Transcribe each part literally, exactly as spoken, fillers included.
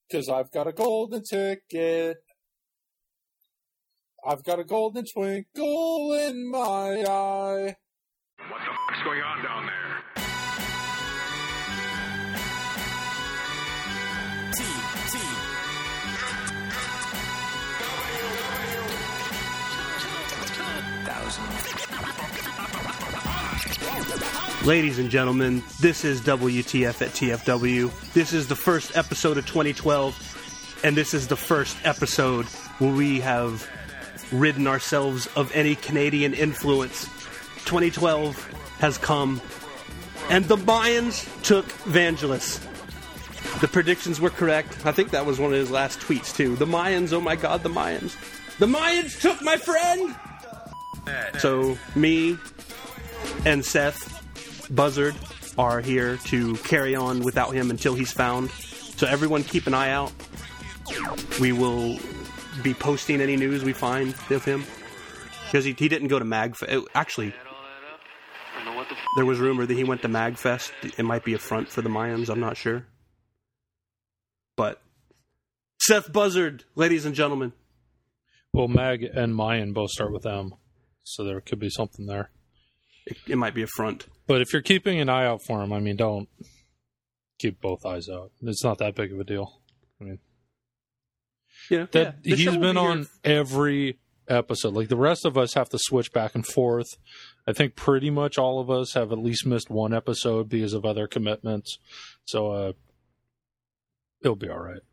'Cause I've got a golden ticket. I've got a golden twinkle in my eye. What the fuck's going on down there? T, T. Ladies and gentlemen, this is W T F at T F W. This is the first episode of twenty twelve, and this is the first episode where we have ridden ourselves of any Canadian influence. twenty twelve has come, and the Mayans took Vangelis. The predictions were correct. I think that was one of his last tweets, too. The Mayans, oh my god, the Mayans. The Mayans took my friend! So, me and Seth Buzzard are here to carry on without him until he's found. So everyone keep an eye out. We will be posting any news we find of him. Because he, he didn't go to MagFest. Actually, there was rumor that he went to MagFest. It might be a front for the Mayans, I'm not sure. But Seth Buzzard, ladies and gentlemen. Well, Mag and Mayan both start with M, so there could be something there. It, it might be a front. But if you're keeping an eye out for him, I mean, don't keep both eyes out. It's not that big of a deal. I mean, yeah, that yeah. he's been be on every episode. Like the rest of us have to switch back and forth. I think pretty much all of us have at least missed one episode because of other commitments. So uh, it'll be all right.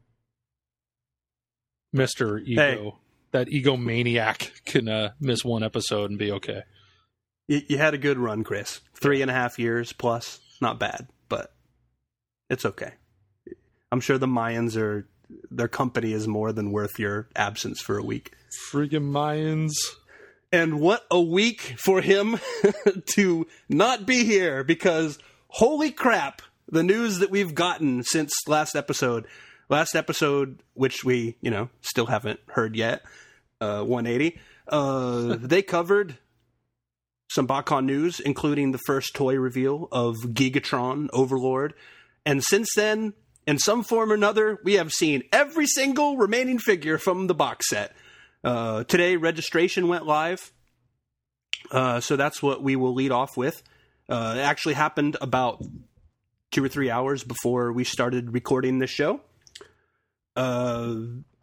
Mister Ego, hey. That egomaniac can uh, miss one episode and be okay. You, you had a good run, Chris. Three and a half years plus. Not bad, but it's okay. I'm sure the Mayans are, their company is more than worth your absence for a week. Friggin' Mayans. And what a week for him to not be here, because holy crap, the news that we've gotten since last episode. Last episode, which we, you know, still haven't heard yet, uh, one eighty, uh, they covered some BotCon news, including the first toy reveal of Gigatron Overlord. And since then, in some form or another, we have seen every single remaining figure from the box set. Uh, today, registration went live. Uh, so that's what we will lead off with. Uh, it actually happened about two or three hours before we started recording this show. Uh,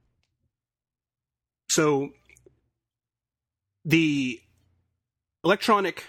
so the electronic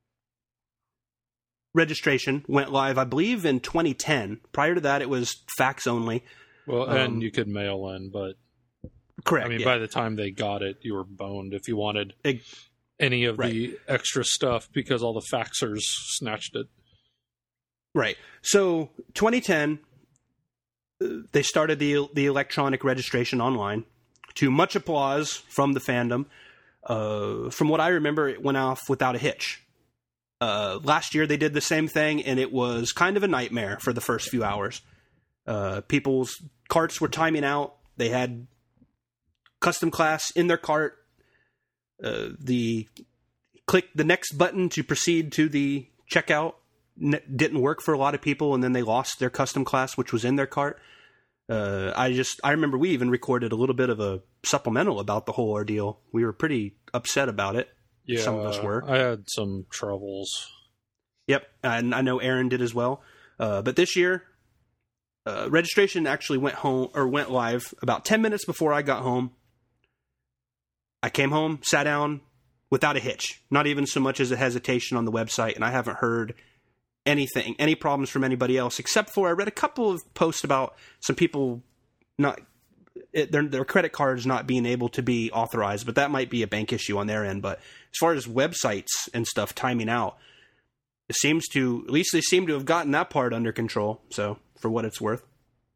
registration went live, I believe, in twenty ten. Prior to that, it was fax only. Well, um, and you could mail in, but correct. I mean, yeah. by the time they got it, you were boned if you wanted it, any of right. the extra stuff because all the faxers snatched it. Right. So twenty ten, they started the the electronic registration online, to much applause from the fandom. Uh, from what I remember, it went off without a hitch. Uh, last year they did the same thing, and it was kind of a nightmare for the first few hours. Uh, people's carts were timing out. They had custom class in their cart. Uh, the click the next button to proceed to the checkout n- didn't work for a lot of people, and then they lost their custom class, which was in their cart. Uh, I just, I remember we even recorded a little bit of a supplemental about the whole ordeal. We were pretty upset about it. Yeah, some of us were. I had some troubles. Yep, and I know Aaron did as well. Uh, but this year, uh, registration actually went home or went live about ten minutes before I got home. I came home, sat down without a hitch, not even so much as a hesitation on the website, and I haven't heard anything, any problems from anybody else, except for I read a couple of posts about some people not it, their their credit cards not being able to be authorized, but that might be a bank issue on their end. But as far as websites and stuff timing out, it seems to, at least they seem to have gotten that part under control. So for what it's worth.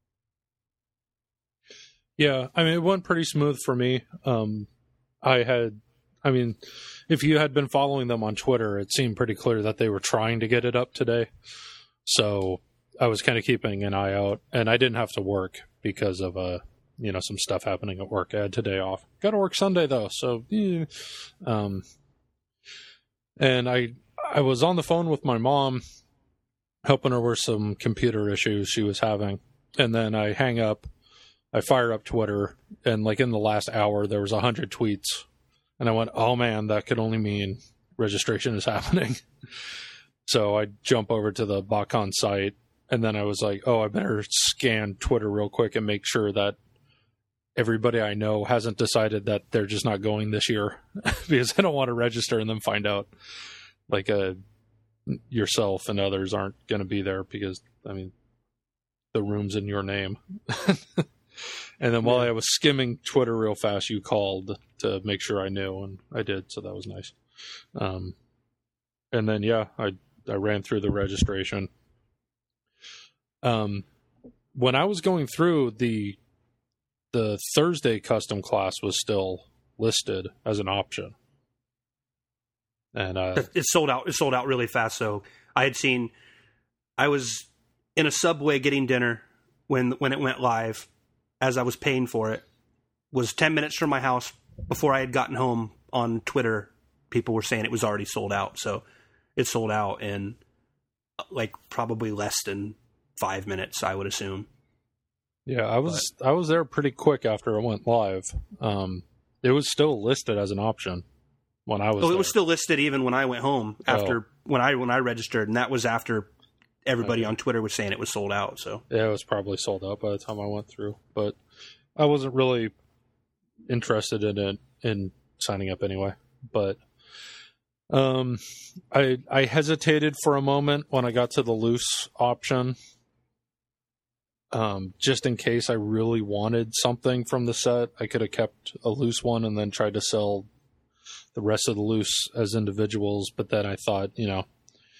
Yeah, I mean, it went pretty smooth for me. Um, I had, I mean, if you had been following them on Twitter, it seemed pretty clear that they were trying to get it up today. So I was kind of keeping an eye out, and I didn't have to work because of, uh, you know, some stuff happening at work. I had today off. Got to work Sunday, though, so, yeah. Um, and I, I was on the phone with my mom, helping her with some computer issues she was having, and then I hang up, I fire up Twitter, and like in the last hour, there was a hundred tweets, and I went, "Oh man, that could only mean registration is happening." So I jump over to the BotCon site, and then I was like, "Oh, I better scan Twitter real quick and make sure that everybody I know hasn't decided that they're just not going this year," because I don't want to register and then find out like uh, yourself and others aren't going to be there because, I mean, the room's in your name. And then while I was skimming Twitter real fast, you called to make sure I knew, and I did, so that was nice. Um, and then, yeah, I, I ran through the registration. Um, when I was going through, the the Thursday custom class was still listed as an option. And uh, it sold out. It sold out really fast. So I had seen, I was in a Subway getting dinner when when it went live. As I was paying for it, was ten minutes from my house before I had gotten home. On Twitter, people were saying it was already sold out. So it sold out in like probably less than five minutes, I would assume. Yeah, I was But, I was there pretty quick after it went live. Um, it was still listed as an option when I was. oh, there. it was still listed even when I went home after Oh. when I when I registered, and that was after everybody Okay. on Twitter was saying it was sold out. So Yeah, it was probably sold out by the time I went through, but I wasn't really interested in it in signing up anyway. But um, I I hesitated for a moment when I got to the loose option, um, just in case I really wanted something from the set. I could have kept a loose one and then tried to sell the rest of the loose as individuals. But then I thought, you know,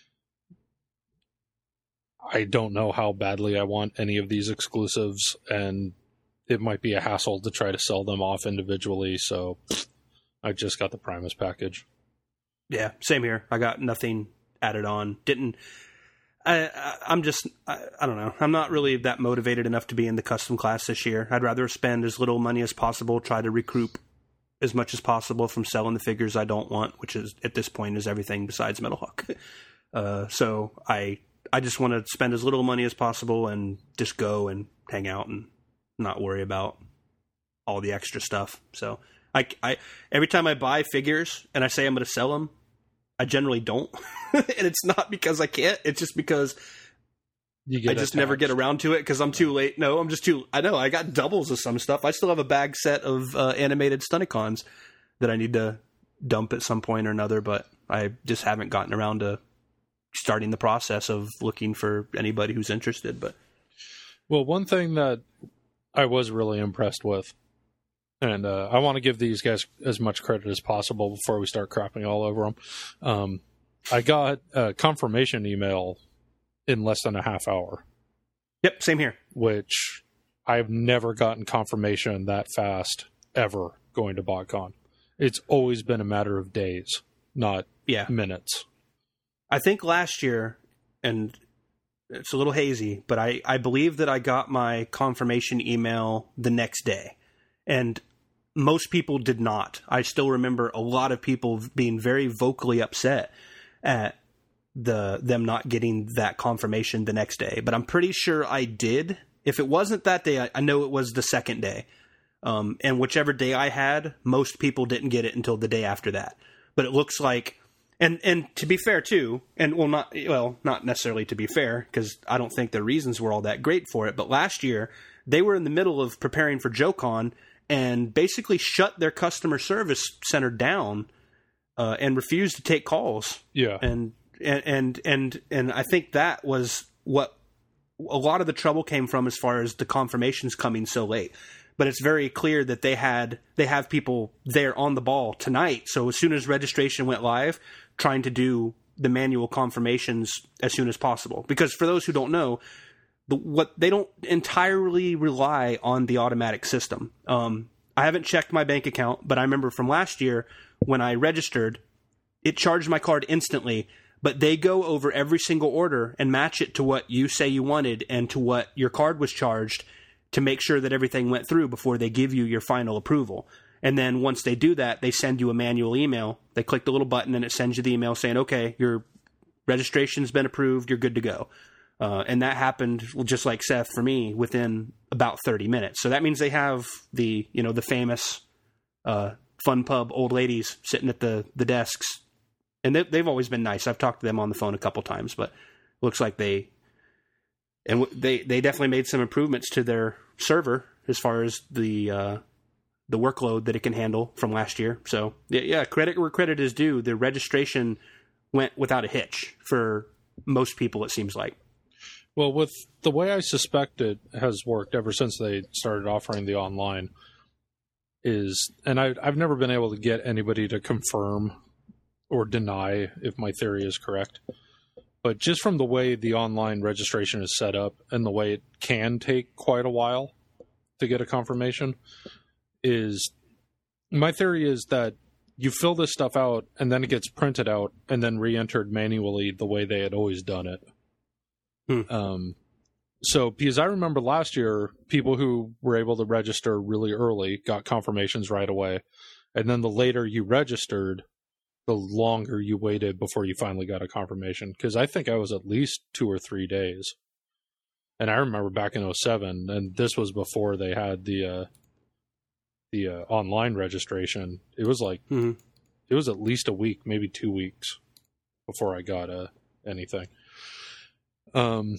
I don't know how badly I want any of these exclusives, and it might be a hassle to try to sell them off individually, so I just got the Primus package. yeah, same here. I got nothing added on. Didn't. I, I, I'm just. I, I don't know. I'm not really that motivated enough to be in the custom class this year. I'd rather spend as little money as possible, try to recoup as much as possible from selling the figures I don't want, which is at this point is everything besides Metal Hawk. uh, so I. I just want to spend as little money as possible and just go and hang out and not worry about all the extra stuff. So I, I every time I buy figures and I say I'm going to sell them, I generally don't. And it's not because I can't. It's just because You get I just attached. never get around to it because I'm too late. No, I'm just too... I know, I got doubles of some stuff. I still have a bag set of uh, animated Stunicons that I need to dump at some point or another, but I just haven't gotten around to starting the process of looking for anybody who's interested. But Well, one thing that I was really impressed with, and uh, I want to give these guys as much credit as possible before we start crapping all over them. Um, I got a confirmation email in less than a half hour. Yep, same here. Which I've never gotten confirmation that fast ever going to BotCon. It's always been a matter of days, not Yeah. minutes. I think last year, and it's a little hazy, but I, I believe that I got my confirmation email the next day. And most people did not. I still remember a lot of people being very vocally upset at the them not getting that confirmation the next day. But I'm pretty sure I did. If it wasn't that day, I, I know it was the second day. Um, and whichever day I had, most people didn't get it until the day after that. But it looks like... And and to be fair too, and well not well not necessarily to be fair, because I don't think their reasons were all that great for it. But last year they were in the middle of preparing for JoeCon and basically shut their customer service center down uh, and refused to take calls. Yeah, And and and and and I think that was what a lot of the trouble came from, as far as the confirmations coming so late. But it's very clear that they had they have people there on the ball tonight. So as soon as registration went live, trying to do the manual confirmations as soon as possible. Because for those who don't know, the, what they don't entirely rely on the automatic system. Um, I haven't checked my bank account, but I remember from last year when I registered, it charged my card instantly. But they go over every single order and match it to what you say you wanted and to what your card was charged, to make sure that everything went through before they give you your final approval. And then once they do that, they send you a manual email. They click the little button and it sends you the email saying, okay, your registration's been approved, you're good to go. Uh, and that happened, just like Seth, for me, within about thirty minutes. So that means they have the, you know, the famous uh, Fun Pub old ladies sitting at the, the desks. And they, they've always been nice. I've talked to them on the phone a couple times, but looks like they... And they, they definitely made some improvements to their server as far as the uh, the workload that it can handle from last year. So, yeah, yeah, credit where credit is due. The registration went without a hitch for most people, it seems like. Well, with the way I suspect it has worked ever since they started offering the online is, and I, I've never been able to get anybody to confirm or deny if my theory is correct. But just from the way the online registration is set up and the way it can take quite a while to get a confirmation, is my theory is that you fill this stuff out and then it gets printed out and then re-entered manually the way they had always done it. Hmm. Um, so, because I remember last year, people who were able to register really early got confirmations right away. And then the later you registered, the longer you waited before you finally got a confirmation. Because I think I was at least two or three days. And I remember back in oh seven, and this was before they had the uh, the uh, online registration. It was like, mm-hmm. it was at least a week, maybe two weeks before I got uh, anything. Um,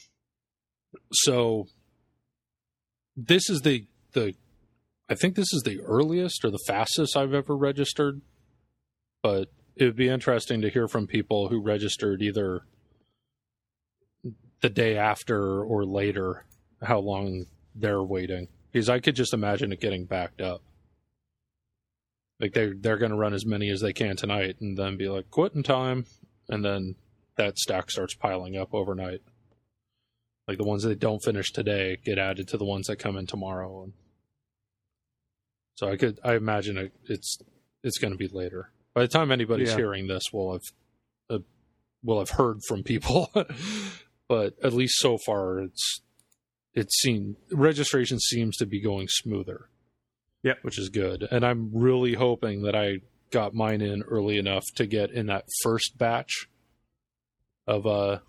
so this is the, the, I think this is the earliest or the fastest I've ever registered. But it would be interesting to hear from people who registered either the day after or later, how long they're waiting. Because I could just imagine it getting backed up. Like they they're going to run as many as they can tonight and then be like, quitting time. And then that stack starts piling up overnight. Like the ones that don't finish today get added to the ones that come in tomorrow. And so I could, I imagine it, it's it's going to be later. By the time anybody's yeah. hearing this, we'll have uh, we'll have heard from people. But at least so far, it's it's seen registration seems to be going smoother. Yeah, which is good. And I'm really hoping that I got mine in early enough to get in that first batch of a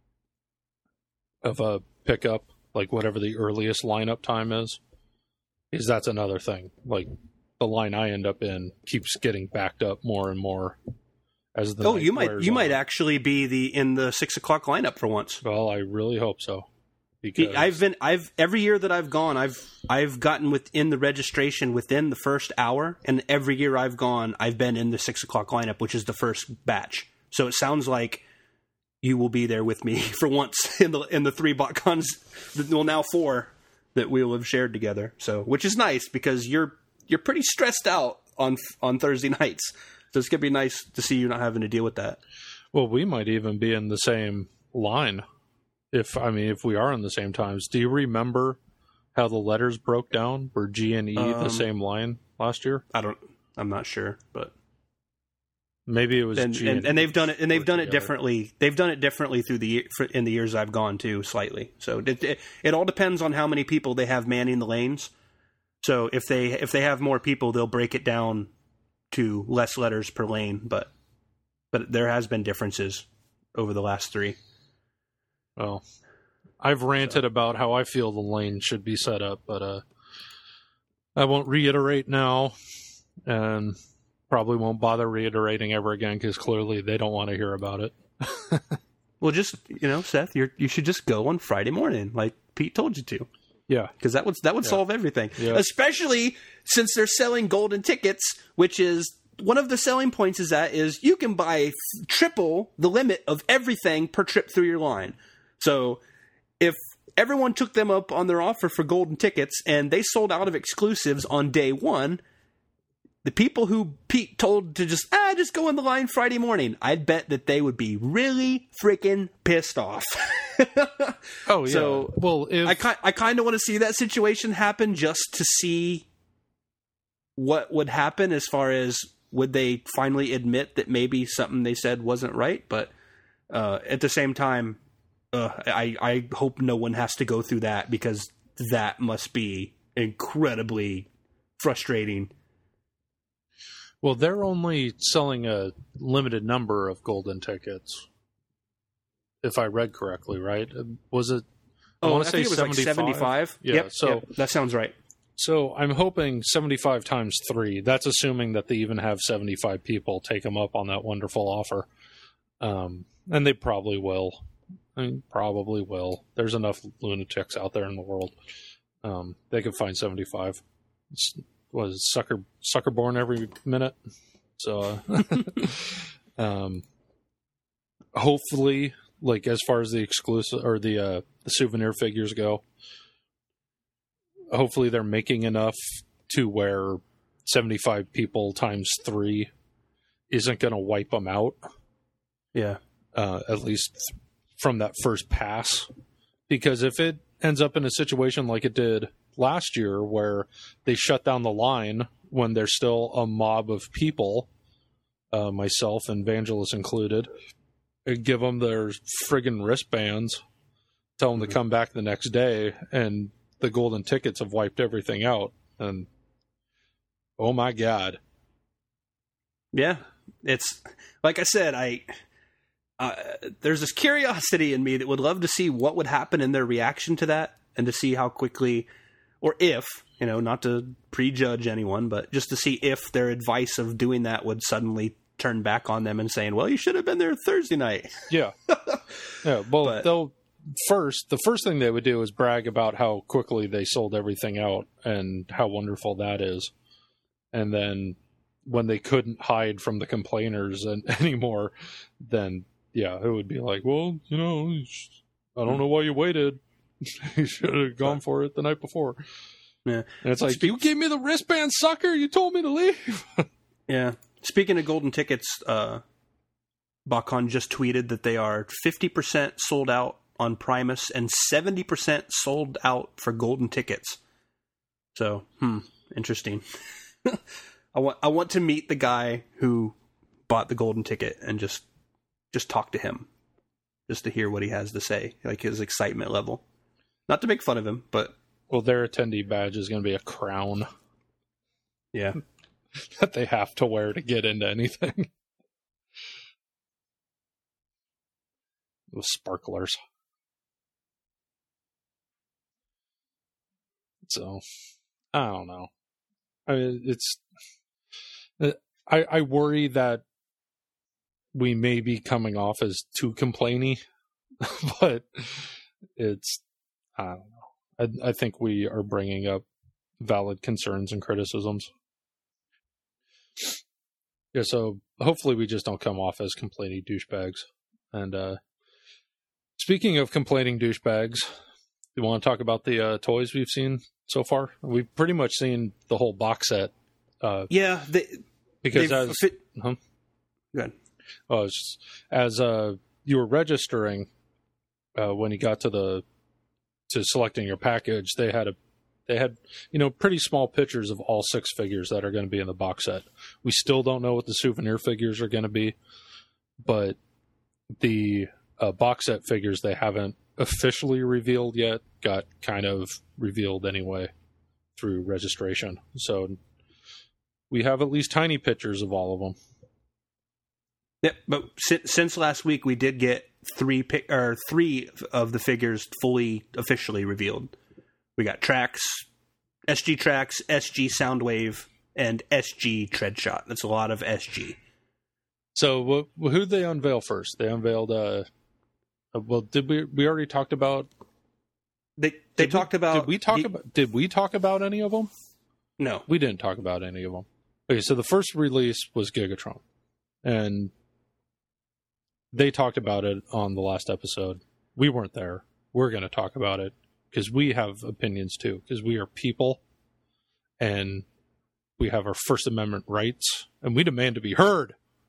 of a pickup, like whatever the earliest lineup time is. Because that's another thing. Like the line I end up in keeps getting backed up more and more as the oh, you might you on. might actually be the in the six o'clock lineup for once. Well, I really hope so. Because I've been I've every year that I've gone, I've I've gotten within the registration within the first hour, and every year I've gone, I've been in the six o'clock lineup, which is the first batch. So it sounds like you will be there with me for once in the in the three BotCons, well now four that we will have shared together. So which is nice because you're you're pretty stressed out on on Thursday nights. So it's gonna be nice to see you not having to deal with that. Well, we might even be in the same line. If I mean, if we are in the same times, do you remember how the letters broke down? Were G and E um, the same line last year? I don't. I'm not sure, but maybe it was. And, G and, and, and they've done it, and they've done together. it differently. They've done it differently through the in the years I've gone too, slightly. So it, it, it all depends on how many people they have manning the lanes. So if they if they have more people, they'll break it down to less letters per lane. But but there has been differences over the last three. Well, I've ranted so. about how I feel the lane should be set up, but uh, I won't reiterate now, and probably won't bother reiterating ever again because clearly they don't want to hear about it. Well, just you know, Seth, you you should just go on Friday morning, like Pete told you to. Yeah, because that would that would yeah. solve everything. Yeah. Especially since they're selling golden tickets, which is. One of the selling points is that is you can buy triple the limit of everything per trip through your line. So if everyone took them up on their offer for golden tickets and they sold out of exclusives on day one, the people who Pete told to just, ah, just go in the line Friday morning, I'd bet that they would be really freaking pissed off. Oh, yeah. So well, if... I, I kind of want to see that situation happen just to see what would happen as far as would they finally admit that maybe something they said wasn't right? But uh, at the same time, uh, I, I hope no one has to go through that because that must be incredibly frustrating. Well, they're only selling a limited number of golden tickets. if I read correctly, right? Was it? I Oh, want I to think say it was seventy-five. like seventy-five. Yeah. Yep, so yep, that sounds right. So I'm hoping seventy-five times three. That's assuming that they even have seventy-five people take them up on that wonderful offer. Um, and they probably will. I mean, probably will. There's enough lunatics out there in the world. Um, they could find seventy-five. It's, was sucker sucker born every minute. So, uh, um, hopefully, like as far as the exclusive or the uh, the souvenir figures go, hopefully they're making enough to where seventy-five people times three isn't going to wipe them out. Yeah. Uh, at least from that first pass. Because if it ends up in a situation like it did last year where they shut down the line when there's still a mob of people, uh, myself and Vangelis included, and give them their friggin' wristbands, tell them mm-hmm. to come back the next day, and the golden tickets have wiped everything out. And oh my God. Yeah. It's like I said, I... Uh, there's this curiosity in me that would love to see what would happen in their reaction to that, and to see how quickly, or if, you know, not to prejudge anyone, but just to see if their advice of doing that would suddenly turn back on them and saying, well, you should have been there Thursday night. Yeah. Yeah. Well, but, they'll first, the first thing they would do is brag about how quickly they sold everything out and how wonderful that is. And then when they couldn't hide from the complainers and, anymore, then yeah, it would be like, well, you know, I don't know why you waited. You should have gone for it the night before. Yeah. And it's like, Spe- you gave me the wristband, sucker. You told me to leave. Yeah. Speaking of golden tickets, uh, Bakon just tweeted that they are fifty percent sold out on Primus and seventy percent sold out for golden tickets. So, hmm, interesting. I want I want to meet the guy who bought the golden ticket and just just talk to him, just to hear what he has to say, like his excitement level. Not to make fun of him, but well, their attendee badge is going to be a crown. Yeah, that they have to wear to get into anything. With sparklers. So, I don't know. I mean, it's. I, I worry that we may be coming off as too complainy, but it's, I don't know. I, I think we are bringing up valid concerns and criticisms. Yeah, so hopefully we just don't come off as complaining douchebags. And uh, speaking of complaining douchebags, you want to talk about the uh, toys we've seen so far? We've pretty much seen the whole box set. Uh, yeah, they, because as fit, huh? Good. Oh, it's just, as uh, you were registering, uh, when you got to the to selecting your package, they had a they had you know pretty small pictures of all six figures that are going to be in the box set. We still don't know what the souvenir figures are going to be, but the uh, box set figures they haven't officially revealed yet got kind of revealed anyway through registration. So we have at least tiny pictures of all of them. Yeah, but since, since last week, we did get three pic, or three of the figures fully officially revealed. We got Trax, S G Trax, S G Soundwave, and S G Treadshot. That's a lot of S G. So wh- who did they unveil first? They unveiled. Uh, uh, well, did we? We already talked about. They they did talked we, about. Did we talk the, about? Did we talk about any of them? No, we didn't talk about any of them. Okay, so the first release was Gigatron, and they talked about it on the last episode. We weren't there. We're going to talk about it because we have opinions too, because we are people and we have our First Amendment rights and we demand to be heard.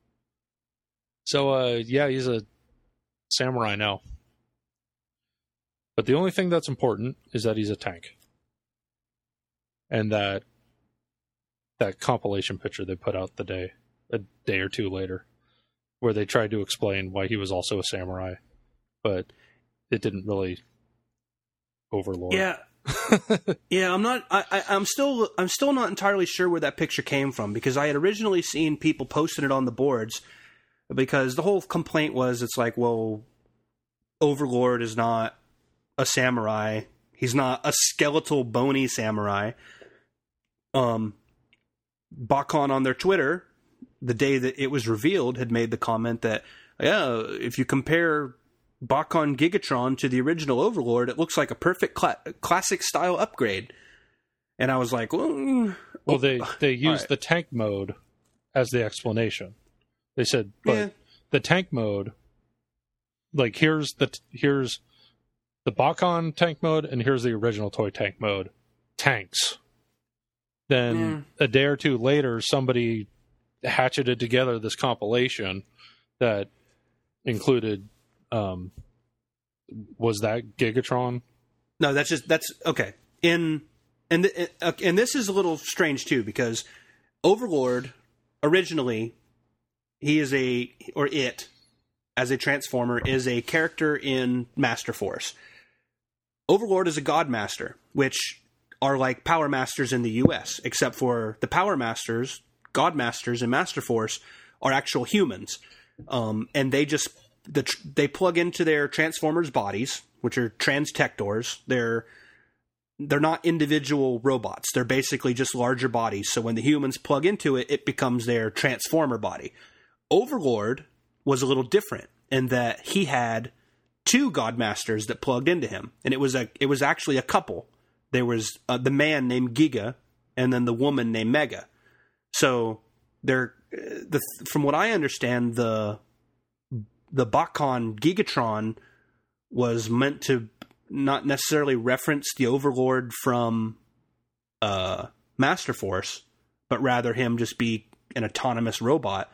So, uh, yeah, he's a samurai now. But the only thing that's important is that he's a tank. And that that compilation picture they put out the day, a day or two later, where they tried to explain why he was also a samurai, but it didn't really overlord. Yeah, yeah. I'm not. I, I, I'm still. I'm still not entirely sure where that picture came from, because I had originally seen people posting it on the boards, because the whole complaint was, it's like, well, Overlord is not a samurai. He's not a skeletal, bony samurai. Um, Bakon on their Twitter, the day that it was revealed, had made the comment that, yeah, if you compare Bakon Gigatron to the original Overlord, it looks like a perfect cla- classic style upgrade. And I was like, well, well they, they used right. the tank mode as the explanation. They said, but yeah. the tank mode, like here's the here's the Bakon tank mode, and here's the original toy tank mode. Tanks. Then yeah. a day or two later, somebody hatcheted together this compilation that included, um, was that Gigatron? No, that's just that's okay. In and th- and this is a little strange too, because Overlord originally, he is a or it as a Transformer is a character in Master Force. Overlord is a God Master, which are like Power Masters in the U S, except for the Power Masters, God Masters in Master Force are actual humans, um, and they just the tr- they plug into their Transformers bodies, which are Transtectors. They're they're not individual robots. They're basically just larger bodies. So when the humans plug into it, it becomes their Transformer body. Overlord was a little different in that he had two God Masters that plugged into him, and it was a it was actually a couple. There was uh, the man named Giga, and then the woman named Mega. So they're the from what I understand, the the Bakon Gigatron was meant to not necessarily reference the Overlord from uh, Master Force, but rather him just be an autonomous robot.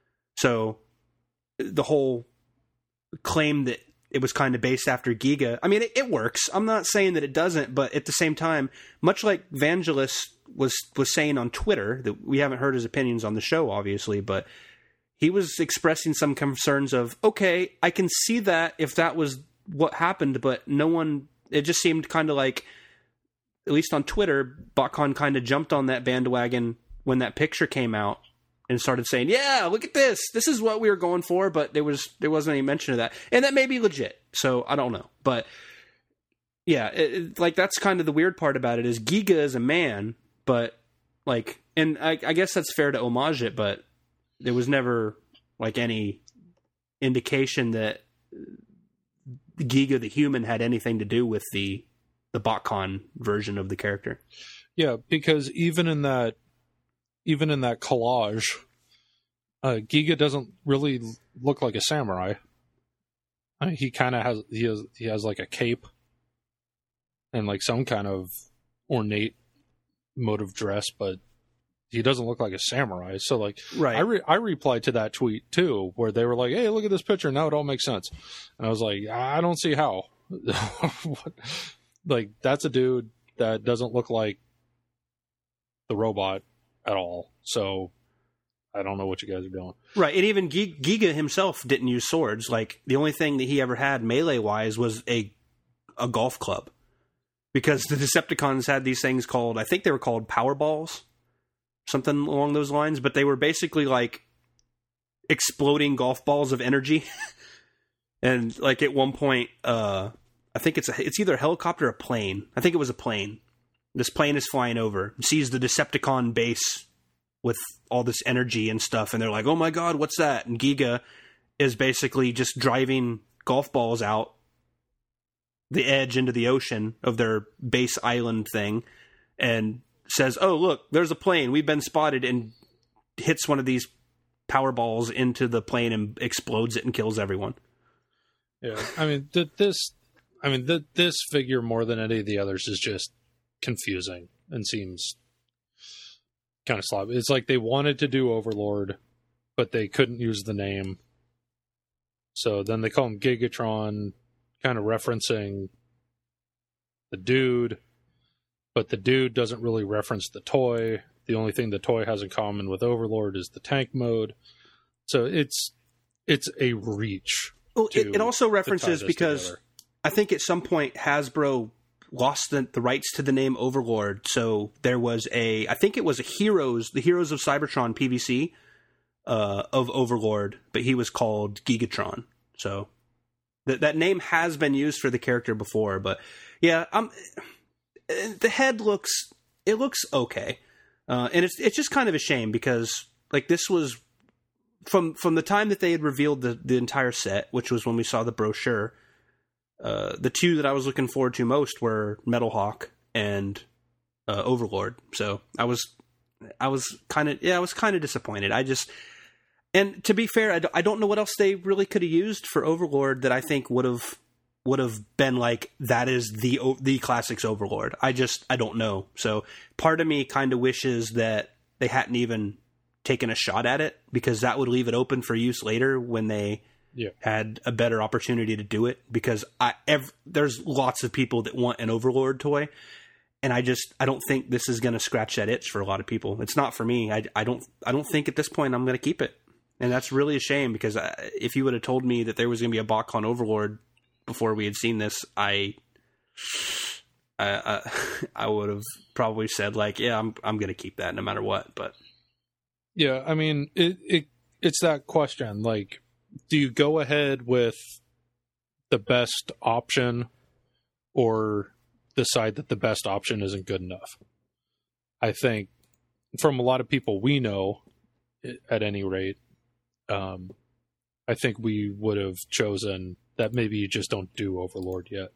So the whole claim that it was kind of based after Giga, I mean, it, it works. I'm not saying that it doesn't, but at the same time, much like Vangelis was was saying on Twitter, that we haven't heard his opinions on the show, obviously, but he was expressing some concerns of, okay, I can see that if that was what happened, but no one, it just seemed kind of like, at least on Twitter, Bakon kind of jumped on that bandwagon when that picture came out and started saying, yeah, look at this. This is what we were going for, but there was there wasn't any mention of that. And that may be legit, so I don't know. But yeah, it, it, like that's kind of the weird part about it is Giga is a man, but like, and I, I guess that's fair to homage it, but there was never like any indication that Giga the human had anything to do with the the Bakon version of the character. Yeah, because even in that even in that collage, uh, Giga doesn't really look like a samurai. I mean, he kind of has he has he has like a cape and like some kind of ornate mode of dress, but he doesn't look like a samurai. So like, right. I re- I replied to that tweet too, where they were like, "Hey, look at this picture. Now it all makes sense." And I was like, "I don't see how." What? Like, that's a dude that doesn't look like the robot at all. So I don't know what you guys are doing. Right, and even G- Giga himself didn't use swords. Like, the only thing that he ever had melee-wise was a a golf club. Because the Decepticons had these things called, I think they were called Power Balls, something along those lines, but they were basically like exploding golf balls of energy. And like at one point, uh, I think it's a, it's either a helicopter or a plane. I think it was a plane. This plane is flying over, sees the Decepticon base with all this energy and stuff, and they're like, oh my god, what's that? And Giga is basically just driving golf balls out the edge into the ocean of their base island thing, and says, oh, look, there's a plane. We've been spotted, and hits one of these power balls into the plane and explodes it and kills everyone. Yeah, I mean, th- this, I mean, th- this figure more than any of the others is just confusing and seems kind of sloppy. It's like they wanted to do Overlord, but they couldn't use the name. So then they call him Gigatron, kind of referencing the dude, but the dude doesn't really reference the toy. The only thing the toy has in common with Overlord is the tank mode. So it's it's a reach. Well, it, it also references because together. I think at some point Hasbro lost the, the rights to the name Overlord. So there was a, I think it was a Heroes, the Heroes of Cybertron P V C uh, of Overlord, but he was called Gigatron. So That that name has been used for the character before, but yeah, um, the head looks it looks okay, uh, and it's it's just kind of a shame because like this was from from the time that they had revealed the the entire set, which was when we saw the brochure. Uh, the two that I was looking forward to most were Metalhawk and uh, Overlord. So I was I was kind of yeah I was kind of disappointed. I just. And to be fair, I don't know what else they really could have used for Overlord that I think would have would have been like, that is the the Classics Overlord. I just, I don't know. So part of me kind of wishes that they hadn't even taken a shot at it, because that would leave it open for use later when they yeah. had a better opportunity to do it. Because I ev- there's lots of people that want an Overlord toy. And I just, I don't think this is going to scratch that itch for a lot of people. It's not for me. I, I don't, I don't think at this point I'm going to keep it. And that's really a shame, because I, if you would have told me that there was going to be a BotCon Overlord before we had seen this, I, I, I, I would have probably said like, yeah, I'm, I'm going to keep that no matter what. But yeah, I mean, it, it, it's that question. Like, do you go ahead with the best option, or decide that the best option isn't good enough? I think from a lot of people we know, at any rate, Um, I think we would have chosen that maybe you just don't do Overlord yet,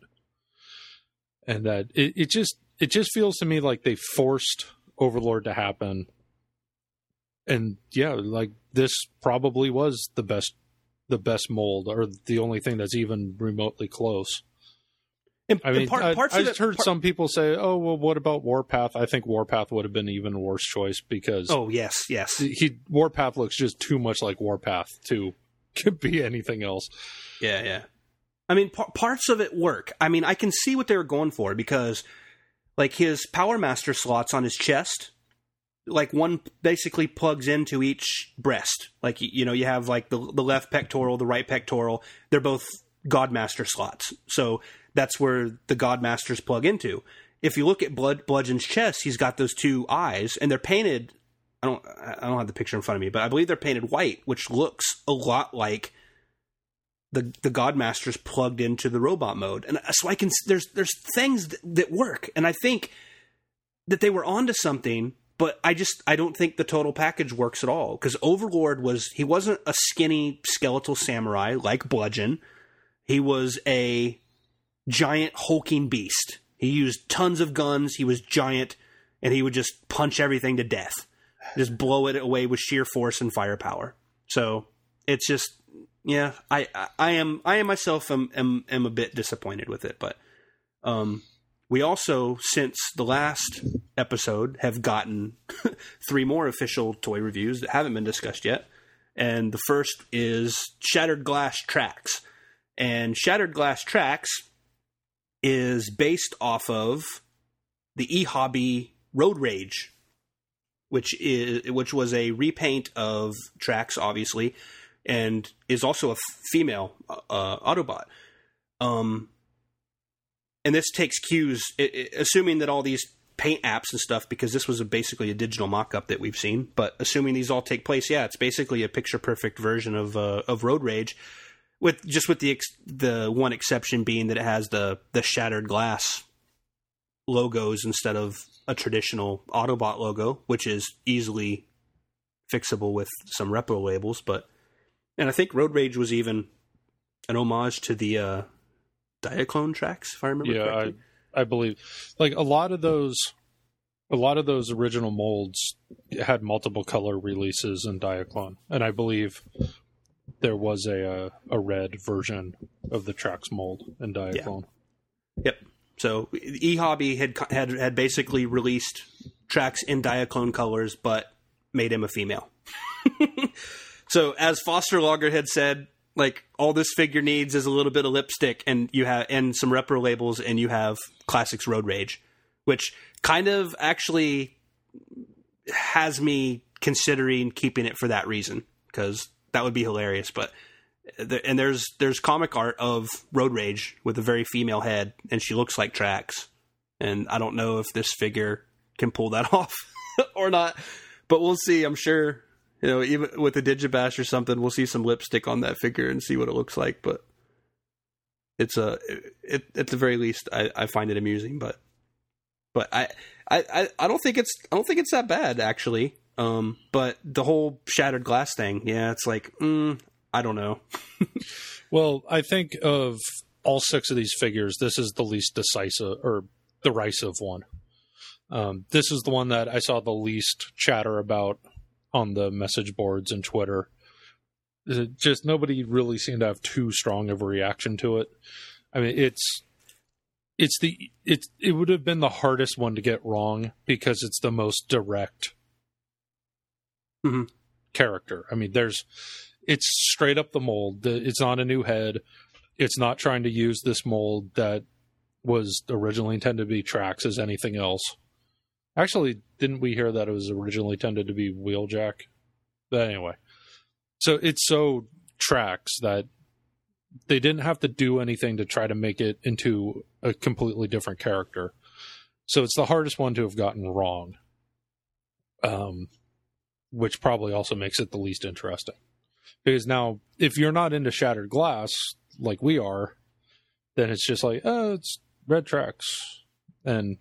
and that it, it just it just feels to me like they forced Overlord to happen. And yeah, like this probably was the best the best mold, or the only thing that's even remotely close. And, I mean, part, I, parts I of just it, heard part, some people say, "Oh, well, what about Warpath?" I think Warpath would have been an even worse choice, because oh yes, yes, he Warpath looks just too much like Warpath to could be anything else. Yeah, yeah. I mean, p- parts of it work. I mean, I can see what they were going for, because like his Power Master slots on his chest, like one basically plugs into each breast. Like, you know, you have like the the left pectoral, the right pectoral. They're both Godmaster slots. So that's where the Godmasters plug into. If you look at Blood Bludgeon's chest, he's got those two eyes, and they're painted. I don't. I don't have the picture in front of me, but I believe they're painted white, which looks a lot like the the Godmasters plugged into the robot mode. And so I can. There's there's things that, that work, and I think that they were onto something. But I just I don't think the total package works at all, because Overlord was he wasn't a skinny skeletal samurai like Bludgeon. He was a giant hulking beast. He used tons of guns. He was giant, and he would just punch everything to death, just blow it away with sheer force and firepower. So it's just, yeah, I, I, I am I am myself am, am am a bit disappointed with it. But um, we also, since the last episode, have gotten three more official toy reviews that haven't been discussed yet. And the first is Shattered Glass Tracks. And Shattered Glass Tracks is based off of the eHobby Road Rage, which is which was a repaint of Trax, obviously, and is also a female uh, Autobot. Um, and this takes cues, it, it, assuming that all these paint apps and stuff, because this was a, basically a digital mock-up that we've seen, but assuming these all take place, yeah, it's basically a picture-perfect version of uh, of Road Rage. With just with the ex- the one exception being that it has the, the shattered glass logos instead of a traditional Autobot logo, which is easily fixable with some repro labels. But and I think Road Rage was even an homage to the uh, Diaclone tracks, if I remember yeah, correctly. I I believe like a lot of those a lot of those original molds had multiple color releases in Diaclone, and I believe there was a, a a red version of the Trax mold in Diaclone. Yeah. Yep. So eHobby had had had basically released Trax in Diaclone colors, but made him a female. So as Foster Logger had said, like all this figure needs is a little bit of lipstick, and you have and some repro labels, and you have Classics Road Rage, which kind of actually has me considering keeping it for that reason, because that would be hilarious. But and there's there's comic art of Road Rage with a very female head, and she looks like Trax. And I don't know if this figure can pull that off or not, but we'll see. I'm sure, you know, even with a Digibash or something, we'll see some lipstick on that figure and see what it looks like. But it's a it, at the very least I, I find it amusing, but but I, I I don't think it's I don't think it's that bad actually. Um, but the whole shattered glass thing, yeah, it's like mm, I don't know. Well, I think of all six of these figures, this is the least decisive or derisive one. Um, this is the one that I saw the least chatter about on the message boards and Twitter. It just nobody really seemed to have too strong of a reaction to it. I mean, it's it's the it's it would have been the hardest one to get wrong because it's the most direct mm-hmm. character. I mean, there's it's straight up the mold. It's not a new head. It's not trying to use this mold that was originally intended to be Trax as anything else. Actually, didn't we hear that it was originally intended to be Wheeljack? But anyway. So it's so Trax that they didn't have to do anything to try to make it into a completely different character. So it's the hardest one to have gotten wrong. Um, which probably also makes it the least interesting. Because now, if you're not into Shattered Glass, like we are, then it's just like, oh, it's Red Trax. And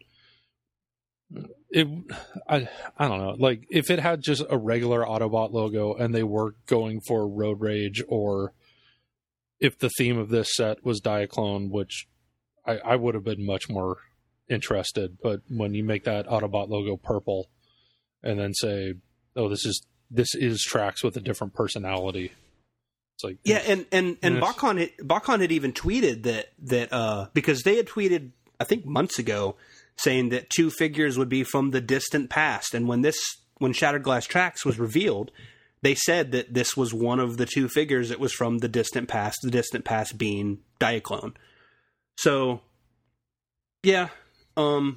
it, I, I don't know. Like, if it had just a regular Autobot logo and they were going for Road Rage, or if the theme of this set was Diaclone, which I, I would have been much more interested. But when you make that Autobot logo purple and then say, oh, this is this is Trax with a different personality. It's like, yeah, and and and yes. Bakhan had, Bakhan had even tweeted that that uh, because they had tweeted I think months ago saying that two figures would be from the distant past, and when this when Shattered Glass Trax was revealed, they said that this was one of the two figures that was from the distant past. The distant past being Diaclone. So, yeah, um,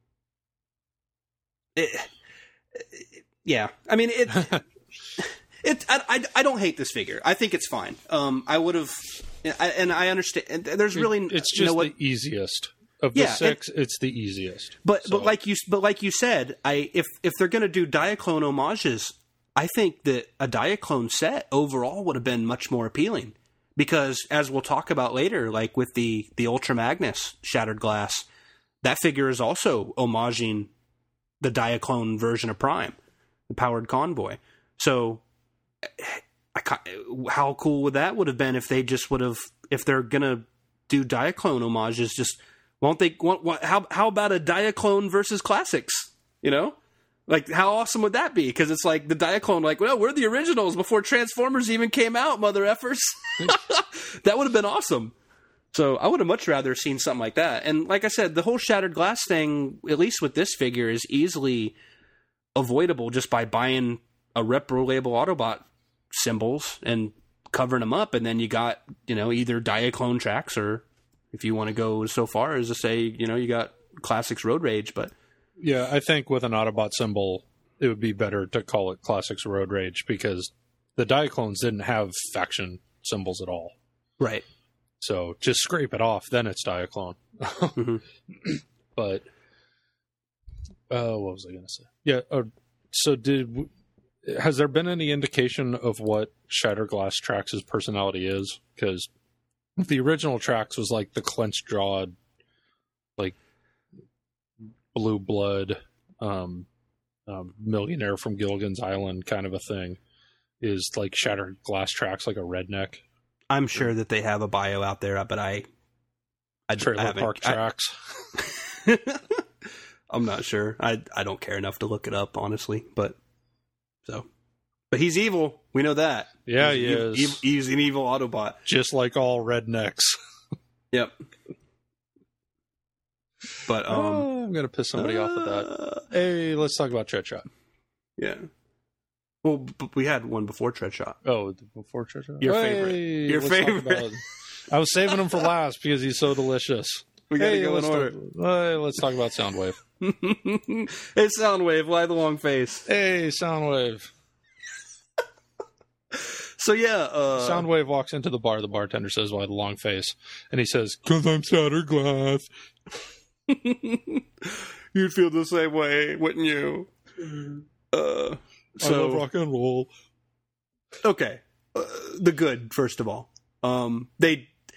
it, it, yeah. I mean it. It, I, I, I don't hate this figure. I think it's fine. Um, I would have, and I understand. There's really, it's just you know what, the easiest of the yeah, six. and, it's the easiest. But so. but like you but like you said, I if if they're going to do Diaclone homages, I think that a Diaclone set overall would have been much more appealing, because as we'll talk about later, like with the the Ultra Magnus Shattered Glass, that figure is also homaging the Diaclone version of Prime, the Powered Convoy. So. I, how cool would that would have been if they just would have, if they're gonna do Diaclone homages, just won't they? Want, what, how how about a Diaclone versus Classics? You know, like how awesome would that be? Because it's like the Diaclone, like, well, we're the originals before Transformers even came out, mother effers. That would have been awesome. So I would have much rather seen something like that. And like I said, the whole Shattered Glass thing, at least with this figure, is easily avoidable just by buying a Repro Label Autobot symbols and covering them up, and then you got, you know, either Diaclone Trax, or if you want to go so far as to say, you know, you got Classics Road Rage. But yeah, I think with an Autobot symbol, it would be better to call it Classics Road Rage, because the Diaclones didn't have faction symbols at all. Right. So just scrape it off, then it's Diaclone. Mm-hmm. But uh, what was I going to say? Yeah. Uh, so did. Has there been any indication of what Shattered Glass Trax's personality is? Because the original Trax was like the clenched jawed, like blue blood, um, um, millionaire from Gilligan's Island kind of a thing. Is like Shattered Glass Trax like a redneck? I'm sure that they have a bio out there, but I, I, Trailer I haven't, Park Trax. I, I'm not sure. I I don't care enough to look it up, honestly, but. So, but he's evil. We know that. Yeah, he's he evil, is. Evil, he's an evil Autobot. Just like all rednecks. Yep. But um, oh, I'm gonna piss somebody uh, off with that. Hey, let's talk about Treadshot. Yeah. Well, but we had one before Treadshot. Oh, before Treadshot. Your hey, favorite. Your favorite. I was saving him for last because he's so delicious. We gotta hey, go in order. Talk, hey, let's talk about Soundwave. Hey, Soundwave, why the long face? Hey, Soundwave. So yeah, uh, Soundwave walks into the bar. The bartender says, "Why the long face?" And he says, "Cause I'm Shattered Glass." You'd feel the same way, wouldn't you? Uh, so, I love rock and roll. Okay, uh, the good first of all. Um, they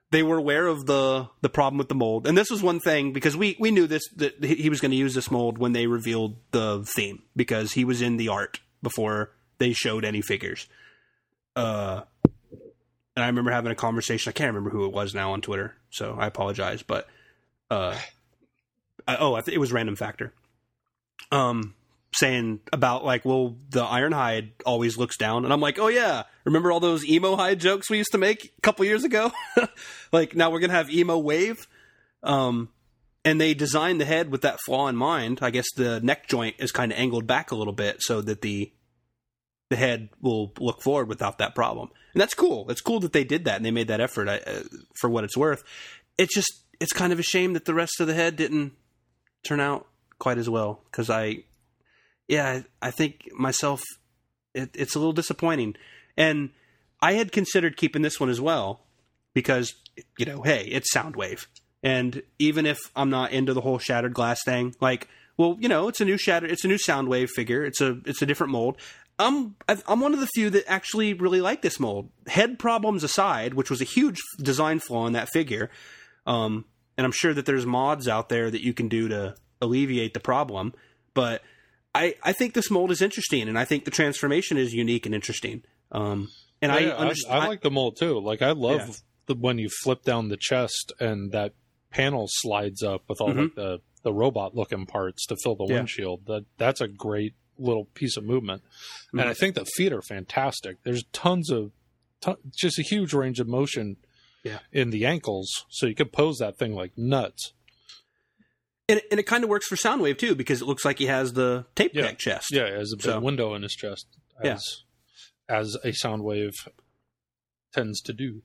they were aware of the the problem with the mold, and this was one thing because we we knew this that he was going to use this mold when they revealed the theme because he was in the art before they showed any figures. Uh, and I remember having a conversation. I can't remember who it was now on Twitter, so I apologize. But uh, I, oh, I th- it was Random Factor. Um. Saying about like, well, the Ironhide always looks down, and I'm like, oh yeah, remember all those emo hide jokes we used to make a couple years ago? Like now we're gonna have emo wave, um, and they designed the head with that flaw in mind. I guess the neck joint is kind of angled back a little bit so that the the head will look forward without that problem, and that's cool. It's cool that they did that and they made that effort. I, uh, for what it's worth, it's just it's kind of a shame that the rest of the head didn't turn out quite as well because I. Yeah, I think myself, it, it's a little disappointing. And I had considered keeping this one as well because, you know, hey, it's Soundwave. And even if I'm not into the whole shattered glass thing, like, well, you know, it's a new shatter, it's a new Soundwave figure. It's a it's a different mold. I'm I'm one of the few that actually really like this mold. Head problems aside, which was a huge design flaw in that figure, um, and I'm sure that there's mods out there that you can do to alleviate the problem, but I, I think this mold is interesting, and I think the transformation is unique and interesting. Um, and yeah, I, underst- I I like the mold too. Like I love Yeah. the when you flip down the chest and that panel slides up with all Mhm. like the, the robot looking parts to fill the Yeah. windshield. That that's a great little piece of movement, Mhm. and I think the feet are fantastic. There's tons of ton, just a huge range of motion Yeah. in the ankles, so you could pose that thing like nuts. And, and it kind of works for Soundwave, too, because it looks like he has the tape Yeah. deck chest. Yeah, as a big So- window in his chest, as as a Soundwave tends to do.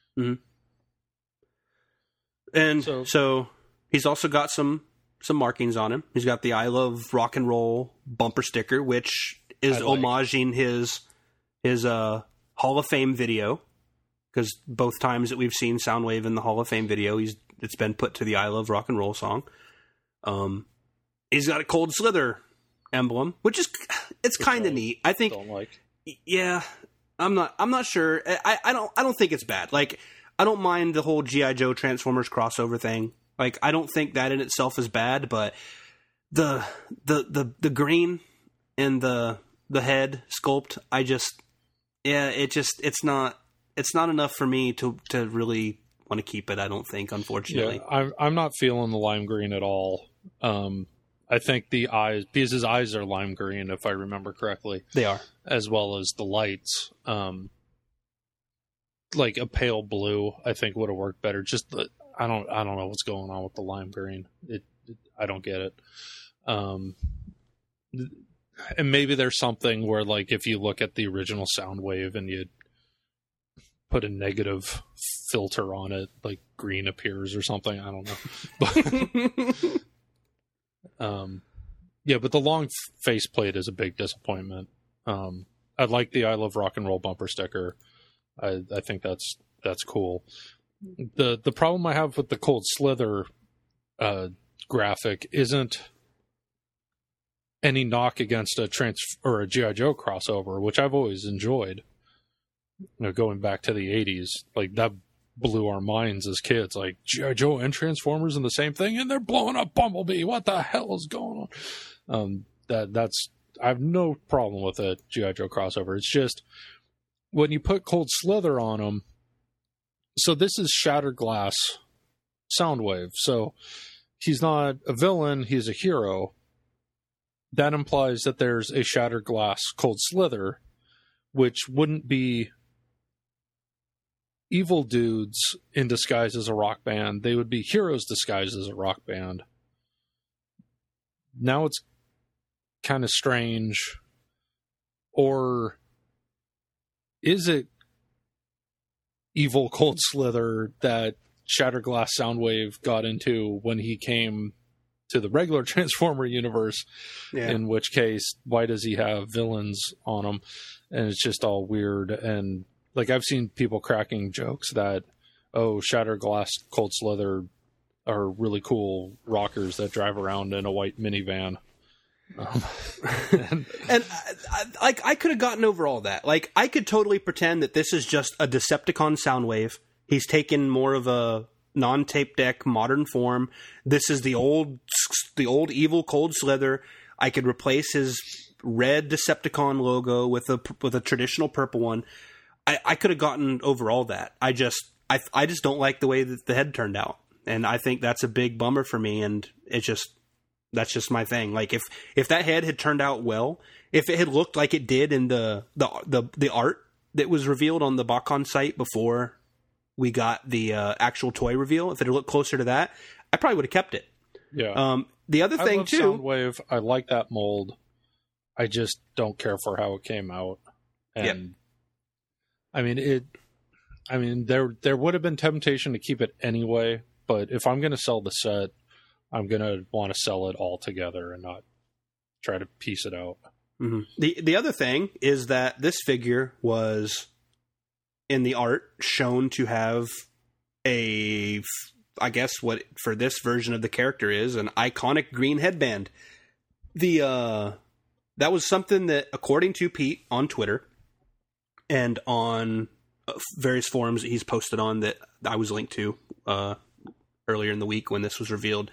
And so, So- he's also got some some markings on him. He's got the I Love Rock and Roll bumper sticker, which is I like. homaging his his uh, Hall of Fame video. Because both times that we've seen Soundwave in the Hall of Fame video, he's it's been put to the I Love Rock and Roll song. Um, he's got a Cold Slither emblem, which is it's kind of I neat. I think, Don't like. yeah, I'm not I'm not sure. I, I don't I don't think it's bad. Like I don't mind the whole G I. Joe Transformers crossover thing. Like I don't think that in itself is bad, but the the the the green and the the head sculpt, I just yeah, it just it's not. It's not enough for me to, to really want to keep it, I don't think, unfortunately. Yeah, I'm I'm not feeling the lime green at all. Um, I think the eyes, because his eyes are lime green, if I remember correctly, They are. as well as the lights. Um, like a pale blue, I think would have worked better. Just the, I don't I don't know what's going on with the lime green. It, it I don't get it. Um, and maybe there's something where, like, if you look at the original Soundwave and you put a negative filter on it, like green appears or something. I don't know. But, um, yeah, but the long faceplate is a big disappointment. Um, I like the I Love Rock and Roll bumper sticker. I, I think that's that's cool. The the problem I have with the Cold Slither uh, graphic isn't any knock against a trans or a G I. Joe crossover, which I've always enjoyed. You know, going back to the eighties, like that blew our minds as kids. Like G I. Joe and Transformers in the same thing, and they're blowing up Bumblebee. What the hell is going on? Um, that that's I have no problem with a G I. Joe crossover. It's just when you put Cold Slither on them. So this is Shattered Glass Soundwave. So he's not a villain; he's a hero. That implies that there's a Shattered Glass Cold Slither, which wouldn't be evil dudes in disguise as a rock band. They would be heroes disguised as a rock band. Now it's kind of strange. Or is it evil Cold Slither that Shattered Glass Soundwave got into when he came to the regular Transformer universe? Yeah. In which case, why does he have villains on him? And it's just all weird. And like I've seen people cracking jokes that, oh, Shattered Glass Cold Slither are really cool rockers that drive around in a white minivan. Um, and, And I, I, like I could have gotten over all that. Like I could totally pretend that this is just a Decepticon Soundwave He's taken more of a non-tape deck modern form. This is the old the old evil Cold Slither. I could replace his red Decepticon logo with a with a traditional purple one. I, I could have gotten over all that. I just I I just don't like the way that the head turned out, and I think that's a big bummer for me. And it's just that's just my thing. Like if if that head had turned out well, if it had looked like it did in the the the, the art that was revealed on the BotCon site before we got the uh, actual toy reveal, if it had looked closer to that, I probably would have kept it. Yeah. Um, the other I thing love too, Soundwave. I like that mold. I just don't care for how it came out. And Yep. I mean it. I mean there there would have been temptation to keep it anyway, but if I'm going to sell the set, I'm going to want to sell it all together and not try to piece it out. Mm-hmm. The the other thing is that this figure was in the art shown to have a, I guess what for this version of the character is an iconic green headband. The uh, that was something that, according to Pete on Twitter and on various forums that he's posted on that I was linked to uh, earlier in the week when this was revealed.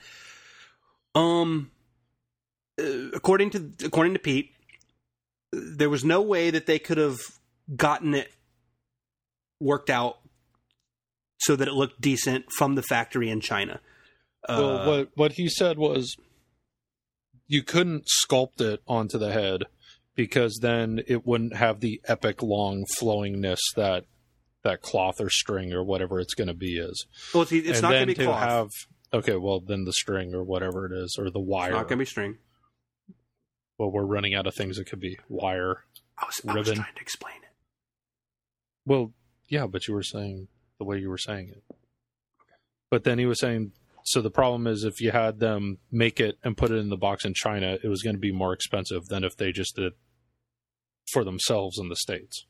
Um, according to according to Pete, there was no way that they could have gotten it worked out so that it looked decent from the factory in China. Uh, Well, what what he said was you couldn't sculpt it onto the head because then it wouldn't have the epic long flowingness that that cloth or string or whatever it's going to be is. well, it's, it's And not going then to be cloth. have okay, well then the string or whatever it is or the wire. It's not going to be string. Well, we're running out of things that could be wire. I was, I was Ribbon. trying to explain it. Well, yeah, but you were saying the way you were saying it. But then he was saying, so the problem is if you had them make it and put it in the box in China, it was going to be more expensive than if they just did for themselves in the States.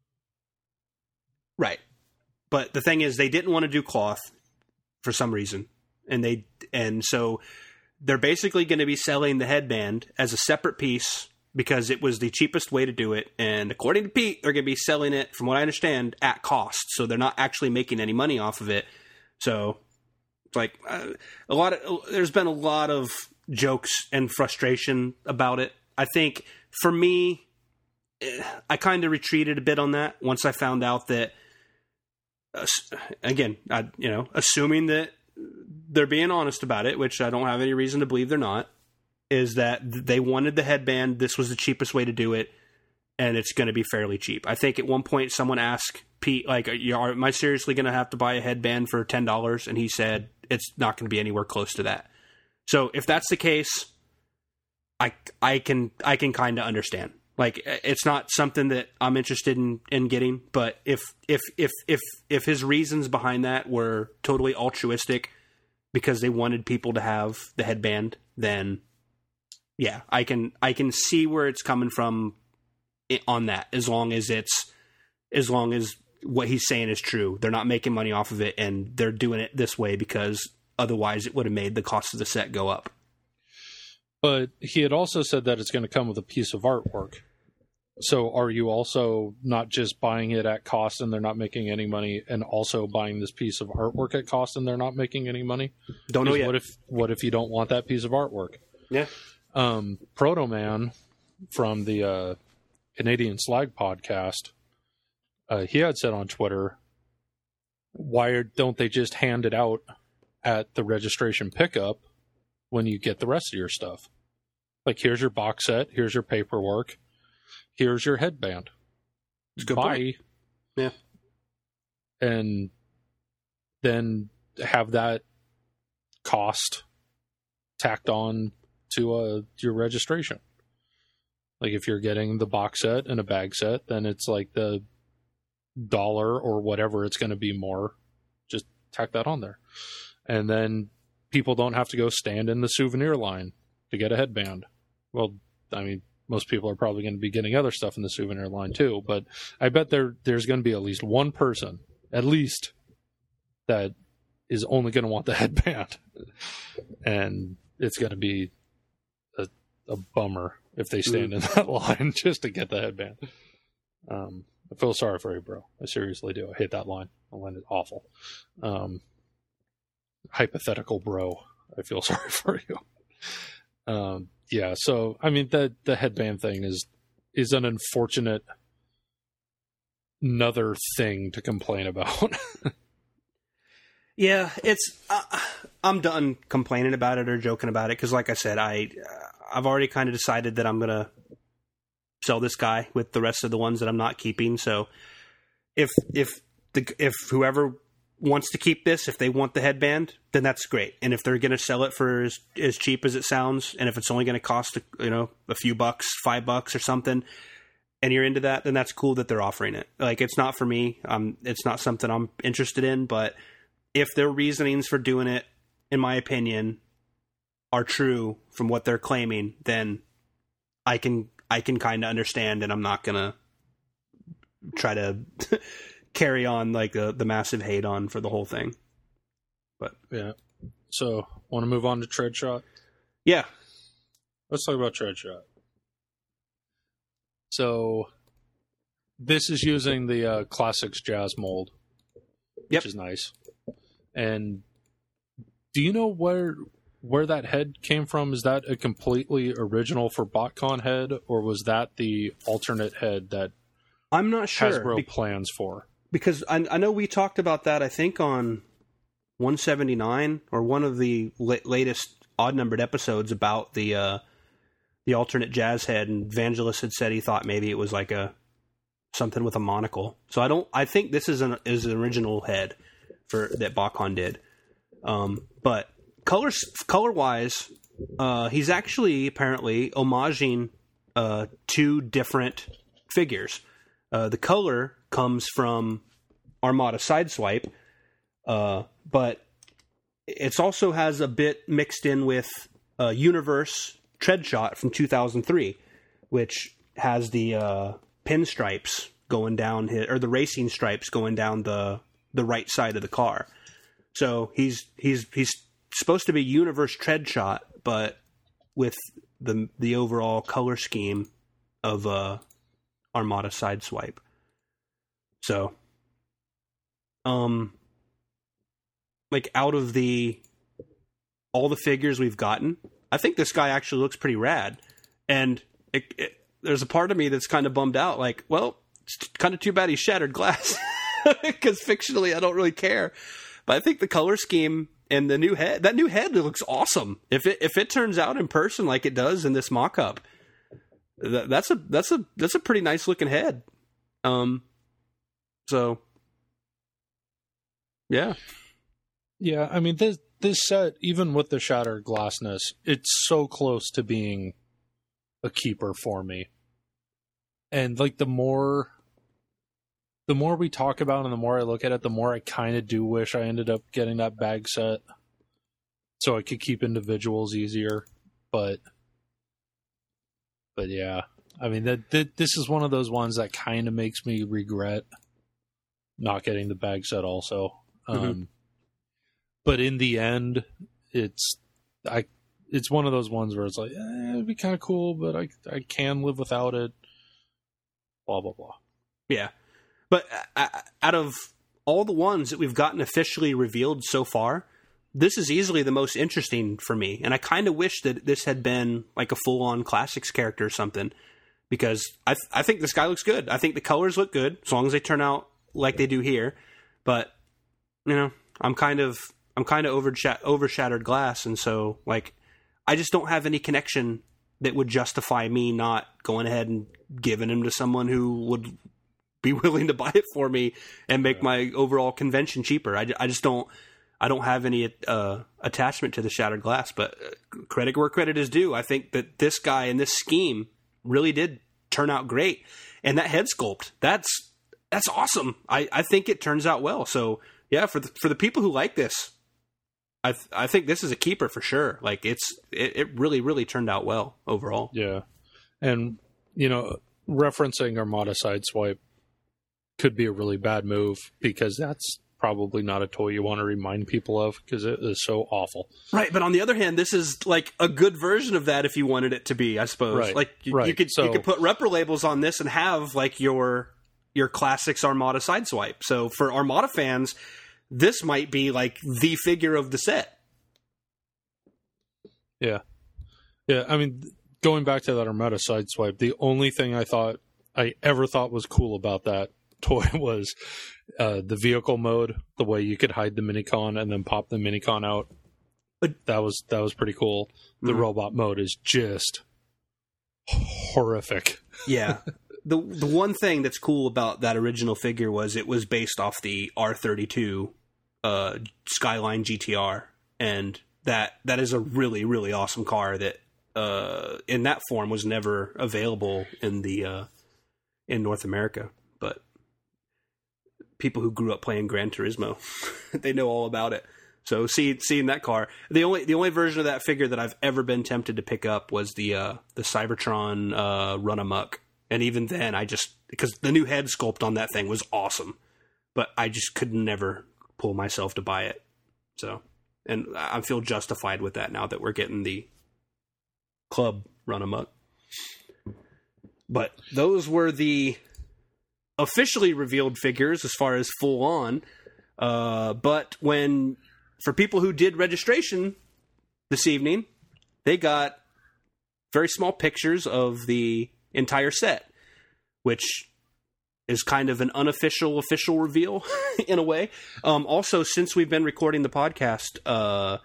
Right. But the thing is, they didn't want to do cloth for some reason. And they and so they're basically going to be selling the headband as a separate piece because it was the cheapest way to do it. And according to Pete, they're going to be selling it, from what I understand, at cost. So they're not actually making any money off of it. So it's like uh, a lot of there's been a lot of jokes and frustration about it. I think for me, I kind of retreated a bit on that once I found out that, uh, again, I, you know, assuming that they're being honest about it, which I don't have any reason to believe they're not, is that they wanted the headband. This was the cheapest way to do it, and it's going to be fairly cheap. I think at one point someone asked Pete, like, are, am I seriously going to have to buy a headband for ten dollars? And he said, it's not going to be anywhere close to that. So if that's the case, I, I can, I can kind of understand. Like, it's not something that I'm interested in, in getting, but if, if, if, if, if his reasons behind that were totally altruistic because they wanted people to have the headband, then yeah, I can, I can see where it's coming from on that, as long as it's, as long as what he's saying is true. They're not making money off of it, and they're doing it this way because otherwise it would have made the cost of the set go up. But he had also said that it's going to come with a piece of artwork. So are you also not just buying it at cost and they're not making any money, and also buying this piece of artwork at cost and they're not making any money? Don't know yet. What if what if you don't want that piece of artwork? Yeah. Um, Proto Man from the uh, Canadian Slag podcast, uh, he had said on Twitter, why don't they just hand it out at the registration pickup when you get the rest of your stuff? Like, here's your box set, here's your paperwork, here's your headband. It's a good Bye. point. Yeah. And then have that cost tacked on to uh, your registration. Like, if you're getting the box set and a bag set, then it's like the dollar or whatever it's going to be more. Just tack that on there. And then people don't have to go stand in the souvenir line to get a headband. Well, I mean, most people are probably going to be getting other stuff in the souvenir line too, but I bet there there's going to be at least one person, at least, that is only going to want the headband. And it's going to be a, a bummer if they stand mm. in that line just to get the headband. Um, I feel sorry for you, bro. I seriously do. I hate that line. I landed awful. Um, hypothetical bro. I feel sorry for you. Um, yeah, so I mean the the headband thing is is an unfortunate another thing to complain about. Yeah, it's uh, I'm done complaining about it or joking about it because, like I said, I uh, I've already kind of decided that I'm gonna sell this guy with the rest of the ones that I'm not keeping. So if if the if whoever wants to keep this, if they want the headband, then that's great. And if they're gonna sell it for as, as cheap as it sounds, and if it's only gonna cost you know a few bucks, five bucks or something, and you're into that, then that's cool that they're offering it. Like, it's not for me. Um, it's not something I'm interested in, but if their reasonings for doing it, in my opinion, are true from what they're claiming, then I can I can kind of understand, and I'm not gonna try to carry on like the the massive hate on for the whole thing. But yeah, so want to move on to Treadshot? Yeah, let's talk about Treadshot. So this is using the uh, Classics Jazz mold, which yep. is nice. And do you know where where that head came from? Is that a completely original for BotCon head, or was that the alternate head that I'm not sure Hasbro Be- plans for? Because I, I know we talked about that, I think, on one seventy-nine or one of the la- latest odd-numbered episodes about the uh, the alternate Jazz head, and Vangelis had said he thought maybe it was like a something with a monocle. So I don't. I think this is an is an original head for that BotCon did. Um, but colors color wise, uh, he's actually apparently homaging uh, two different figures. Uh, the color comes from Armada Sideswipe, uh, but it also has a bit mixed in with uh, Universe Treadshot from two thousand three, which has the uh, pinstripes going down his, or the racing stripes going down the the right side of the car. So he's he's he's supposed to be Universe Treadshot, but with the the overall color scheme of uh, Armada Sideswipe. So, um, like out of the all the figures we've gotten, I think this guy actually looks pretty rad. And it, it, there's a part of me that's kind of bummed out. Like, well, it's kind of too bad he shattered glass because fictionally I don't really care. But I think the color scheme and the new head, that new head looks awesome. If it if it turns out in person like it does in this mock-up, that, that's a that's a that's a pretty nice looking head. Um, so yeah, yeah. I mean, this this set, even with the shattered glassness, it's so close to being a keeper for me. And like the more. The more we talk about it and the more I look at it, the more I kind of do wish I ended up getting that bag set so I could keep individuals easier. But, but yeah, I mean, that, that this is one of those ones that kind of makes me regret not getting the bag set also. Mm-hmm. Um, but in the end, it's I it's one of those ones where it's like, eh, it'd be kind of cool, but I I can live without it. Blah blah blah. Yeah. But out of all the ones that we've gotten officially revealed so far, this is easily the most interesting for me. And I kind of wish that this had been like a full-on Classics character or something, because I th- I think this guy looks good. I think the colors look good, as long as they turn out like they do here. But, you know, I'm kind of I'm kind of overshat- overshadowed glass, and so, like, I just don't have any connection that would justify me not going ahead and giving him to someone who would be willing to buy it for me and make my overall convention cheaper. I, I just don't, I don't have any uh, attachment to the shattered glass, but credit where credit is due. I think that this guy and this scheme really did turn out great. And that head sculpt, that's, that's awesome. I, I think it turns out well. So yeah, for the, for the people who like this, I th- I think this is a keeper for sure. Like it's, it, it really, really turned out well overall. Yeah. And, you know, referencing Armada Sideswipe could be a really bad move, because that's probably not a toy you want to remind people of, because it is so awful. Right, but on the other hand, this is like a good version of that if you wanted it to be, I suppose. Right, like you, right. you could so, you could put repro labels on this and have like your your classics Armada Sideswipe. So for Armada fans, this might be like the figure of the set. Yeah. Yeah, I mean, going back to that Armada Sideswipe, the only thing I thought I ever thought was cool about that toy was uh, the vehicle mode, the way you could hide the Minicon and then pop the Minicon out. That was that was pretty cool. The mm-hmm. robot mode is just horrific. Yeah. The the one thing that's cool about that original figure was it was based off the R thirty-two uh, Skyline G T R, and that that is a really, really awesome car that uh, in that form was never available in the uh, in North America. But people who grew up playing Gran Turismo, they know all about it. So see, seeing that car, the only the only version of that figure that I've ever been tempted to pick up was the uh, the Cybertron uh, Run Amok, and even then, I just because the new head sculpt on that thing was awesome, but I just could never pull myself to buy it. So, and I feel justified with that now that we're getting the Club Run Amok. But those were the officially revealed figures as far as full on. Uh, but when For people who did registration this evening, they got very small pictures of the entire set, which is kind of an unofficial, official reveal in a way. Um, also, since we've been recording the podcast, uh,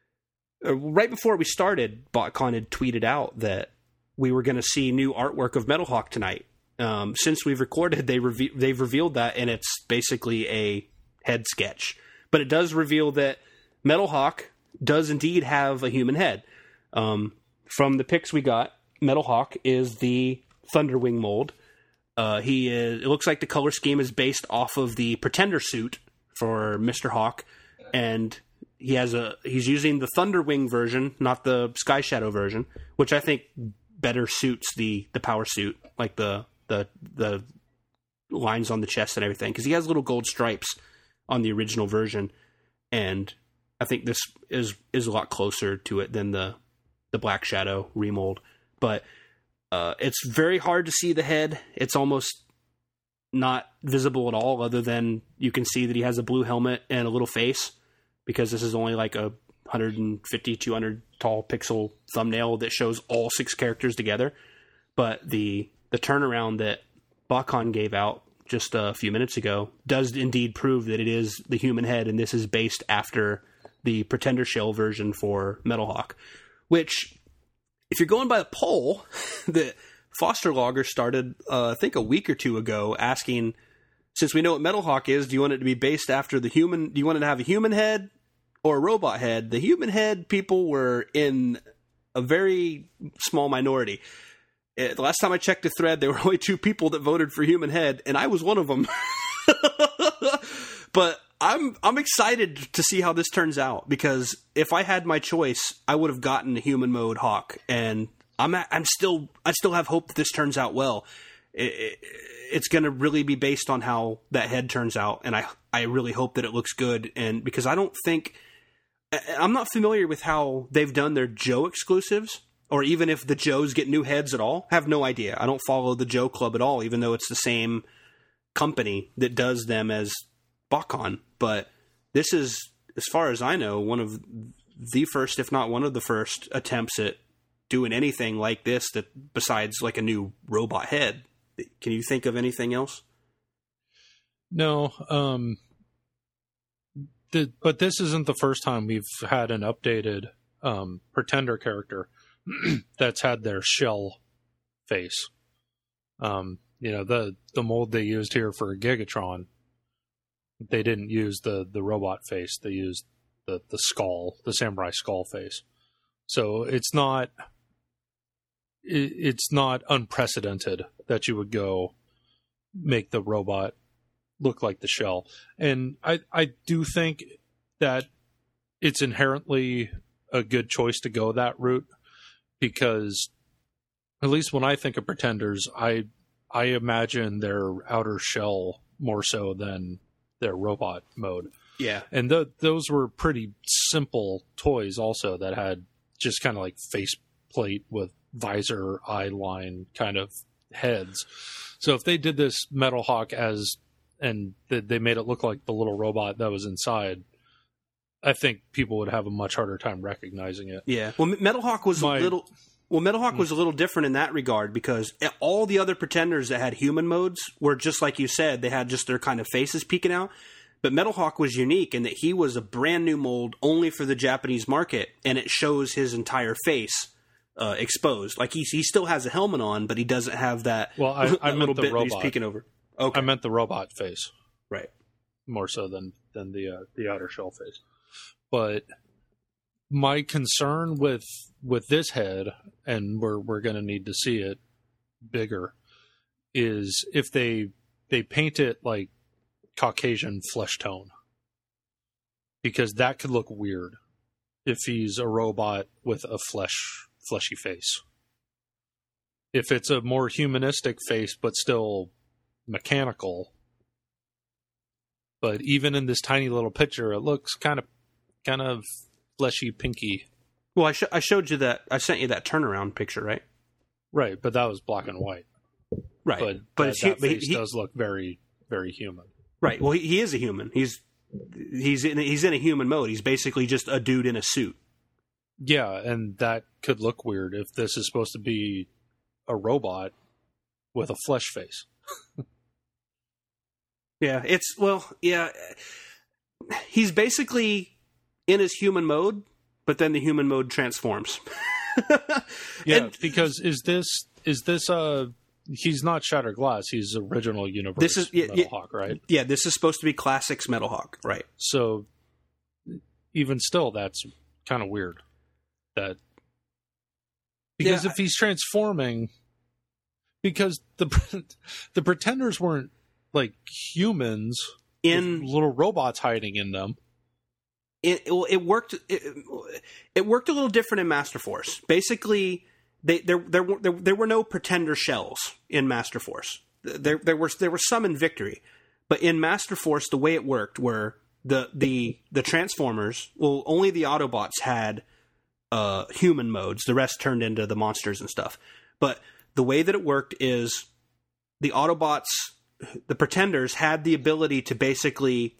right before we started, BotCon had tweeted out that we were going to see new artwork of Metalhawk tonight. Um, since we've recorded, they reve- they've revealed that, and it's basically a head sketch. But it does reveal that Metalhawk does indeed have a human head. Um, from the pics we got, Metalhawk is the Thunderwing mold. Uh, he is. It looks like the color scheme is based off of the Pretender suit for Mister Hawk, and he has a. He's using the Thunderwing version, not the Sky Shadow version, which I think better suits the the power suit, like the the the lines on the chest and everything, because he has little gold stripes on the original version, and I think this is is a lot closer to it than the the Black Shadow remold. But uh, it's very hard to see the head. It's almost not visible at all, other than you can see that he has a blue helmet and a little face, because this is only like a one fifty, two hundred tall pixel thumbnail that shows all six characters together. But the the turnaround that BotCon gave out just a few minutes ago does indeed prove that it is the human head, and this is based after the Pretender Shell version for Metalhawk, which, if you're going by the poll that Foster Logger started, uh, I think a week or two ago, asking, since we know what Metalhawk is, do you want it to be based after the human, do you want it to have a human head or a robot head? The human head people were in a very small minority. The last time I checked the thread, there were only two people that voted for human head, and I was one of them. But I'm I'm excited to see how this turns out, because if I had my choice, I would have gotten a human mode Hawk, and I'm I'm still I still have hope that this turns out well. It, it, it's going to really be based on how that head turns out, and I I really hope that it looks good, and because I don't think I'm not familiar with how they've done their Joe exclusives, or even if the Joes get new heads at all. I have no idea. I don't follow the Joe Club at all, even though it's the same company that does them as BotCon. But this is, as far as I know, one of the first, if not one of the first, attempts at doing anything like this, that besides like a new robot head. Can you think of anything else? No, um, the, but this isn't the first time we've had an updated um, Pretender character that's had their shell face. Um, you know, the the mold they used here for Gigatron, they didn't use the, the robot face. They used the, the skull, the samurai skull face. So it's not it, it's not unprecedented that you would go make the robot look like the shell. And I I do think that it's inherently a good choice to go that route, because at least when I think of Pretenders, I I imagine their outer shell more so than their robot mode. Yeah. And th- those were pretty simple toys also, that had just kind of like face plate with visor, eye line kind of heads. So if they did this Metal Hawk as, and they made it look like the little robot that was inside, I think people would have a much harder time recognizing it. Yeah. Well, Metal Hawk was My, a little. Well, Metal Hawk was a little different in that regard because all the other Pretenders that had human modes were just like you said. They had just their kind of faces peeking out. But Metal Hawk was unique in that he was a brand new mold only for the Japanese market, and it shows his entire face uh, exposed. Like he he still has a helmet on, but he doesn't have that. Well, I, that I meant little the bit that robot. he's peeking over. Okay, I meant the robot face, right? More so than than the uh, the outer shell face. But my concern with with this head, and we're we're going to need to see it bigger, is if they they paint it like Caucasian flesh tone, because that could look weird if he's a robot with a flesh fleshy face. If it's a more humanistic face but still mechanical, but even in this tiny little picture, it looks kind of kind of fleshy, pinky. Well, I, sh- I showed you that. I sent you that turnaround picture, right? Right, but that was black and white. Right, But, but that, it's that hu- but he- face he- does look very, very human. Right. Well, he, he is a human. He's he's in he's in a human mode. He's basically just a dude in a suit. Yeah, and that could look weird if this is supposed to be a robot with a flesh face. Yeah, it's well, yeah. He's basically in his human mode, but then the human mode transforms. Yeah, And because is this is this uh he's not Shattered Glass, he's original universe This is- yeah, Metal yeah. Hawk, right? yeah, this is supposed to be classics Metal Hawk, right? So even still that's kind of weird. That because Yeah, if he's transforming, because the the Pretenders weren't like humans In with little robots hiding in them. it, it, it worked. It, it worked a little different in Master Force. Basically, they there there were there, there were no Pretender shells in Master Force. There there were there were some in Victory, but in Master Force, the way it worked were the the the Transformers. Well, only the Autobots had uh, human modes. The rest turned into the monsters and stuff. But the way that it worked is the Autobots, the Pretenders, had the ability to basically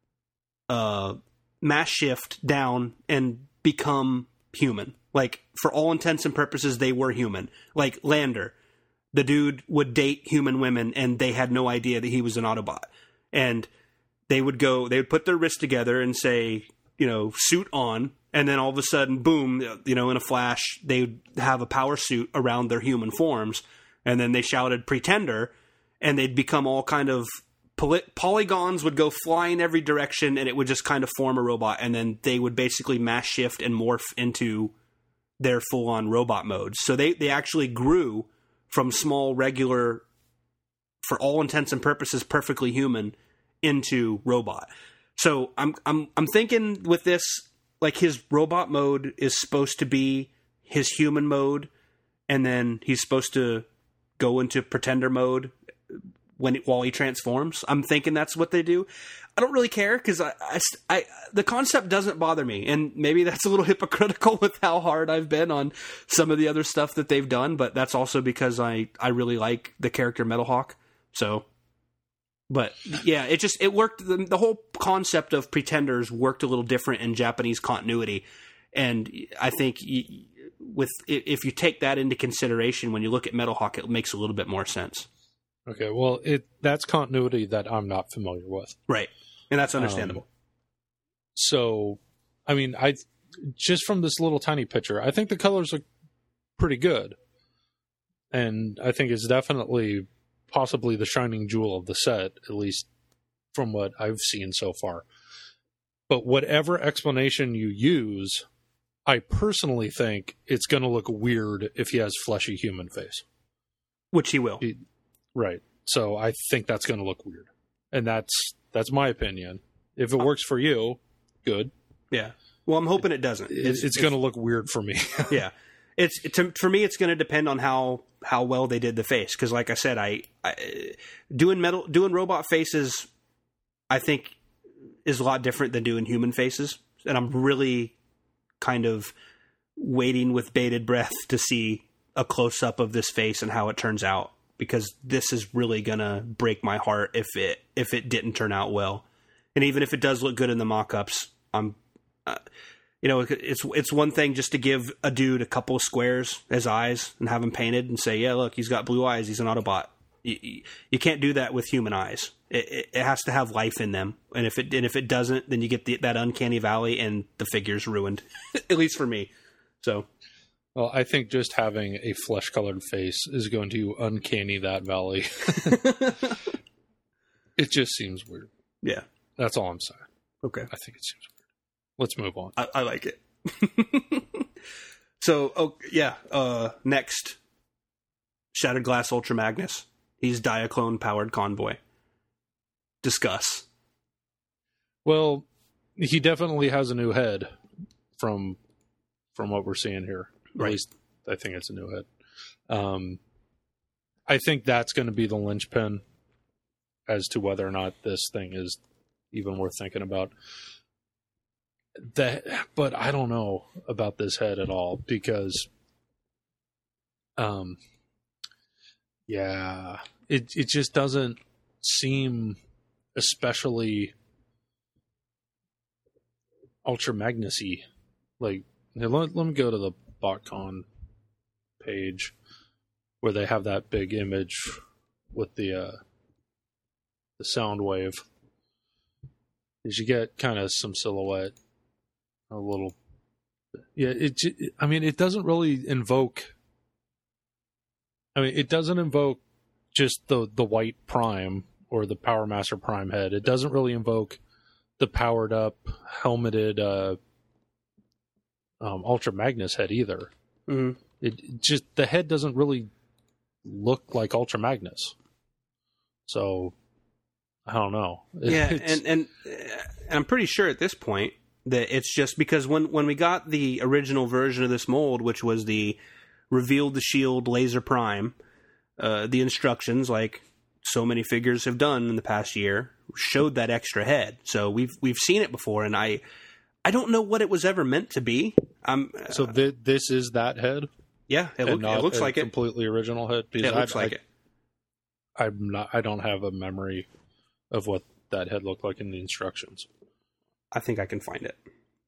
uh, mass shift down and become human. Like, for all intents and purposes, they were human. Like Lander, the dude would date human women, and they had no idea that he was an Autobot. And they would go, they would put their wrists together and say, you know, suit on, and then all of a sudden, boom, you know, in a flash, they would have a power suit around their human forms, and then they shouted Pretender, and they'd become all kind of poly- polygons would go flying every direction, and it would just kind of form a robot, and then they would basically mass shift and morph into their full-on robot modes. So they, they actually grew from small, regular, for all intents and purposes, perfectly human, into robot. So I'm I'm I'm thinking with this, like, his robot mode is supposed to be his human mode, and then he's supposed to go into Pretender mode when while he transforms. I'm thinking that's what they do. I don't really care because I, I, I the concept doesn't bother me, and maybe that's a little hypocritical with how hard I've been on some of the other stuff that they've done. But that's also because I I really like the character Metal Hawk. So, but yeah, it just it worked. The, the whole concept of Pretenders worked a little different in Japanese continuity, and I think y- with if you take that into consideration when you look at Metal Hawk, it makes a little bit more sense. Okay, well, it that's continuity that I'm not familiar with. Right. And that's understandable. Um, so, I mean, I just from this little tiny picture, I think the colors look pretty good. And I think it's definitely possibly the shining jewel of the set, at least from what I've seen so far. But whatever explanation you use, I personally think it's going to look weird if he has fleshy human face. Which he will. He, right. So I think that's going to look weird. And that's that's my opinion. If it works for you, good. Yeah. Well, I'm hoping it doesn't. It's, it's going to look weird for me. Yeah. It's to, for me. It's going to depend on how, how well they did the face. Because, like I said, I, I doing metal doing robot faces, I think, is a lot different than doing human faces. And I'm really kind of waiting with bated breath to see a close up of this face and how it turns out. because this is really gonna break my heart if it if it didn't turn out well. And even if it does look good in the mock-ups, I'm, uh, you know, it's it's one thing just to give a dude a couple of squares as eyes and have him painted and say, yeah, look, he's got blue eyes, he's an Autobot. You, you can't do that with human eyes. It, it has to have life in them, and if it and if it doesn't, then you get the, that uncanny valley, and the figure's ruined. At least for me. So, well, I think just having a flesh-colored face is going to uncanny that valley. It just seems weird. Yeah, that's all I'm saying. Okay, I think it seems weird. Let's move on. I, I like it. So, oh yeah, uh, next, Shattered Glass Ultra Magnus. He's Diaclone-powered convoy. Discuss. Well, he definitely has a new head from from what we're seeing here. At Right. least I think it's a new head. Um, I think that's going to be the linchpin as to whether or not this thing is even worth thinking about. That, but I don't know about this head at all because, um, yeah, it it just doesn't seem especially Ultra Magnus-y. Like, let, let me go to the BotCon page where they have that big image with the uh, the sound wave. As you get kind of some silhouette, a little, yeah. It, it, I mean, it doesn't really invoke. I mean, it doesn't invoke just the the white Prime or the Power Master Prime head. It doesn't really invoke the powered up, helmeted uh, um, Ultra Magnus head either. Mm-hmm. It, it just the head doesn't really look like Ultra Magnus. So I don't know. Yeah, It's- and, and and I'm pretty sure at this point that it's just because when when we got the original version of this mold, which was the revealed the shield laser prime, uh, the instructions, like so many figures have done in the past year, showed that extra head. So we've we've seen it before, and I I don't know what it was ever meant to be. Um, so th- this is that head. yeah, it, and look, not it looks a like it. completely original head. Because It looks I, like I, it. I'm not. I don't have a memory of what that head looked like in the instructions. I think I can find it.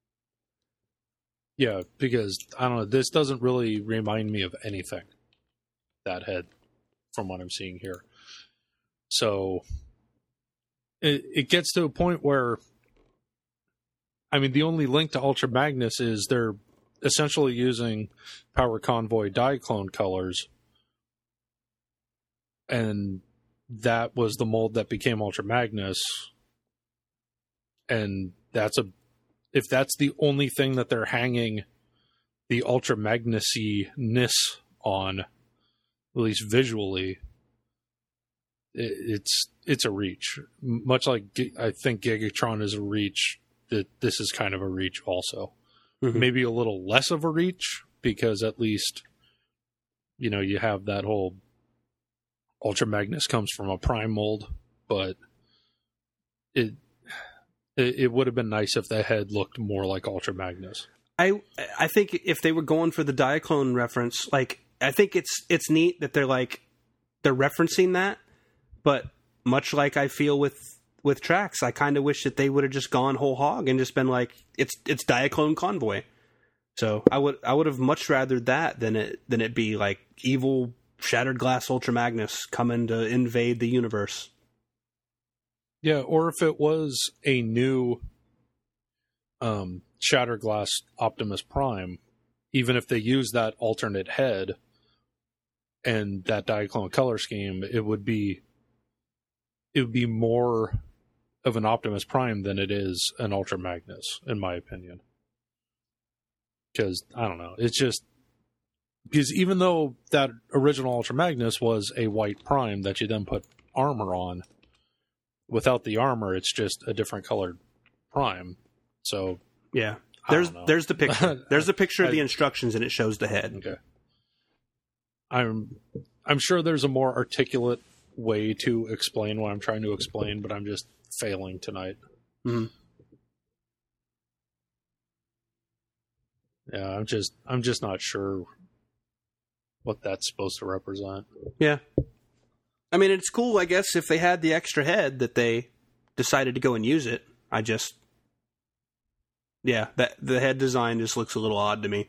Yeah, because I don't know. This doesn't really remind me of anything. That head, from what I'm seeing here. So it it gets to a point where, I mean, the only link to Ultra Magnus is they're essentially using Power Convoy Diaclone colors, and that was the mold that became Ultra Magnus. And that's a if that's the only thing that they're hanging the Ultra Magnus-y-ness on, at least visually, it, it's it's a reach. Much like G- I think Gigatron is a reach, that this is kind of a reach also. Mhm. Maybe a little less of a reach, because at least, you know, you have that whole Ultra Magnus comes from a Prime mold, but it it, it would have been nice if the head looked more like Ultra Magnus. I I think if they were going for the Diaclone reference, like I think it's it's neat that they're like they're referencing that, but much like I feel with with Trax, I kind of wish that they would have just gone whole hog and just been like it's it's Diaclone Convoy. So I would I would have much rather that than it than it be like evil Shattered Glass Ultra Magnus coming to invade the universe. Yeah, or if it was a new um, Shattered Glass Optimus Prime, even if they use that alternate head and that Diaclone color scheme, it would be it would be more of an Optimus Prime than it is an Ultra Magnus, in my opinion. Because I don't know, it's just because even though that original Ultra Magnus was a white Prime that you then put armor on, without the armor, it's just a different colored Prime. So Yeah. I There's don't know. there's the picture. There's the picture of I- the instructions and it shows the head. Okay. I'm I'm sure there's a more articulate way to explain what I'm trying to explain, but I'm just failing tonight. Mhm. Yeah, I'm just I'm just not sure what that's supposed to represent. Yeah. I mean, it's cool, I guess, if they had the extra head that they decided to go and use it. I just, yeah, that the head design just looks a little odd to me.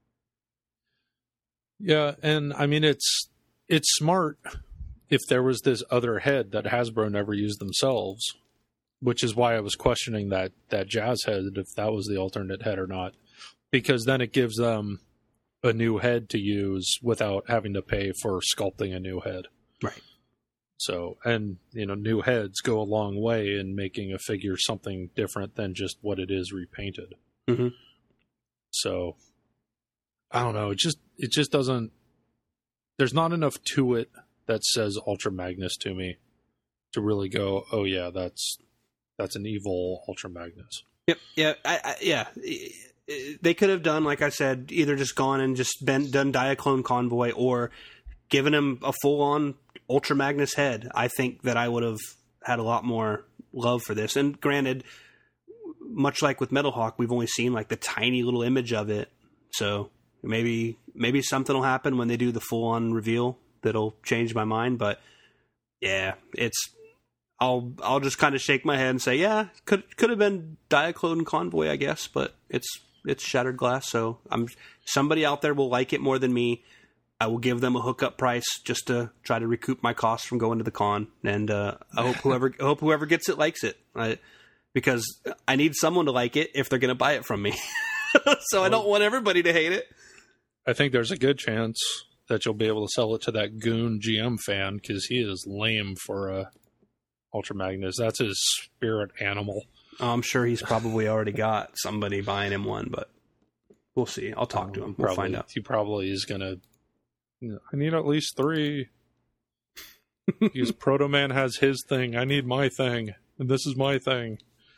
Yeah, and I mean, it's it's smart if there was this other head that Hasbro never used themselves, which is why I was questioning that, that Jazz head, if that was the alternate head or not, because then it gives them a new head to use without having to pay for sculpting a new head. Right. So, and, you know, new heads go a long way in making a figure something different than just what it is repainted. Mm-hmm. So, I don't know. It just, it just doesn't, there's not enough to it that says Ultra Magnus to me to really go, oh yeah, that's, that's an evil Ultra Magnus. Yep. Yeah. I, I, yeah. They could have done, like I said, either just gone and just been, done Diaclone Convoy or given him a full-on Ultra Magnus head. I think that I would have had a lot more love for this. And granted, much like with Metal Hawk, we've only seen like the tiny little image of it. So maybe maybe something will happen when they do the full-on reveal that'll change my mind. But yeah, it's I'll I'll just kind of shake my head and say, yeah, could could have been Diaclone Convoy, I guess, but it's it's Shattered Glass. So I'm somebody out there will like it more than me. I will give them a hookup price just to try to recoup my costs from going to the con, and uh, I hope whoever I hope whoever gets it likes it, I, because I need someone to like it if they're going to buy it from me. So well, I don't want everybody to hate it. I think there's a good chance that you'll be able to sell it to that goon G M fan because he is lame for a Ultra Magnus. That's his spirit animal. Oh, I'm sure he's probably already got somebody buying him one, but we'll see. I'll talk um, to him. We'll probably, find out. He probably is going to. I need at least three. Because Proto Man has his thing. I need my thing. And this is my thing.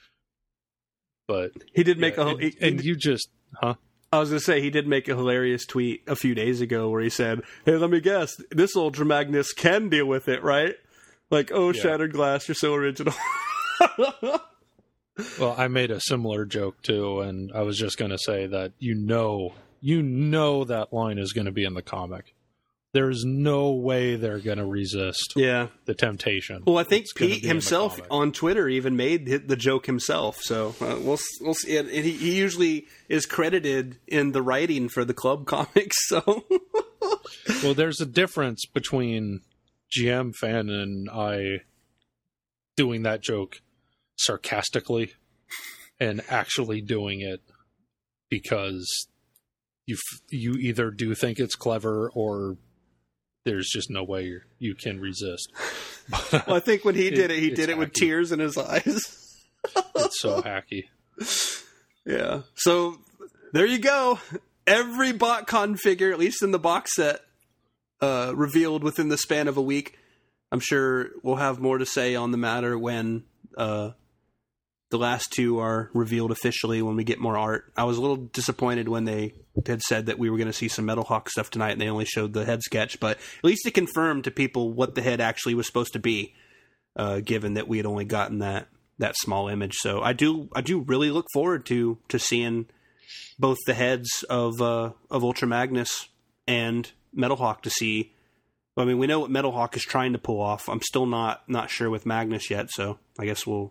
But he did make yeah, a... And, he, and he, you just... Huh? I was going to say, he did make a hilarious tweet a few days ago where he said, hey, let me guess, this Ultra Magnus can deal with it, right? Like, oh, yeah. Shattered Glass, you're so original. Well, I made a similar joke, too, and I was just going to say that you know, you know that line is going to be in the comic. There's no way they're going to resist yeah. the temptation. Well, I think Pete himself on Twitter even made the joke himself. So uh, we'll we'll see. And he, he usually is credited in the writing for the club comics. So well, there's a difference between G M fan and I doing that joke sarcastically and actually doing it because you you either do think it's clever or there's just no way you you can resist. Well, I think when he did it, he did it hacky. With tears in his eyes. It's so hacky. Yeah. So there you go. Every BotCon figure, at least in the box set, uh, revealed within the span of a week. I'm sure we'll have more to say on the matter when uh, the last two are revealed officially, when we get more art. I was a little disappointed when they had said that we were going to see some Metal Hawk stuff tonight and they only showed the head sketch, but at least it confirmed to people what the head actually was supposed to be, uh, given that we had only gotten that, that small image. So I do I do really look forward to to seeing both the heads of uh, of Ultra Magnus and Metal Hawk to see. I mean, we know what Metal Hawk is trying to pull off. I'm still not not sure with Magnus yet, so I guess we'll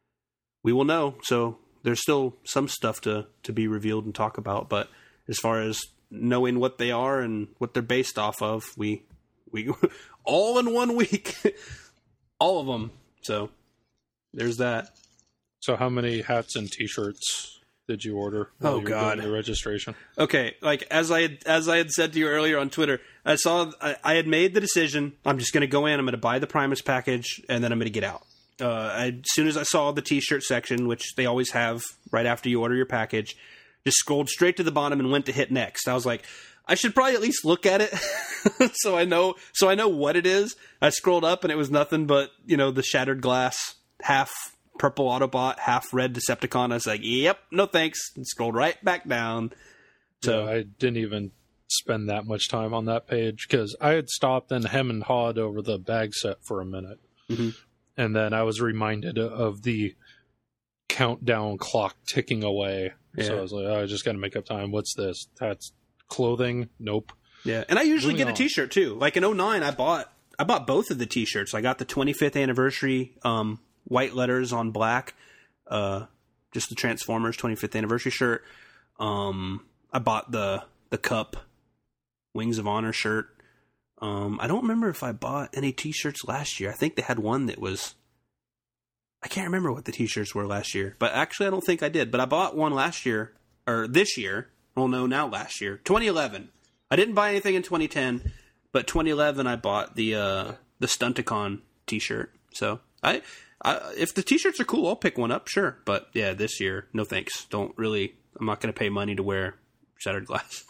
we will know. So there's still some stuff to, to be revealed and talk about, but as far as knowing what they are and what they're based off of, we we all in one week, all of them. So there's that. So how many hats and T-shirts did you order? Oh God, the registration. Okay, like as I had, as I had said to you earlier on Twitter, I saw I, I had made the decision. I'm just going to go in. I'm going to buy the Primus package, and then I'm going to get out. Uh, I, as soon as I saw the T-shirt section, which they always have right after you order your package, just scrolled straight to the bottom and went to hit next. I was like, I should probably at least look at it so I know so I know what it is. I scrolled up and it was nothing but, you know, the Shattered Glass half purple Autobot, half red Decepticon. I was like, yep, no thanks. And scrolled right back down. So yeah, I didn't even spend that much time on that page because I had stopped and hem and hawed over the bag set for a minute. Mm-hmm. And then I was reminded of the countdown clock ticking away. Yeah. So I was like, oh, I just got to make up time. What's this? That's clothing? Nope. Yeah. And I usually Moving get a on. T-shirt too. Like in oh nine, I bought I bought both of the T-shirts. I got the twenty-fifth anniversary um, white letters on black, uh, just the Transformers twenty-fifth anniversary shirt. Um, I bought the the Cup Wings of Honor shirt. Um, I don't remember if I bought any T-shirts last year. I think they had one that was... I can't remember what the T-shirts were last year. But actually, I don't think I did. But I bought one last year, or this year. Well, no, now last year. twenty eleven. I didn't buy anything in twenty ten, but twenty eleven I bought the uh, the Stunticon T-shirt. So, I, I if the T-shirts are cool, I'll pick one up, sure. But, yeah, this year, no thanks. Don't really... I'm not going to pay money to wear Shattered Glass.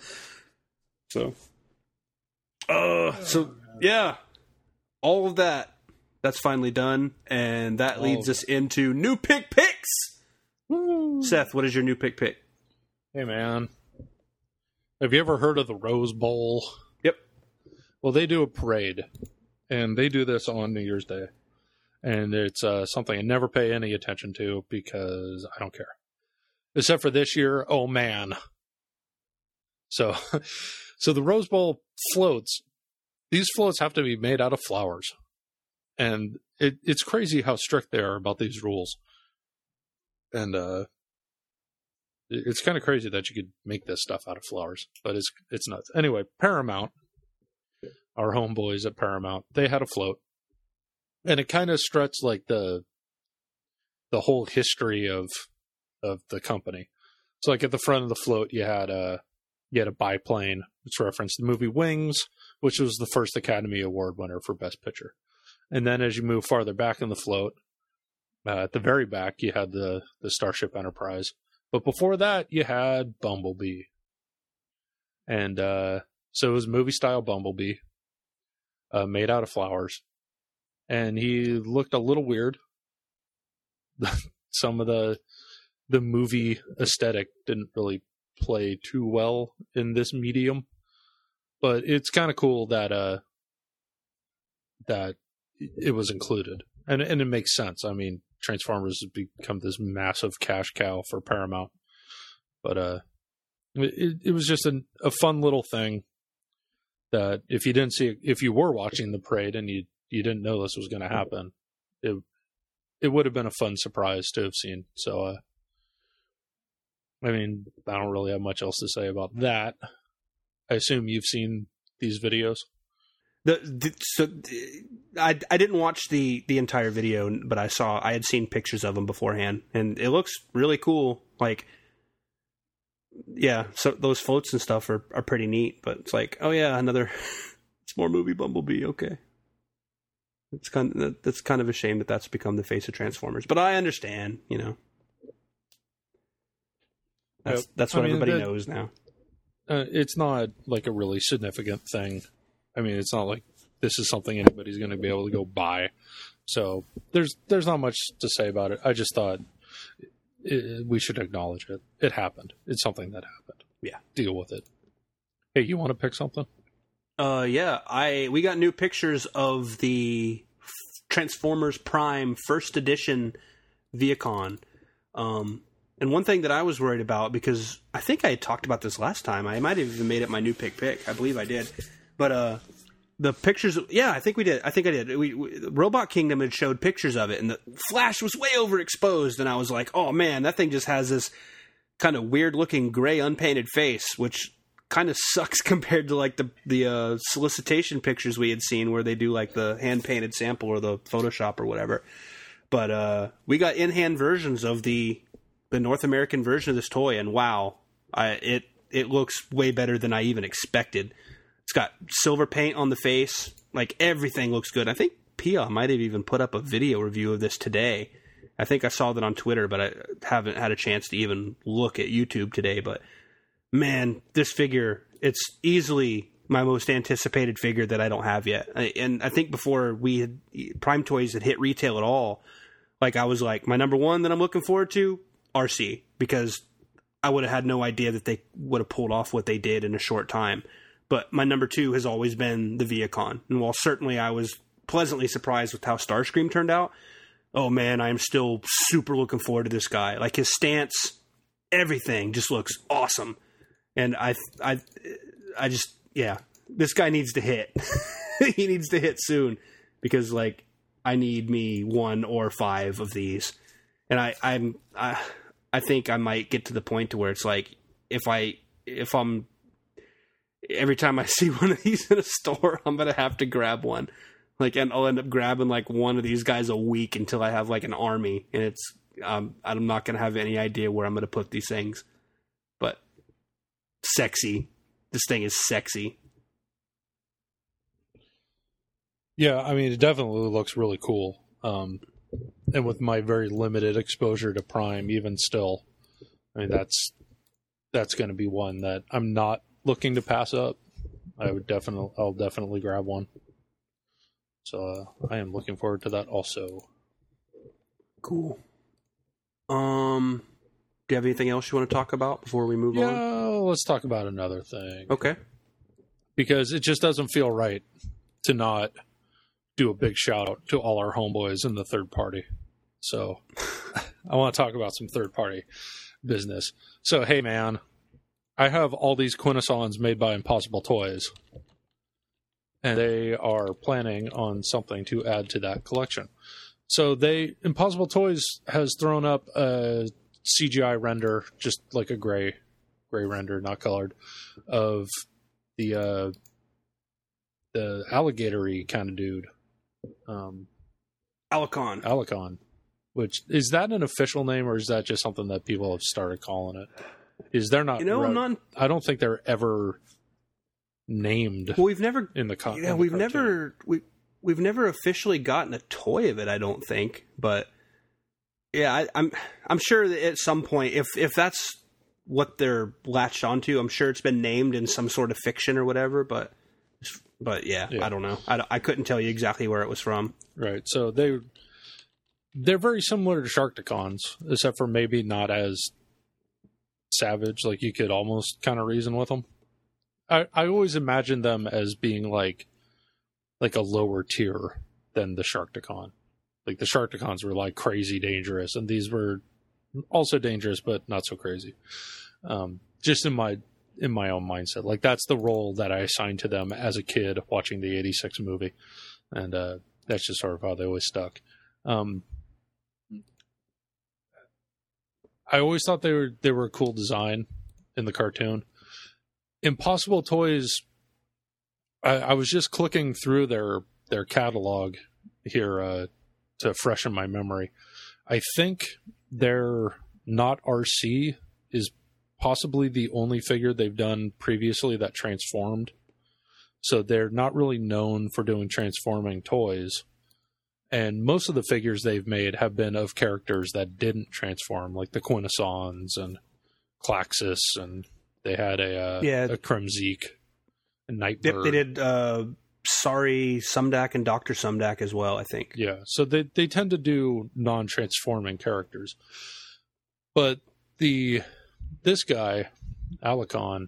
so... Uh, so, yeah, all of that, that's finally done, and that oh. leads us into new pick picks. Woo. Seth, what is your new pick pick? Hey, man. Have you ever heard of the Rose Bowl? Yep. Well, they do a parade, and they do this on New Year's Day, and it's uh, something I never pay any attention to because I don't care. Except for this year, oh, man. So... So the Rose Bowl floats, these floats have to be made out of flowers. And it, it's crazy how strict they are about these rules. And uh, it's kind of crazy that you could make this stuff out of flowers. But it's it's nuts. Anyway, Paramount, our homeboys at Paramount, they had a float. And it kind of struts like the the whole history of of the company. So like at the front of the float, you had a... You had a biplane, which referenced the movie Wings, which was the first Academy Award winner for Best Picture. And then as you move farther back in the float, uh, at the very back, you had the, the Starship Enterprise. But before that, you had Bumblebee. And uh, so it was movie-style Bumblebee, uh, made out of flowers. And he looked a little weird. Some of the the movie aesthetic didn't really play too well in this medium, but it's kind of cool that uh that it was included, and and it makes sense. I mean, Transformers has become this massive cash cow for Paramount, but uh it, it was just a, a fun little thing that if you didn't see it, if you were watching the parade and you you didn't know this was going to happen, it it would have been a fun surprise to have seen. So uh I mean, I don't really have much else to say about that. I assume you've seen these videos. The, the so I I didn't watch the, the entire video, but I saw I had seen pictures of them beforehand, and it looks really cool. Like, yeah, so those floats and stuff are, are pretty neat. But it's like, oh yeah, another it's more movie Bumblebee. Okay, it's kind of, that's kind of a shame that that's become the face of Transformers. But I understand, you know. That's, that's what I mean, everybody that, knows now. Uh, it's not like a really significant thing. I mean, it's not like this is something anybody's going to be able to go buy. So there's there's not much to say about it. I just thought it, we should acknowledge it. It happened. It's something that happened. Yeah. Deal with it. Hey, you want to pick something? Uh, yeah. I we got new pictures of the Transformers Prime First Edition Viacon. Um... And one thing that I was worried about, because I think I had talked about this last time, I might have even made it my new pick pick. I believe I did. But uh, the pictures, yeah, I think we did. I think I did. We, we, Robot Kingdom had showed pictures of it, and the Flash was way overexposed, and I was like, oh man, that thing just has this kind of weird looking gray unpainted face, which kind of sucks compared to like the the uh, solicitation pictures we had seen where they do like the hand painted sample or the Photoshop or whatever. But uh, we got in hand versions of the the North American version of this toy, and wow, I, it it looks way better than I even expected. It's got silver paint on the face, like everything looks good. I think Pia might have even put up a video review of this today. I think I saw that on Twitter, but I haven't had a chance to even look at YouTube today. But man, this figure, it's easily my most anticipated figure that I don't have yet. And I think before we had Prime Toys had hit retail at all, like I was like, my number one that I'm looking forward to, R C, because I would have had no idea that they would have pulled off what they did in a short time. But my number two has always been the Viacon. And while certainly I was pleasantly surprised with how Starscream turned out, oh man, I am still super looking forward to this guy. Like his stance, everything just looks awesome. And I, I, I just, yeah, this guy needs to hit. he needs to hit soon because like I need me one or five of these, and I I'm I I think I might get to the point to where it's like if I if I'm every time I see one of these in a store, I'm gonna have to grab one. Like, and I'll end up grabbing like one of these guys a week until I have like an army, and it's um, I'm not gonna have any idea where I'm gonna put these things. But sexy, this thing is sexy. Yeah, I mean, it definitely looks really cool. Um, and with my very limited exposure to Prime, even still, I mean, that's that's going to be one that I'm not looking to pass up. I would definitely, I'll definitely grab one. So uh, I am looking forward to that also. Cool. Um, do you have anything else you want to talk about before we move yeah, on? Yeah, let's talk about another thing. Okay. Because it just doesn't feel right to not do a big shout out to all our homeboys in the third party. So I want to talk about some third party business. So, hey man, I have all these Quintessons made by Impossible Toys, and they are planning on something to add to that collection. So they Impossible Toys has thrown up a C G I render, just like a gray gray render, not colored, of the uh, the alligator-y kind of dude. Um, Alicon. Alicon. Which, is that an official name, or is that just something that people have started calling it? Is there not... You know, I'm not... I don't think they're ever named well, we've never, in the co- yeah, in the we've cartoon. never... We, we've never officially gotten a toy of it, I don't think. But, yeah, I, I'm I'm sure that at some point, if if that's what they're latched onto, I'm sure it's been named in some sort of fiction or whatever, but... But yeah, yeah, I don't know. I, I couldn't tell you exactly where it was from. Right. So they they're very similar to Sharkticons, except for maybe not as savage. Like you could almost kind of reason with them. I I always imagined them as being like like a lower tier than the Sharkticon. Like the Sharkticons were like crazy dangerous, and these were also dangerous, but not so crazy. Um, just in my in my own mindset. Like that's the role that I assigned to them as a kid watching the eighty-six movie. And uh, that's just sort of how they always stuck. Um, I always thought they were they were a cool design in the cartoon. Impossible Toys, I, I was just clicking through their, their catalog here uh, to freshen my memory. I think their Not R C is possibly the only figure they've done previously that transformed. So they're not really known for doing transforming toys. And most of the figures they've made have been of characters that didn't transform, like the Quintessons and Klaxus, and they had a uh, yeah. a Kremzeek, a Nightbird. Yep, they did uh, Sorry Sumdak and Doctor Sumdak as well, I think. Yeah, so they, they tend to do non-transforming characters. But the... This guy, Alicon,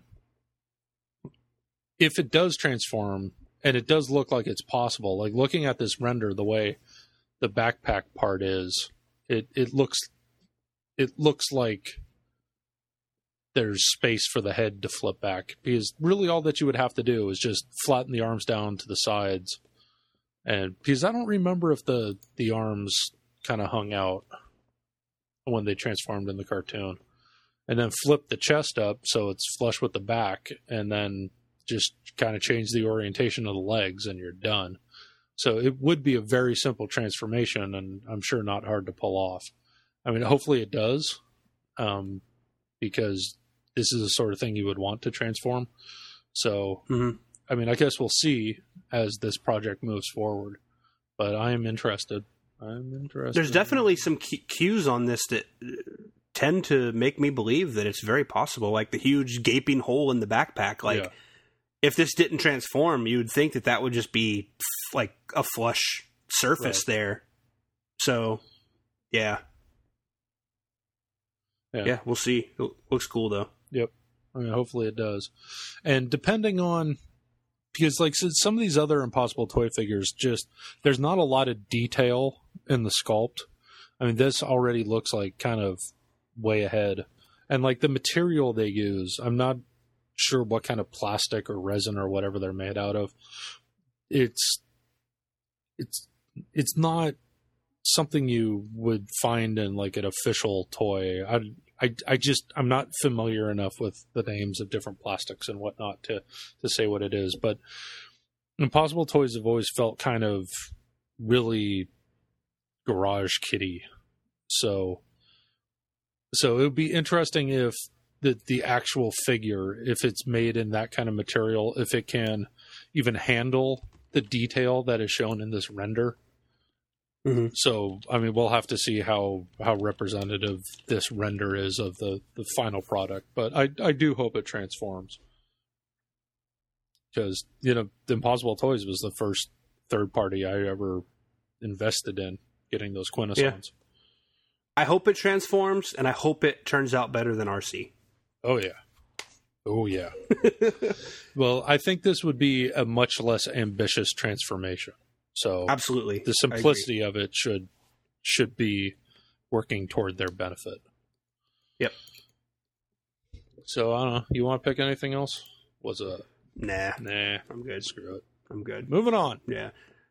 if it does transform, and it does look like it's possible, like looking at this render, the way the backpack part is, it, it looks it looks like there's space for the head to flip back. Because really all that you would have to do is just flatten the arms down to the sides. And because I don't remember if the, the arms kind of hung out when they transformed in the cartoon. And then flip the chest up so it's flush with the back, and then just kind of change the orientation of the legs, and you're done. So it would be a very simple transformation, and I'm sure not hard to pull off. I mean, hopefully it does, um, because this is the sort of thing you would want to transform. So, mm-hmm. I mean, I guess we'll see as this project moves forward, but I am interested. I'm interested. There's definitely some cues on this that tend to make me believe that it's very possible, like the huge gaping hole in the backpack. Like, yeah. If this didn't transform, you would think that that would just be f- like a flush surface right. there. So, yeah. yeah. Yeah, we'll see. It looks cool, though. Yep. I mean, hopefully it does. And depending on... Because, like, so some of these other Impossible Toy figures, just... There's not a lot of detail in the sculpt. I mean, this already looks like kind of way ahead. And like the material they use, I'm not sure what kind of plastic or resin or whatever they're made out of. it's it's it's not something you would find in like an official toy. I, I, I just I'm not familiar enough with the names of different plastics and whatnot to to say what it is. But Impossible toys have always felt kind of really garage kitty. So so it would be interesting if the the actual figure, if it's made in that kind of material, if it can even handle the detail that is shown in this render. Mm-hmm. So, I mean, we'll have to see how, how representative this render is of the, the final product. But I, I do hope it transforms. Because, you know, the Impossible Toys was the first third party I ever invested in, getting those Quintessons. Yeah. I hope it transforms, and I hope it turns out better than R C. Oh, yeah. Oh, yeah. Well, I think this would be a much less ambitious transformation. So absolutely, the simplicity of it should should be working toward their benefit. Yep. So I don't know. You want to pick anything else? Was a nah, nah. I'm good. Screw it. I'm good. Moving on. Yeah.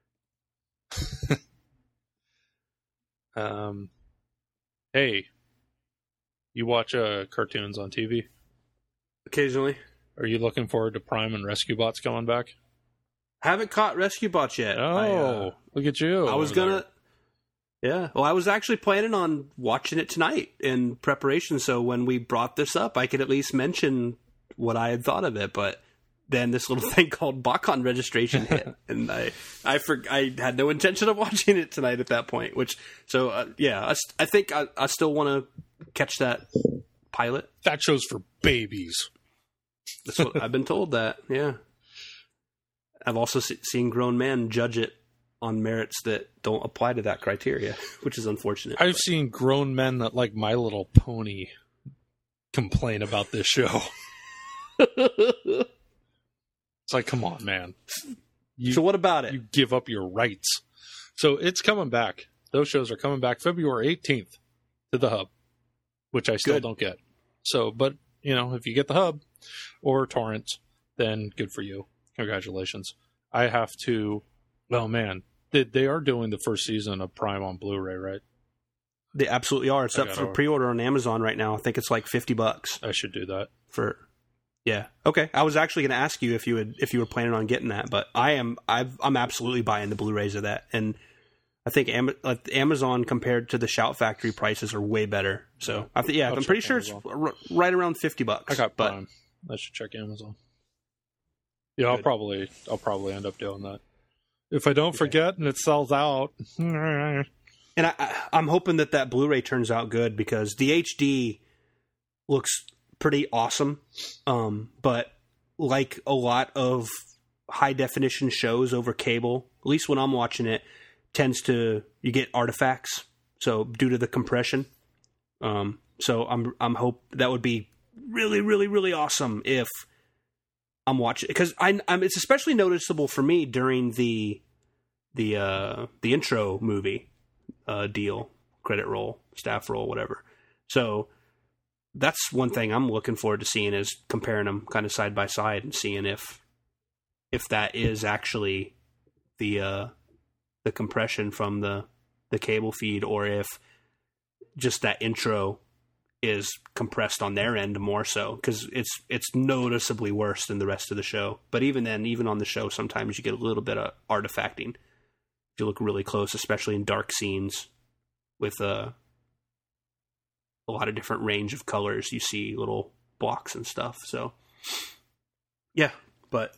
um. Hey, you watch uh, cartoons on T V? Occasionally. Are you looking forward to Prime and Rescue Bots coming back? Haven't caught Rescue Bots yet. Oh, I, uh, look at you. I was gonna... There. Yeah. Well, I was actually planning on watching it tonight in preparation, so when we brought this up, I could at least mention what I had thought of it, but then this little thing called BotCon registration hit, and I I, for, I had no intention of watching it tonight at that point, which... So, uh, yeah, I, I think I, I still want to catch that pilot. That show's for babies. That's what I've been told that, yeah. I've also se- seen grown men judge it on merits that don't apply to that criteria, which is unfortunate. I've but. seen grown men that like My Little Pony complain about this show. It's like, come on, man. You, so what about it? You give up your rights. So it's coming back. Those shows are coming back February eighteenth to the Hub, which I still good. don't get. So, but, you know, if you get the Hub or torrents, then good for you. Congratulations. I have to... Well, man, they, they are doing the first season of Prime on Blu-ray, right? They absolutely are. It's I up for over. pre-order on Amazon right now. I think it's like fifty bucks. I should do that. For Yeah. Okay. I was actually going to ask you if you would if you were planning on getting that, but I am I've, I'm absolutely buying the Blu-rays of that. And I think Am- Amazon compared to the Shout Factory prices are way better. So I th- yeah, I'll I'm pretty sure Amazon. It's r- right around fifty bucks. I got but Prime. I should check Amazon. Yeah, I'll Good. probably I'll probably end up doing that. If I don't okay. forget and it sells out. And I, I, I'm hoping that that Blu-ray turns out good because the H D looks pretty awesome. Um, but like a lot of high-definition shows over cable, at least when I'm watching it, tends to, you get artifacts. So due to the compression. Um, so I'm I'm hope that would be really, really, really awesome if I'm watching, because I, I'm. It's especially noticeable for me during the the uh, the intro movie uh, deal, credit roll, staff roll, whatever. So that's one thing I'm looking forward to seeing is comparing them kind of side by side and seeing if if that is actually the uh, the compression from the the cable feed, or if just that intro is compressed on their end more so, because it's it's noticeably worse than the rest of the show. But even then, even on the show, sometimes you get a little bit of artifacting if you look really close, especially in dark scenes with uh, a lot of different range of colors. You see little blocks and stuff. So yeah, but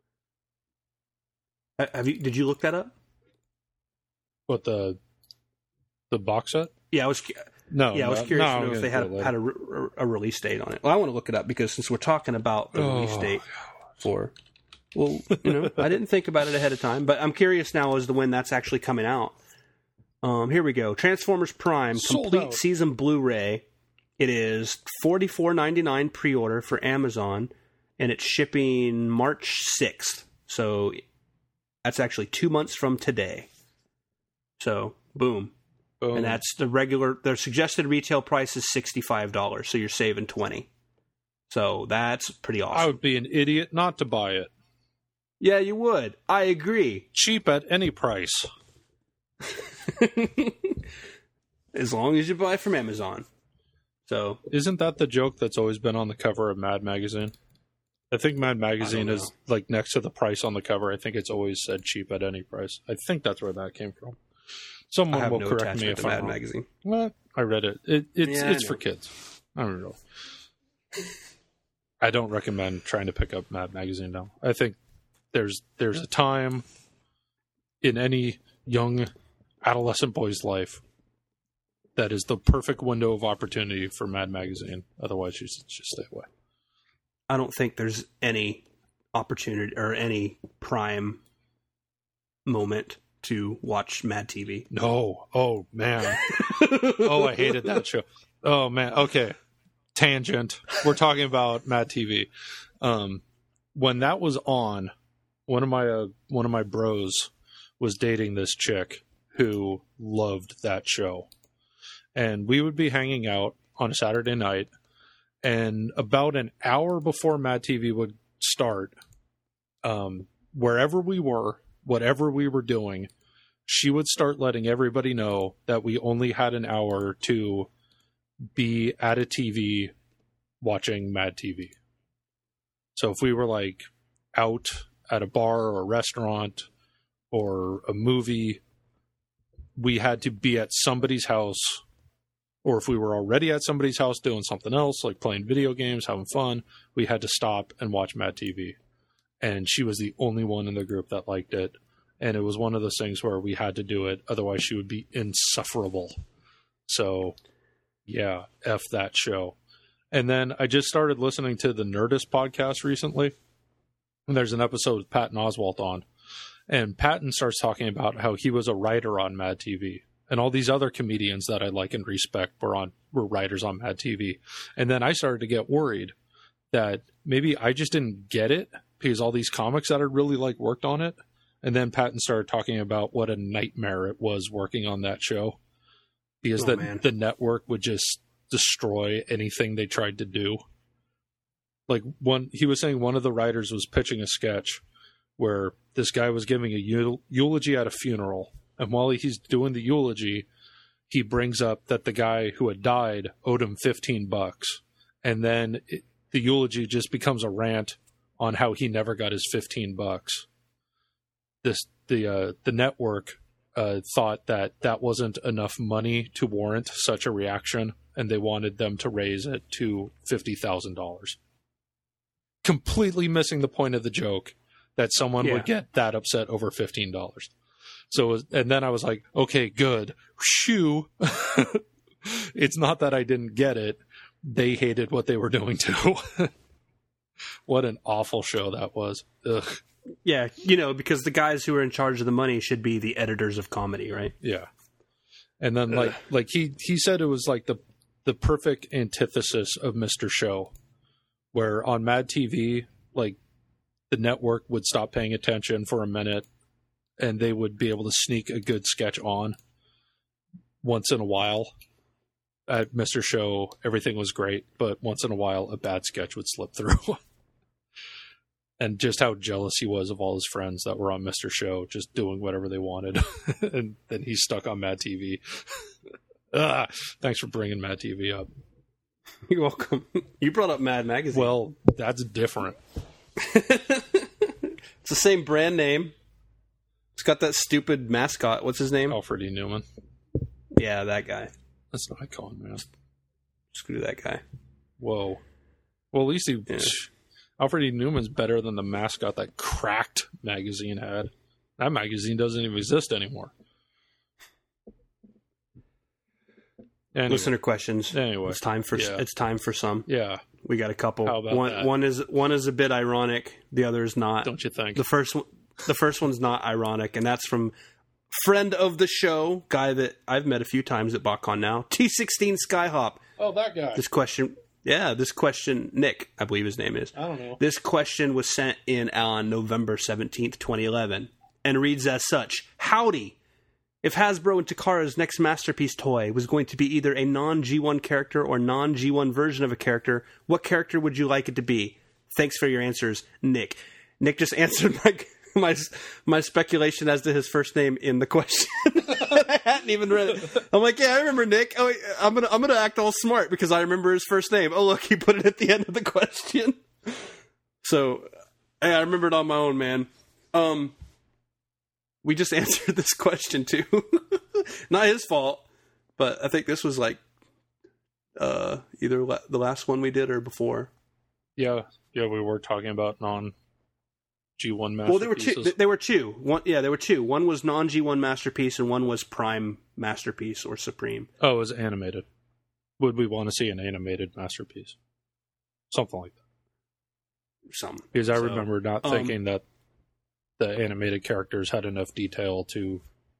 have you? Did you look that up? What, the the box set? Yeah, I was. No, yeah, I was no, curious no, to know if they had a, had a, re- a release date on it. Well, I want to look it up because since we're talking about the oh, release date for, well, you know, I didn't think about it ahead of time, but I'm curious now as to when that's actually coming out. Um, here we go. Transformers Prime Sold complete out. season Blu-ray. It is forty-four ninety-nine pre-order for Amazon, and it's shipping March sixth. So that's actually two months from today. So boom. Boom. And that's the regular, their suggested retail price is sixty-five dollars, so you're saving twenty dollars. So that's pretty awesome. I would be an idiot not to buy it. Yeah, you would. I agree. Cheap at any price. As long as you buy from Amazon. So, isn't that the joke that's always been on the cover of Mad Magazine? I think Mad Magazine is like next to the price on the cover. I think it's always said cheap at any price. I think that's where that came from. Someone I have will no correct me attachment if to I'm Mad wrong. Magazine. What? I read it. it it's Yeah, it's I for know. kids. I don't know. I don't recommend trying to pick up Mad Magazine now. I think there's there's a time in any young adolescent boy's life that is the perfect window of opportunity for Mad Magazine. Otherwise, you should just stay away. I don't think there's any opportunity or any prime moment to watch Mad T V. No. Oh, man. Oh, I hated that show. Oh, man. Okay. Tangent. We're talking about Mad T V. Um, when that was on, one of my uh, one of my bros was dating this chick who loved that show. And we would be hanging out on a Saturday night, and about an hour before Mad T V would start, um, wherever we were, whatever we were doing, she would start letting everybody know that we only had an hour to be at a T V watching Mad T V. So if we were like out at a bar or a restaurant or a movie, we had to be at somebody's house. Or if we were already at somebody's house doing something else, like playing video games, having fun, we had to stop and watch Mad T V. And she was the only one in the group that liked it. And it was one of those things where we had to do it. Otherwise, she would be insufferable. So, yeah, F that show. And then I just started listening to the Nerdist podcast recently. And there's an episode with Patton Oswalt on. And Patton starts talking about how he was a writer on Mad T V. And all these other comedians that I like and respect were on were writers on Mad T V. And then I started to get worried that maybe I just didn't get it because all these comics that I really like worked on it. And then Patton started talking about what a nightmare it was working on that show because Oh, the, man. the network would just destroy anything they tried to do. Like one, he was saying one of the writers was pitching a sketch where this guy was giving a eul- eulogy at a funeral. And while he's doing the eulogy, he brings up that the guy who had died owed him fifteen bucks. And then it, the eulogy just becomes a rant on how he never got his fifteen bucks. This, the, uh, the network, uh, thought that that wasn't enough money to warrant such a reaction. And they wanted them to raise it to fifty thousand dollars. Completely missing the point of the joke that someone Yeah. would get that upset over fifteen dollars. So, and then I was like, okay, good. Shoo. It's not that I didn't get it. They hated what they were doing too. What an awful show that was. Ugh. Yeah, you know, because the guys who are in charge of the money should be the editors of comedy, right? Yeah. And then like, like he, he said it was like the, the perfect antithesis of Mister Show, where on Mad T V, like the network would stop paying attention for a minute and they would be able to sneak a good sketch on once in a while. At Mister Show, everything was great, but once in a while, a bad sketch would slip through. And just how jealous he was of all his friends that were on Mister Show, just doing whatever they wanted. And then he's stuck on Mad T V. Ah, thanks for bringing Mad T V up. You're welcome. You brought up Mad Magazine. Well, that's different. It's the same brand name. It's got that stupid mascot. What's his name? Alfred E. Newman. Yeah, that guy. That's an icon, man. Screw that guy. Whoa. Well, at least he... Yeah. Alfred E. Newman's better than the mascot that Cracked magazine had. That magazine doesn't even exist anymore. Anyway. Listener questions. Anyway. It's time for Yeah. it's time for some. Yeah, We got a couple. How about one that? one is one is a bit ironic, the other is not. don't you think? The first one the first one's not ironic, and that's from friend of the show, guy that I've met a few times at BotCon now, T sixteen Skyhop. Oh, that guy. This question, yeah, this question, Nick, I believe his name is. I don't know. This question was sent in on November seventeenth, twenty eleven, and reads as such: Howdy! If Hasbro and Takara's next masterpiece toy was going to be either a non-G one character or non-G one version of a character, what character would you like it to be? Thanks for your answers, Nick. Nick just answered my my my speculation as to his first name in the question. I hadn't even read it. I'm like, yeah, I remember Nick. Oh, I'm gonna I'm gonna act all smart because I remember his first name. Oh, look, he put it at the end of the question. So, yeah, I remember it on my own, man. Um, we just answered this question too. Not his fault, but I think this was like uh, either la- the last one we did or before. Yeah, yeah, we were talking about non G one masterpieces. Well, there were two. There were two. One, yeah, there were two. One was non G one masterpiece, and one was prime masterpiece or supreme. Oh, it was animated. Would we want to see an animated masterpiece? Something like that. Some because I so, remember not um, thinking that the animated characters had enough detail to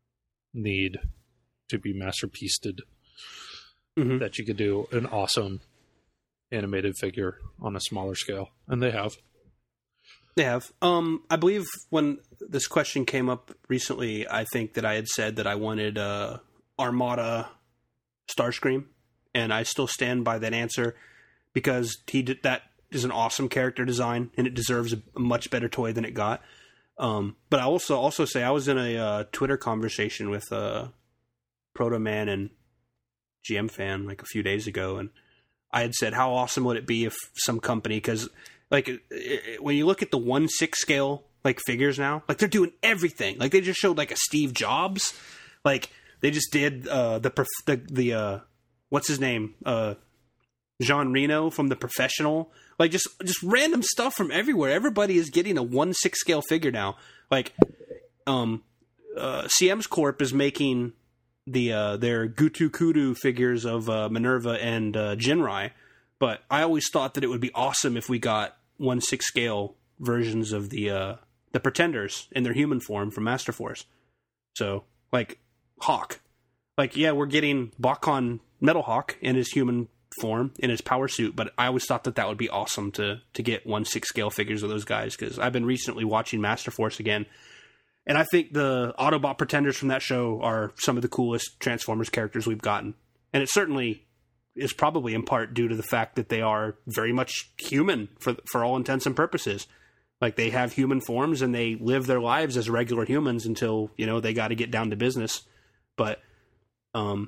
need to be masterpieced. Mm-hmm. That you could do an awesome animated figure on a smaller scale, and they have. They have. Um, I believe when this question came up recently, I think that I had said that I wanted uh, Armada Starscream, and I still stand by that answer because he did, that is an awesome character design, and it deserves a, a much better toy than it got. Um, but I also also say I was in a uh, Twitter conversation with uh, Proto Man and G M Fan like a few days ago, and I had said how awesome would it be if some company, because like it, it, when you look at the one six scale like figures now, like they're doing everything. Like they just showed like a Steve Jobs, like they just did uh, the the the uh, what's his name uh, Jean Reno from The Professional. Like just just random stuff from everywhere. Everybody is getting a one six scale figure now. Like um, uh, C M's Corp is making the uh, their Gutu Kudu figures of uh, Minerva and uh, Jinrai, but I always thought that it would be awesome if we got one six scale versions of the uh, the Pretenders in their human form from Master Force. So like Hawk, like yeah, we're getting Bakon Metal Hawk in his human form in his power suit, but I always thought that that would be awesome to to get one six scale figures of those guys because I've been recently watching Master Force again. And I think the Autobot Pretenders from that show are some of the coolest Transformers characters we've gotten. And it certainly is probably in part due to the fact that they are very much human for for all intents and purposes. Like they have human forms and they live their lives as regular humans until, you know, they got to get down to business. But, um,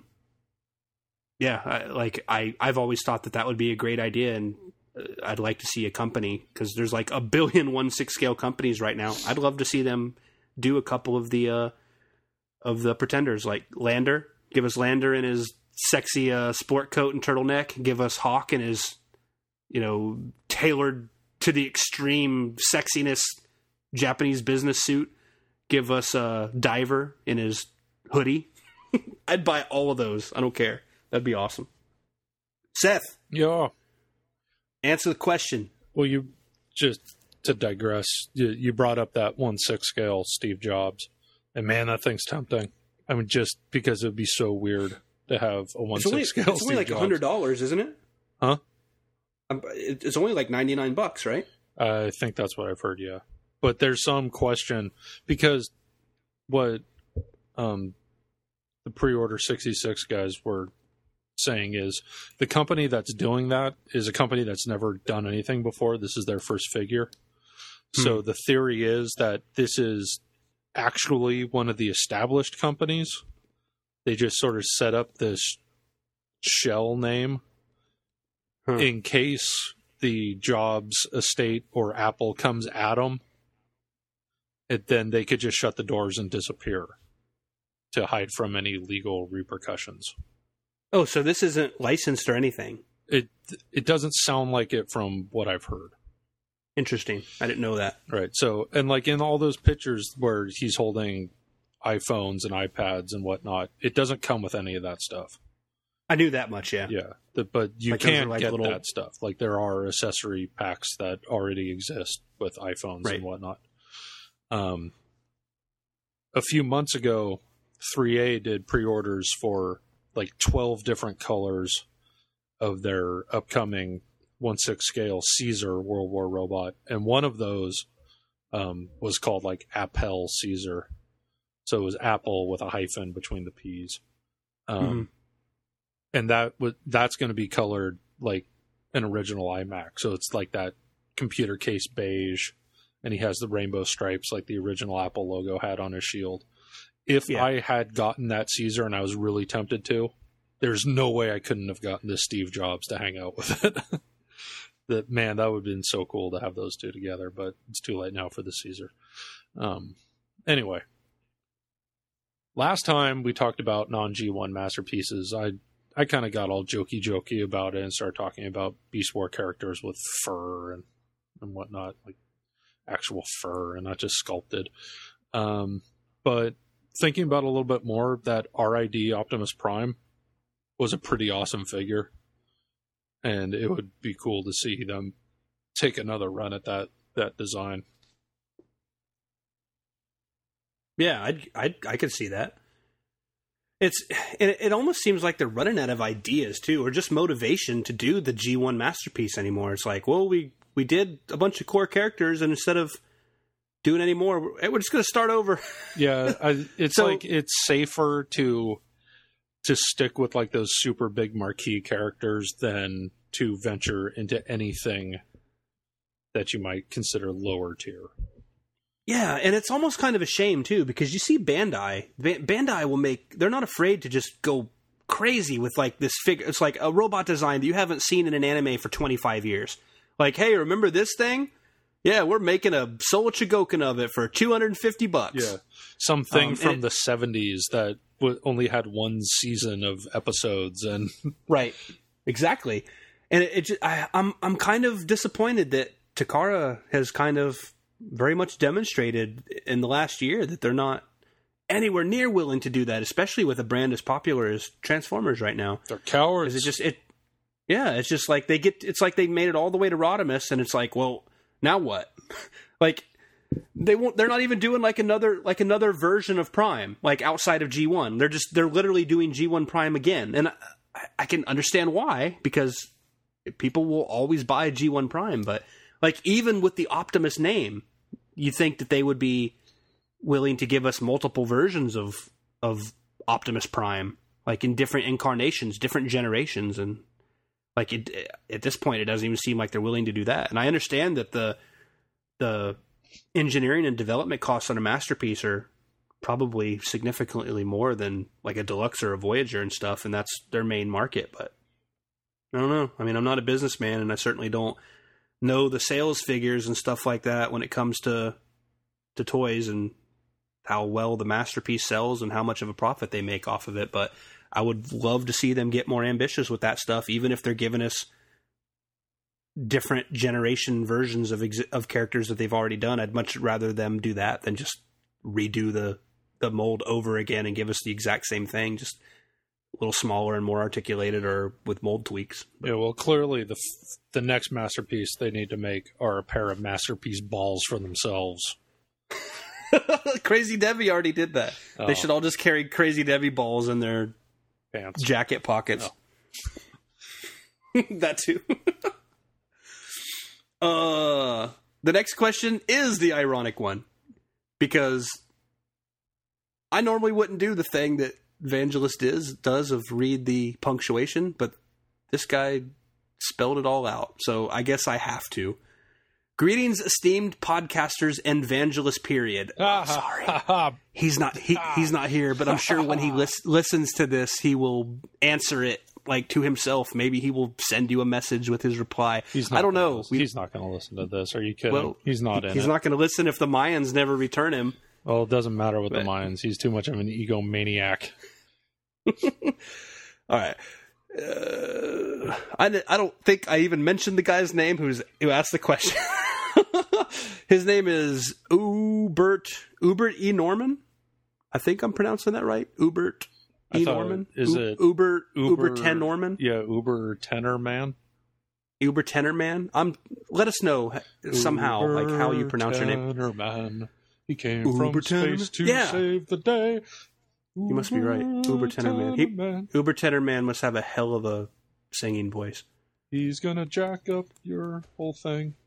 yeah, I, like I, I've always thought that that would be a great idea. And I'd like to see a company because there's like a billion one six scale companies right now. I'd love to see them do a couple of the uh, of the Pretenders, like Lander. Give us Lander in his sexy uh, sport coat and turtleneck. Give us Hawk in his, you know, tailored to the extreme sexiness Japanese business suit. Give us uh, Diver in his hoodie. I'd buy all of those. I don't care. That'd be awesome. Seth. Yeah. Answer the question. Well, you just... to digress, you, you brought up that one six scale Steve Jobs, and man, that thing's tempting. I mean, just because it'd be so weird to have a one six scale. It's only like a hundred dollars, isn't it? Huh? It's only like ninety nine bucks, right? I think that's what I've heard. Yeah, but there's some question because what um, the pre-order sixty-six guys were saying is the company that's doing that is a company that's never done anything before. This is their first figure. So the theory is that this is actually one of the established companies. They just sort of set up this shell name huh. in case the Jobs estate or Apple comes at them. And then they could just shut the doors and disappear to hide from any legal repercussions. Oh, so this isn't licensed or anything? It it doesn't sound like it from what I've heard. Interesting. I didn't know that. Right. So, and like in all those pictures where he's holding iPhones and iPads and whatnot, it doesn't come with any of that stuff. I knew that much, yeah. Yeah. The, but you like can't like get little... that stuff. Like there are accessory packs that already exist with iPhones right. and whatnot. Um, a few months ago, three A did pre-orders for like twelve different colors of their upcoming one six scale Caesar World War robot, and one of those um, was called like Appel Caesar, so it was Apple with a hyphen between the P's, um, mm-hmm. and that w- that's going to be colored like an original iMac, so it's like that computer case beige, and he has the rainbow stripes like the original Apple logo had on his shield. If Yeah. I had gotten that Caesar and I was really tempted to, there's no way I couldn't have gotten this Steve Jobs to hang out with it. That man, that would have been so cool to have those two together, but it's too late now for the Caesar. Um, anyway, last time we talked about non G one masterpieces, I I kind of got all jokey jokey about it and started talking about Beast War characters with fur and, and whatnot, like actual fur and not just sculpted. Um, but thinking about it a little bit more, that R I D Optimus Prime was a pretty awesome figure. And it would be cool to see them take another run at that, that design. Yeah, I I I could see that. It's it, it almost seems like they're running out of ideas too, or just motivation to do the G one masterpiece anymore. It's like, well, we we did a bunch of core characters, and instead of doing any more, we're, we're just going to start over. Yeah, I, it's So- like it's safer to to stick with like those super big marquee characters than to venture into anything that you might consider lower tier. Yeah, and it's almost kind of a shame too, because you see Bandai. Ba- Bandai will make. They're not afraid to just go crazy with like this figure. It's like a robot design that you haven't seen in an anime for twenty-five years. Like, hey, remember this thing? Yeah, we're making a Soul Chigoken of it for two hundred fifty bucks. Yeah, something Um, from and it- the seventies that w- only had one season of episodes, and Right. Exactly. And it, it just, I, I'm I'm kind of disappointed that Takara has kind of very much demonstrated in the last year that they're not anywhere near willing to do that, especially with a brand as popular as Transformers right now. they're cowards. Is it just it? Yeah, it's just like they get. It's like they made it all the way to Rodimus, and it's like, well, now what? Like they won't. They're not even doing like another like another version of Prime, like outside of G one. They're just they're literally doing G one Prime again, and I, I can understand why, because people will always buy G one Prime. But like even with the Optimus name, you think that they would be willing to give us multiple versions of of Optimus Prime, like in different incarnations, different generations, and like it, at this point, it doesn't even seem like they're willing to do that. And I understand that the the engineering and development costs on a masterpiece are probably significantly more than like a Deluxe or a Voyager and stuff, and that's their main market. But I don't know. I mean, I'm not a businessman, and I certainly don't know the sales figures and stuff like that when it comes to to toys and how well the masterpiece sells and how much of a profit they make off of it. But I would love to see them get more ambitious with that stuff, even if they're giving us different generation versions of ex- of characters that they've already done. I'd much rather them do that than just redo the the mold over again and give us the exact same thing, just a little smaller and more articulated or with mold tweaks. Yeah, well, clearly the f- the next masterpiece they need to make are a pair of masterpiece balls for themselves. Crazy Debbie already did that. Oh. They should all just carry Crazy Debbie balls in their Pants. jacket pockets. That too. uh, the next question is the ironic one, because I normally wouldn't do the thing that Vangelis does, does of read the punctuation, but this guy spelled it all out, so I guess I have to. Greetings, esteemed podcasters and Vangelis, period. Oh, sorry. He's not he, he's not here, but I'm sure when he lis- listens to this, he will answer it like to himself. Maybe he will send you a message with his reply. He's not I don't gonna know. listen- We- he's not going to listen to this. Are you kidding? well, he's not in He's it. not going to listen if the Mayans never return him. Well, it doesn't matter with But- the Mayans. He's too much of an egomaniac. All right. Uh, I, I don't think I even mentioned the guy's name who's who asked the question. His name is Ubert Ubert E. Norman. I think I'm pronouncing that right. Ubert I E. thought- Norman. is U- it Uber Uber Uber- Ten Norman? Yeah, Uber Tenor Man. Uber Tenor Man. I'm. Let us know somehow, like how you pronounce your name. Tenor Man. He came Uber from Tenor space to Yeah. save the day. You must be right. Uber Tenor Man. He- Man. Uber Tenor Man must have a hell of a singing voice. He's gonna jack up your whole thing.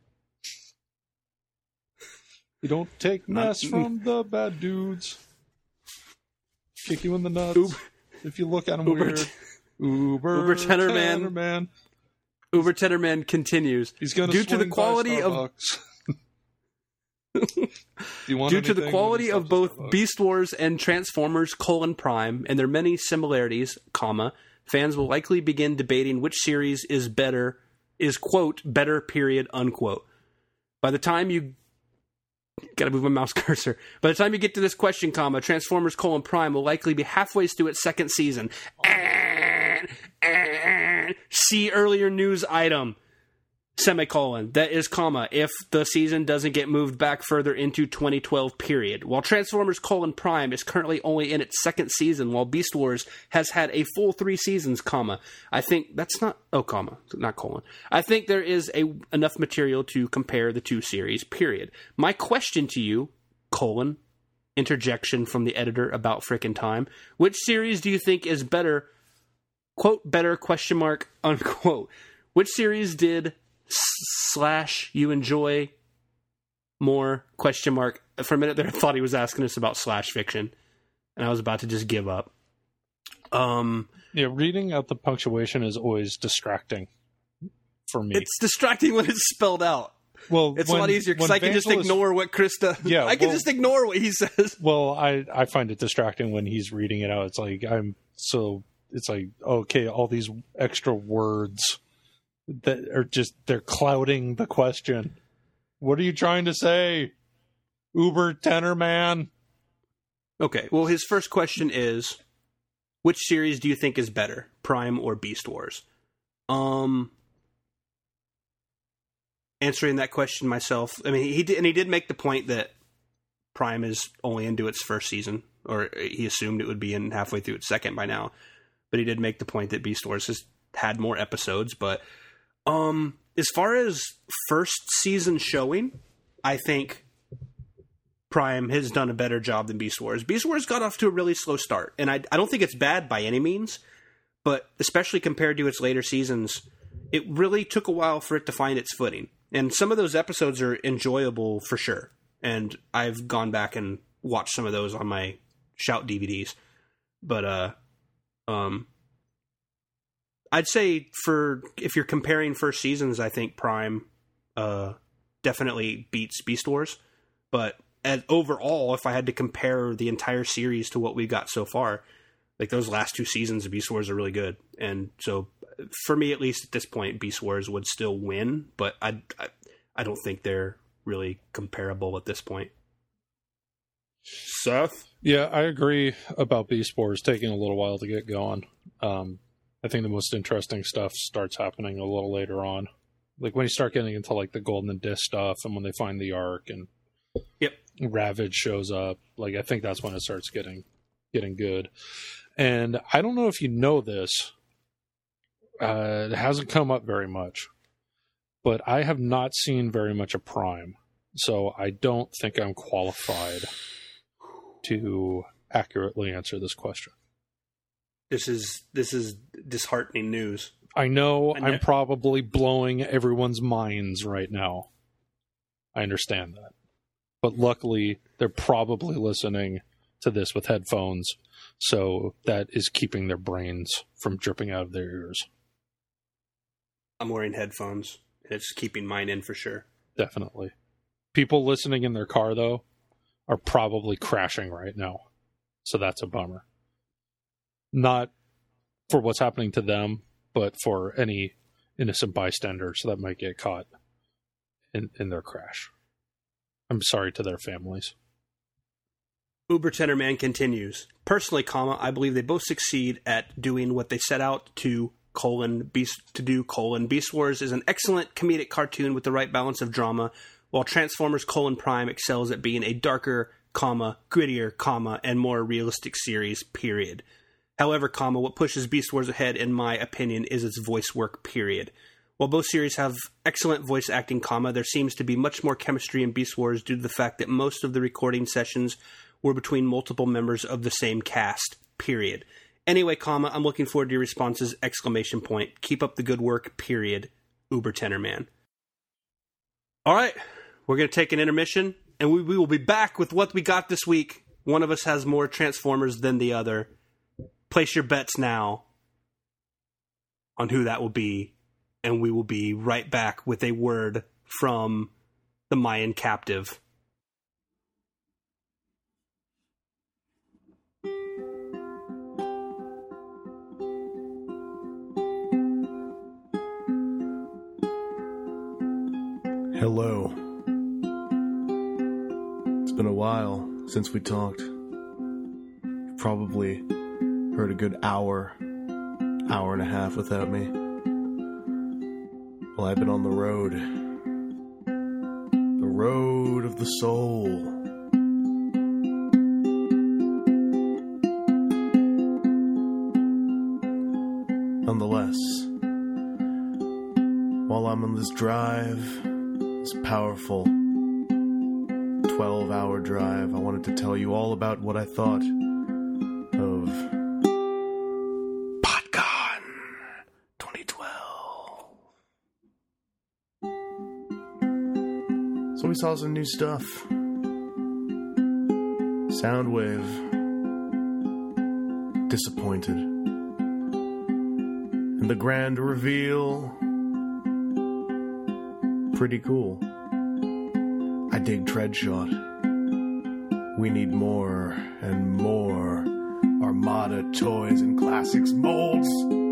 You don't take Not- mess from the bad dudes. Kick you in the nuts Uber- if you look at him Uber weird. T- Uber, Uber Tenor Man. Man. Uber Tenor Man continues. He's gonna Due to the swing by quality of Starbucks. You want Due to the anything? quality of both Starbucks. Beast Wars and Transformers: colon Prime and their many similarities, comma, fans will likely begin debating which series is better, is quote better period unquote. By the time you gotta move my mouse cursor. By the time you get to this question, comma, Transformers: colon Prime will likely be halfway through its second season. See earlier news item. Semicolon. That is, comma, if the season doesn't get moved back further into twenty twelve, period. While Transformers: colon Prime is currently only in its second season, while Beast Wars has had a full three seasons, comma. I think that's not, oh, comma, not colon. I think there is a enough material to compare the two series, period. My question to you, colon, interjection from the editor about frickin' time. Which series do you think is better, quote, better, question mark, unquote? Which series did slash you enjoy more, question mark? For a minute there I thought he was asking us about slash fiction, and I was about to just give up. Um, yeah, reading out the punctuation is always distracting for me. It's distracting when it's spelled out. Well, it's when, a lot easier because I can just Vangelis, ignore what Chris does. Yeah, I can well, just ignore what he says. Well, I, I find it distracting when he's reading it out. It's like, I'm so, it's like, okay, all these extra words that are just, they're clouding the question. What are you trying to say? Uber tenor man? Okay, well, his first question is, which series do you think is better, Prime or Beast Wars? Um, answering that question myself, I mean, he did, and he did make the point that Prime is only into its first season, or he assumed it would be in halfway through its second by now. But he did make the point that Beast Wars has had more episodes. But um, as far as first season showing, I think Prime has done a better job than Beast Wars. Beast Wars got off to a really slow start, and I, I don't think it's bad by any means, but especially compared to its later seasons, it really took a while for it to find its footing. And some of those episodes are enjoyable for sure, and I've gone back and watched some of those on my Shout D V Ds. But uh, um, I'd say for if you're comparing first seasons, I think Prime uh, definitely beats Beast Wars, but as overall, if I had to compare the entire series to what we've got so far, like those last two seasons of Beast Wars are really good. And so for me, at least at this point, Beast Wars would still win, but I, I, I don't think they're really comparable at this point. Seth? Yeah, I agree about Beast Wars taking a little while to get going. Um, I think the most interesting stuff starts happening a little later on. Like when you start getting into like the Golden Disc stuff and when they find the Ark and Yep. Ravage shows up. Like, I think that's when it starts getting getting good. And I don't know if you know this. Uh, it hasn't come up very much. But I have not seen very much of Prime. So I don't think I'm qualified to accurately answer this question. This is this is disheartening news. I know I know. I'm probably blowing everyone's minds right now. I understand that. But luckily, they're probably listening to this with headphones, so that is keeping their brains from dripping out of their ears. I'm wearing headphones, and it's keeping mine in for sure. Definitely. People listening in their car, though, are probably crashing right now, so that's a bummer. Not for what's happening to them, but for any innocent bystanders that might get caught in, in their crash. I'm sorry to their families. Uber Tenor Man continues. Personally, comma, I believe they both succeed at doing what they set out to, colon, Beast, to do, colon. Beast Wars is an excellent comedic cartoon with the right balance of drama, while Transformers, colon, Prime excels at being a darker, comma, grittier, comma, and more realistic series, period. However, comma, what pushes Beast Wars ahead, in my opinion, is its voice work, period. While both series have excellent voice acting, comma, there seems to be much more chemistry in Beast Wars due to the fact that most of the recording sessions were between multiple members of the same cast, period. Anyway, comma, I'm looking forward to your responses, exclamation point. Keep up the good work, period. Uber Tenor Man. All right, we're going to take an intermission, and we, we will be back with what we got this week. One of us has more Transformers than the other. Place your bets now on who that will be. And we will be right back with a word from the Mayan captive Hello. It's been a while since we talked. You've probably heard a good hour, hour and a half without me. Well, I've been on the road. The road of the soul. Nonetheless, while I'm on this drive, this powerful twelve-hour drive, I wanted to tell you all about what I thought of PodCon twenty twelve. So we saw some new stuff. Soundwave. Disappointed. And the grand reveal. Pretty cool. I dig Treadshot. We need more and more Armada toys and classics molds.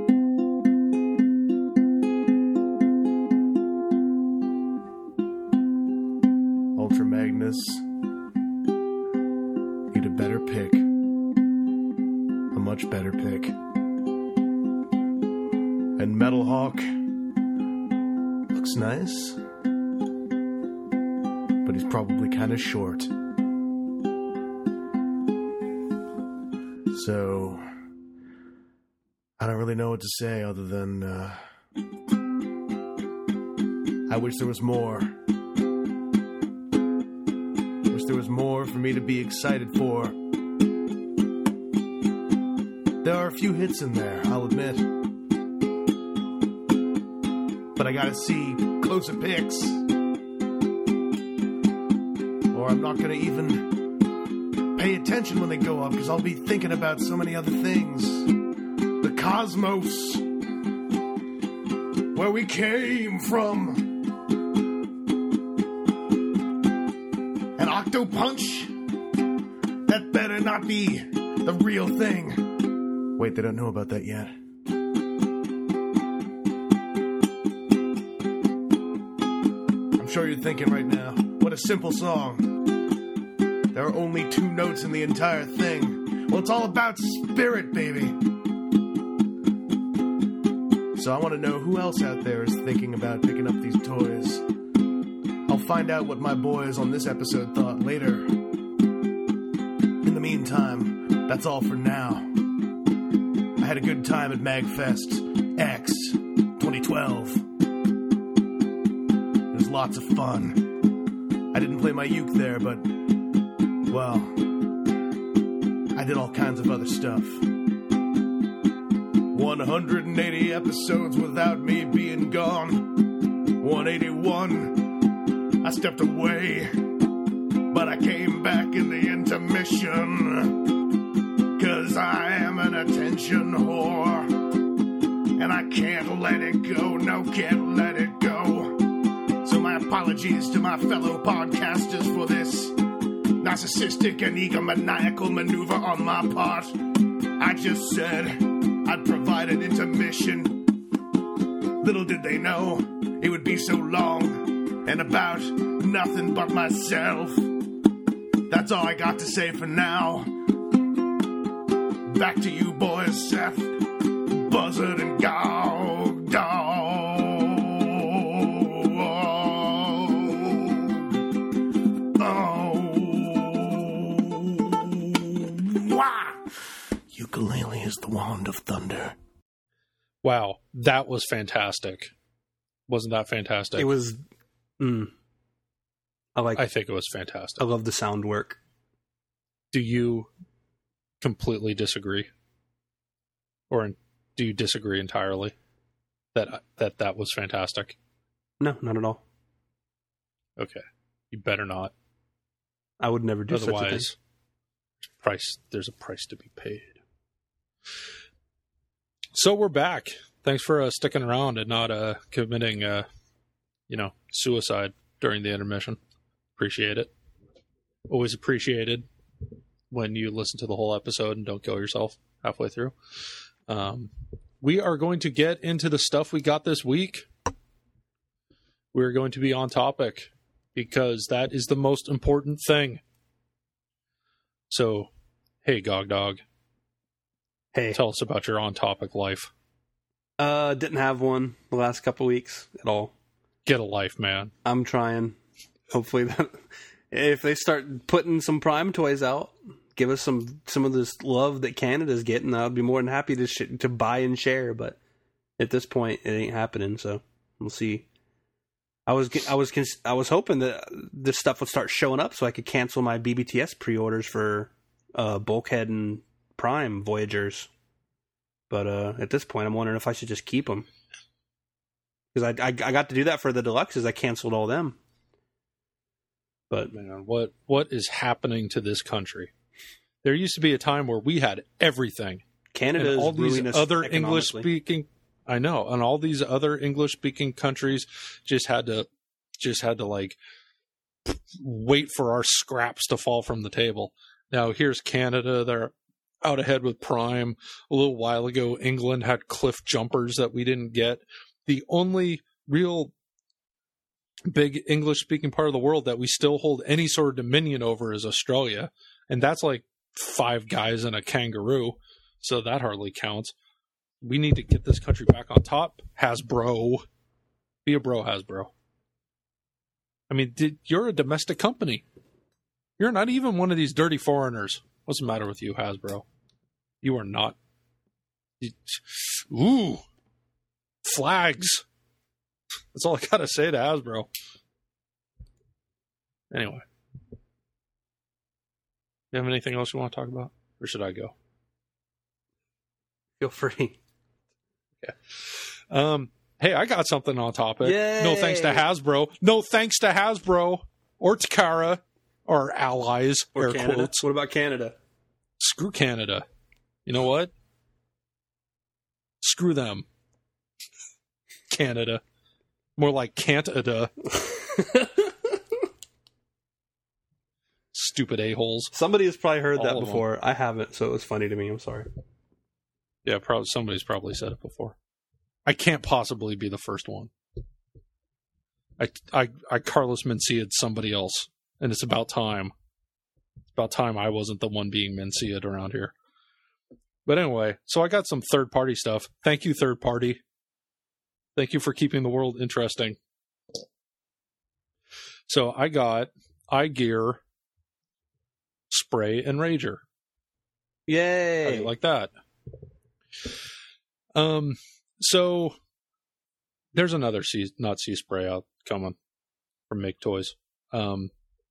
Ultra Magnus. Need a better pick. A much better pick. And Metal Hawk. Looks nice. But he's probably kind of short. So, I don't really know what to say other than, uh, I wish there was more. Wish there was more for me to be excited for. There are a few hits in there, I'll admit. But I gotta see closer pics. Or I'm not gonna even pay attention when they go up, because I'll be thinking about so many other things. The cosmos, where we came from. An Octopunch, that better not be the real thing. Wait, they don't know about that yet. I'm sure you're thinking right now, what a simple song. There are only two notes in the entire thing. Well, it's all about spirit, baby. So I want to know who else out there is thinking about picking up these toys. I'll find out what my boys on this episode thought later. In the meantime, that's all for now. I had a good time at MagFest X twenty twelve. It was lots of fun. I didn't play my uke there, but, well, I did all kinds of other stuff. one hundred eighty episodes without me being gone. one eighty-one, I stepped away, but I came back in the intermission. Cause I am an attention whore, and I can't let it go, no, can't let it go. So my apologies to my fellow podcasters for this narcissistic and egomaniacal maneuver on my part. I just said I'd provide an intermission. Little did they know it would be so long and about nothing but myself. That's all I got to say for now. Back to you boys, Seth, Buzzard, and Gog Dog. Ukulele is the wand of thunder. Wow, that was fantastic. Wasn't that fantastic? It was. Mm, I like. I think it was fantastic. I love the sound work. Do you completely disagree, or do you disagree entirely that that that was fantastic? No, not at all. Okay, you better not. I would never do Otherwise, such a thing. Price. There's a price to be paid. So we're back. Thanks for uh, sticking around and not uh, committing, uh, you know, suicide during the intermission. Appreciate it. Always appreciated when you listen to the whole episode and don't kill yourself halfway through. Um, we are going to get into the stuff we got this week. we're going to be on topic because that is the most important thing. So, hey, Gog Dog. Hey. Tell us about your on-topic life. Uh, didn't have one the last couple weeks at all. Get a life, man. I'm trying. Hopefully, that, if they start putting some Prime toys out, give us some some of this love that Canada's getting, I'll be more than happy to sh- to buy and share. But at this point, it ain't happening. So we'll see. I was I was I was hoping that this stuff would start showing up so I could cancel my B B T S pre-orders for uh, Bulkhead and Prime Voyagers. But uh, at this point, I'm wondering if I should just keep them. Because I, I I got to do that for the deluxes. I canceled all them. But man, what what is happening to this country? There used to be a time where we had everything. Canada and all is these other English speaking. I know, and all these other English speaking countries just had to just had to like wait for our scraps to fall from the table. Now here's Canada. They're out ahead with Prime. A little while ago, England had cliff jumpers that we didn't get. The only real big English-speaking part of the world that we still hold any sort of dominion over is Australia, and that's like five guys and a kangaroo, so that hardly counts. We need to get this country back on top. Hasbro. Be a bro, Hasbro. I mean, did, you're a domestic company. You're not even one of these dirty foreigners. What's the matter with you, Hasbro? You are not. You, ooh. Flags. That's all I gotta say to Hasbro. Anyway. You have anything else you want to talk about? Or should I go? Feel free. Yeah. Um, hey, I got something on topic. Yay! No thanks to Hasbro. No thanks to Hasbro or Takara or allies. Or air Canada. Quotes. What about Canada? Screw Canada. You know what? Screw them. Canada. More like Canada. Stupid a-holes. Somebody has probably heard All that of before. them. I haven't, so it was funny to me. I'm sorry. Yeah, probably somebody's probably said it before. I can't possibly be the first one. I, I, I Carlos Mencia'd somebody else, and it's about time. It's about time I wasn't the one being Mencia'd around here. But anyway, so I got some third-party stuff. Thank you, third-party. Thank you for keeping the world interesting. So I got iGear Spray and Rager. Yay! How do you like that? Um, so there's another sea, not sea spray out coming from Make Toys. Um,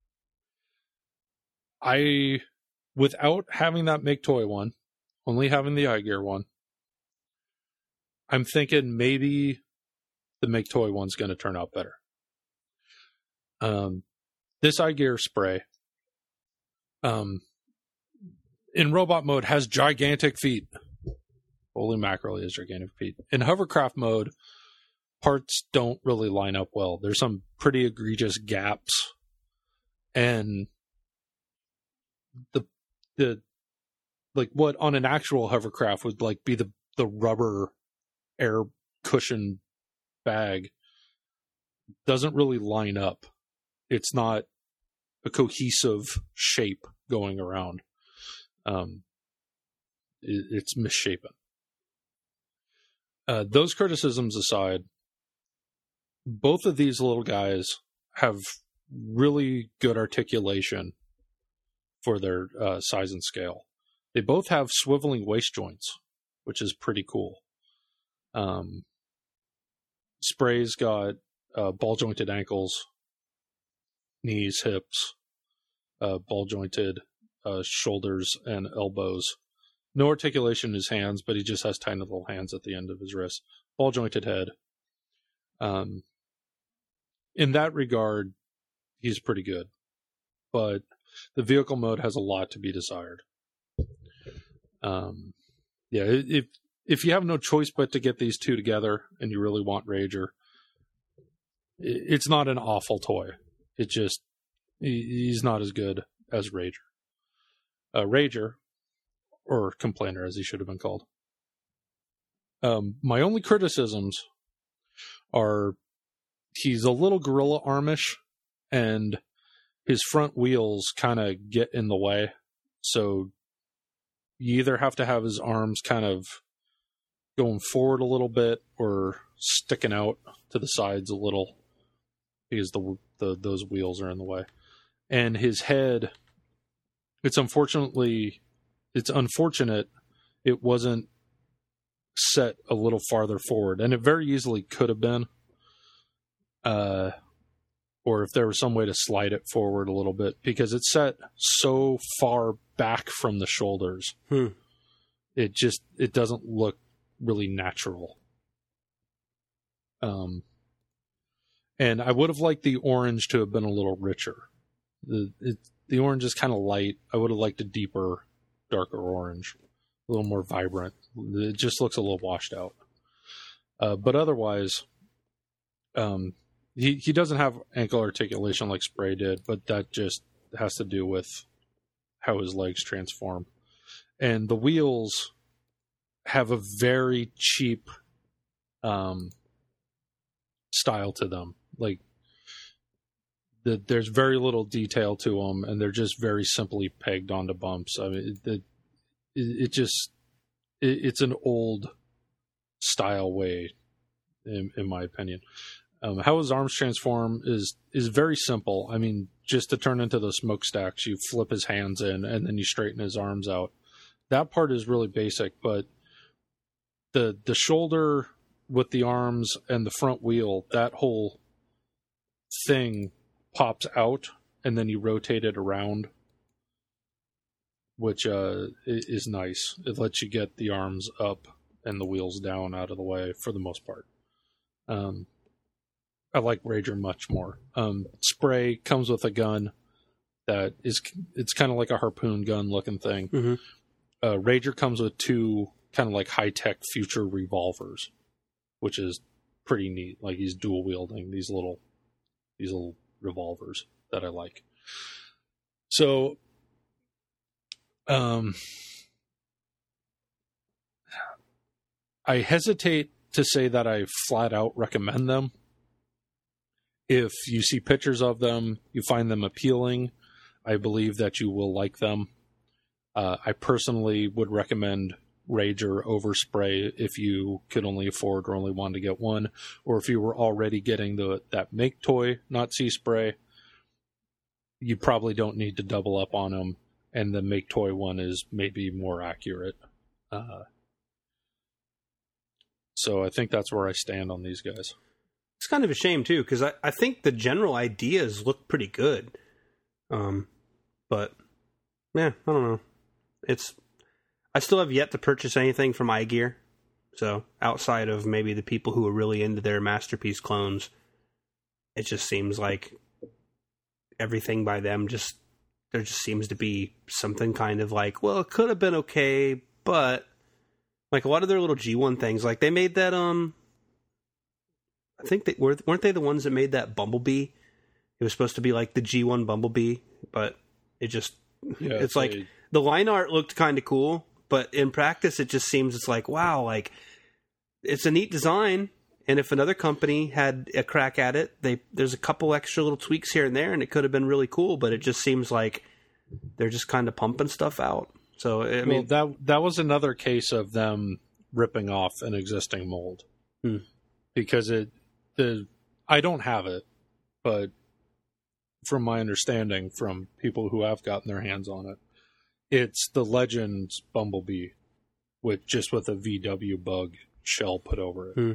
I, without having that Make Toy one, only having the iGear one, I'm thinking maybe the Make Toy one's going to turn out better. Um, this iGear spray, um, in robot mode has gigantic feet. Holy mackerel, is gigantic feet. In hovercraft mode, parts don't really line up well. There's some pretty egregious gaps, and the the like what on an actual hovercraft would like be the the rubber air cushion bag doesn't really line up. It's not a cohesive shape going around. Um, it, it's misshapen. Uh, those criticisms aside, both of these little guys have really good articulation for their uh, size and scale. They both have swiveling waist joints, which is pretty cool. Um, Spray's got uh, ball-jointed ankles, knees, hips, uh, ball-jointed uh, shoulders and elbows. No articulation in his hands, but he just has tiny little hands at the end of his wrists. Ball-jointed head. Um, in that regard, he's pretty good. But the vehicle mode has a lot to be desired. Um, yeah, if if you have no choice but to get these two together and you really want Rager, it's not an awful toy. It just, he's not as good as Rager. Uh, Rager, or Complainer as he should have been called. Um, my only criticisms are he's a little gorilla armish, and his front wheels kind of get in the way. So you either have to have his arms kind of going forward a little bit or sticking out to the sides a little because the, the those wheels are in the way. And his head, it's unfortunately, it's unfortunate it wasn't set a little farther forward, and it very easily could have been. Uh, or if there was some way to slide it forward a little bit, because it's set so far back from the shoulders. Hmm. It just, it doesn't look really natural. Um, and I would have liked the orange to have been a little richer. The it, the orange is kind of light. I would have liked a deeper, darker orange, a little more vibrant. It just looks a little washed out. Uh, but otherwise, um, he he doesn't have ankle articulation like Spray did, but that just has to do with how his legs transform. And the wheels have a very cheap um, style to them. Like, the, there's very little detail to them, and they're just very simply pegged onto bumps. I mean, it, it, it just, it, it's an old style way, in, in my opinion. Um, how his arms transform is is very simple. I mean, just to turn into those smokestacks, you flip his hands in, and then you straighten his arms out. That part is really basic, but the the shoulder with the arms and the front wheel, that whole thing pops out, and then you rotate it around, which uh, is nice. It lets you get the arms up and the wheels down out of the way for the most part. Um, I like Rager much more. Um, Spray comes with a gun that is, it's kind of like a harpoon gun looking thing. Mm-hmm. Uh, Rager comes with two kind of like high-tech future revolvers, which is pretty neat. Like, he's dual wielding these little these little revolvers that I like. So, um, I hesitate to say that I flat out recommend them. If you see pictures of them, you find them appealing, I believe that you will like them. Uh, I personally would recommend Rager over Spray if you could only afford or only wanted to get one, or if you were already getting the that Make Toy, not See Spray, you probably don't need to double up on them, and the Make Toy one is maybe more accurate. Uh, so I think that's where I stand on these guys. It's kind of a shame, too, because I, I think the general ideas look pretty good. Um, but, yeah, I don't know. It's... I still have yet to purchase anything from iGear. So, outside of maybe the people who are really into their Masterpiece clones, it just seems like everything by them just... There just seems to be something kind of like, well, it could have been okay, but... Like, a lot of their little G one things, like, they made that, um... I think they were weren't they the ones that made that Bumblebee? It was supposed to be like the G one Bumblebee, but it just Yeah, it's they, like the line art looked kind of cool, but in practice it just seems it's like, wow, like it's a neat design, and if another company had a crack at it, they there's a couple extra little tweaks here and there, and it could have been really cool, but it just seems like they're just kind of pumping stuff out. So I well, mean, that that was another case of them ripping off an existing mold. Hmm. Because it the I don't have it, but from my understanding from people who have gotten their hands on it, it's the Legends Bumblebee with just with a V W bug shell put over it. Hmm.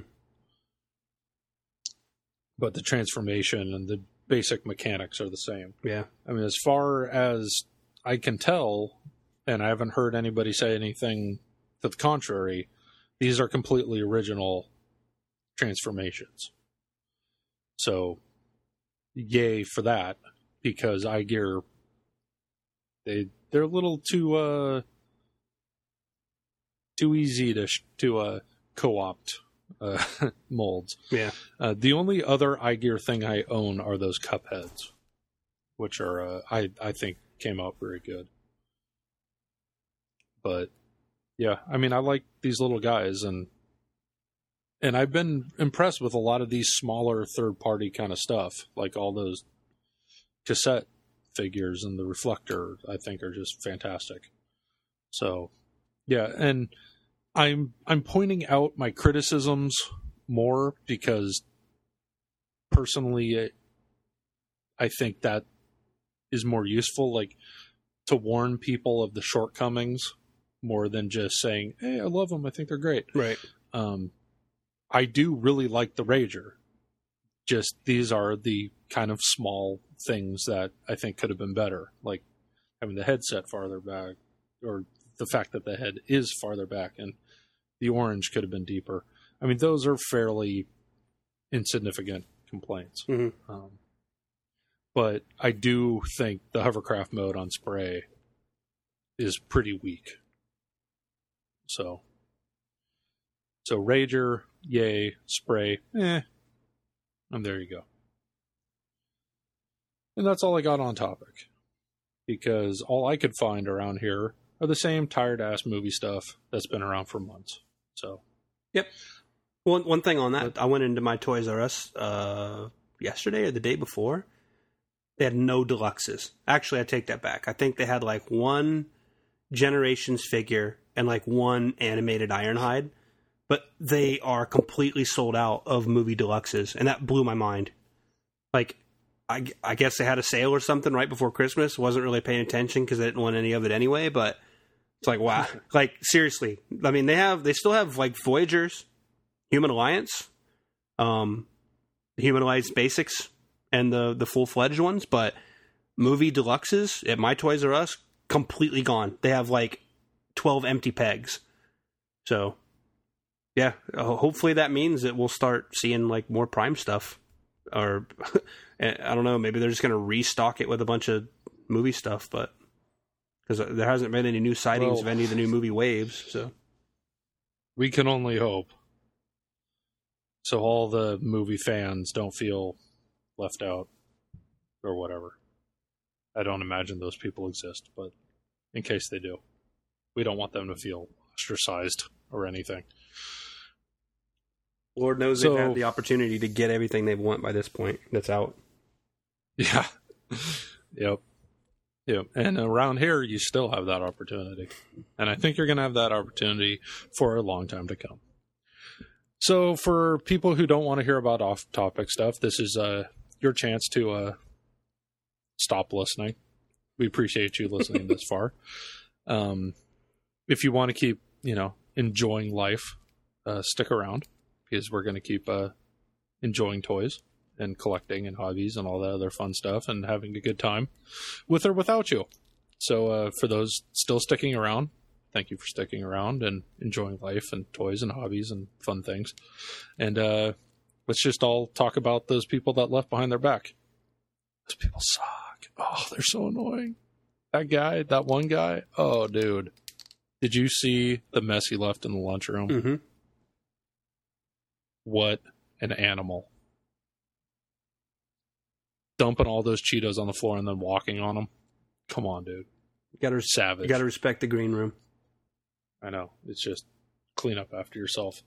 But the transformation and the basic mechanics are the same. yeah. I mean, as far as I can tell, and I haven't heard anybody say anything to the contrary, these are completely original transformations. So, yay for that, because iGear, they they're a little too uh too easy to sh- to uh co-opt uh, molds. Yeah. Uh, the only other iGear thing I own are those cup heads, which are uh, I I think came out very good. But yeah, I mean, I like these little guys, and And I've been impressed with a lot of these smaller third-party kind of stuff, like all those cassette figures and the reflector, I think, are just fantastic. So, yeah, and I'm I'm pointing out my criticisms more because personally, it, I think that is more useful, like to warn people of the shortcomings more than just saying, "Hey, I love them. I think they're great." Right. Um, I do really like the Rager. Just these are the kind of small things that I think could have been better, like having the headset farther back, or the fact that the head is farther back, and the orange could have been deeper. I mean, those are fairly insignificant complaints. Mm-hmm. Um, but I do think the hovercraft mode on Spray is pretty weak. So, so Rager, yay. Spray, eh. And there you go. And that's all I got on topic. Because all I could find around here are the same tired-ass movie stuff that's been around for months. So, yep. One one thing on that, I went into my Toys R Us uh, yesterday or the day before. They had no deluxes. Actually, I take that back. I think they had like one Generations figure and like one animated Ironhide. But they are completely sold out of movie deluxes, and that blew my mind. Like, I, I guess they had a sale or something right before Christmas. Wasn't really paying attention because I didn't want any of it anyway. But it's like, wow, like seriously. I mean, they have, they still have like Voyagers, Human Alliance, um, Human Alliance Basics, and the the full fledged ones. But movie deluxes at my Toys R Us completely gone. They have like twelve empty pegs. So. Yeah, uh, hopefully that means that we'll start seeing like more Prime stuff, or I don't know, maybe they're just going to restock it with a bunch of movie stuff, but because there hasn't been any new sightings well, of any of the new movie waves, so we can only hope. So all the movie fans don't feel left out or whatever. I don't imagine those people exist, but in case they do, we don't want them to feel ostracized or anything. Lord knows so, they've had the opportunity to get everything they want by this point that's out. Yeah. Yep. Yep. And around here, you still have that opportunity. And I think you're going to have that opportunity for a long time to come. So for people who don't want to hear about off-topic stuff, this is uh, your chance to uh, stop listening. We appreciate you listening this far. Um, if you want to keep, you know, enjoying life, uh, stick around. Because we're going to keep uh, enjoying toys and collecting and hobbies and all that other fun stuff and having a good time with or without you. So uh, for those still sticking around, thank you for sticking around and enjoying life and toys and hobbies and fun things. And uh, let's just all talk about those people that left behind their back. Those people suck. Oh, they're so annoying. That guy, that one guy, oh, dude. Did you see the mess he left in the lunchroom? Mm-hmm. What an animal. Dumping all those Cheetos on the floor and then walking on them. Come on, dude. You gotta, Savage. You gotta respect the green room. I know. It's just clean up after yourself.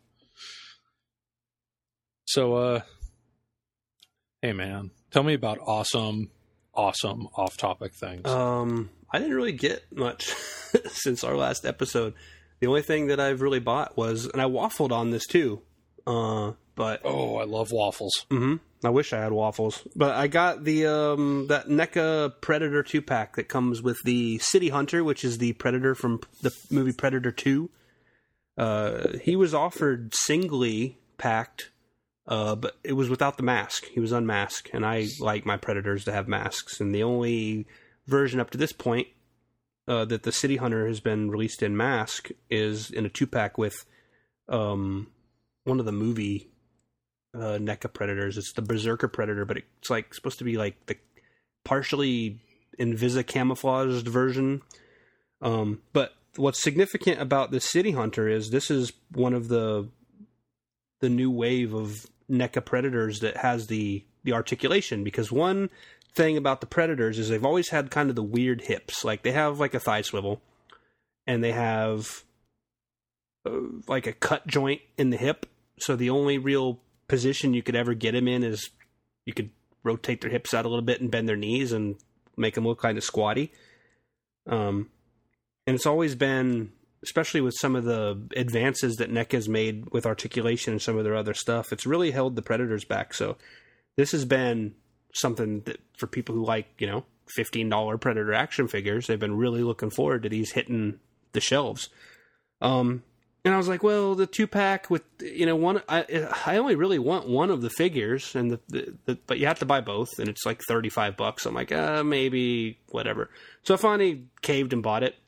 So, uh, hey, man. Tell me about awesome, awesome off-topic things. Um, I didn't really get much since our last episode. The only thing that I've really bought was, and I waffled on this too, Uh, but oh, I love waffles. Mm-hmm. I wish I had waffles, but I got the um that NECA Predator two pack that comes with the City Hunter, which is the Predator from the movie Predator two. Uh, he was offered singly packed, uh, but it was without the mask. He was unmasked, and I like my Predators to have masks. And the only version up to this point uh, that the City Hunter has been released in mask is in a two pack with um. one of the movie uh, NECA Predators. It's the Berserker Predator, but it's like supposed to be like the partially Invisa camouflaged version. Um, but what's significant about this City Hunter is this is one of the the new wave of NECA Predators that has the the articulation. Because one thing about the Predators is they've always had kind of the weird hips. Like they have like a thigh swivel, and they have uh, like a cut joint in the hip. So the only real position you could ever get them in is you could rotate their hips out a little bit and bend their knees and make them look kind of squatty. Um, and it's always been, especially with some of the advances that NECA has made with articulation and some of their other stuff, it's really held the Predators back. So this has been something that for people who like, you know, fifteen dollars Predator action figures, they've been really looking forward to these hitting the shelves. Um, and I was like, well, the two pack with, you know, one, I, I only really want one of the figures, and the, the, the but you have to buy both, and it's like thirty-five bucks. I'm like, uh, maybe whatever. So I finally caved and bought it.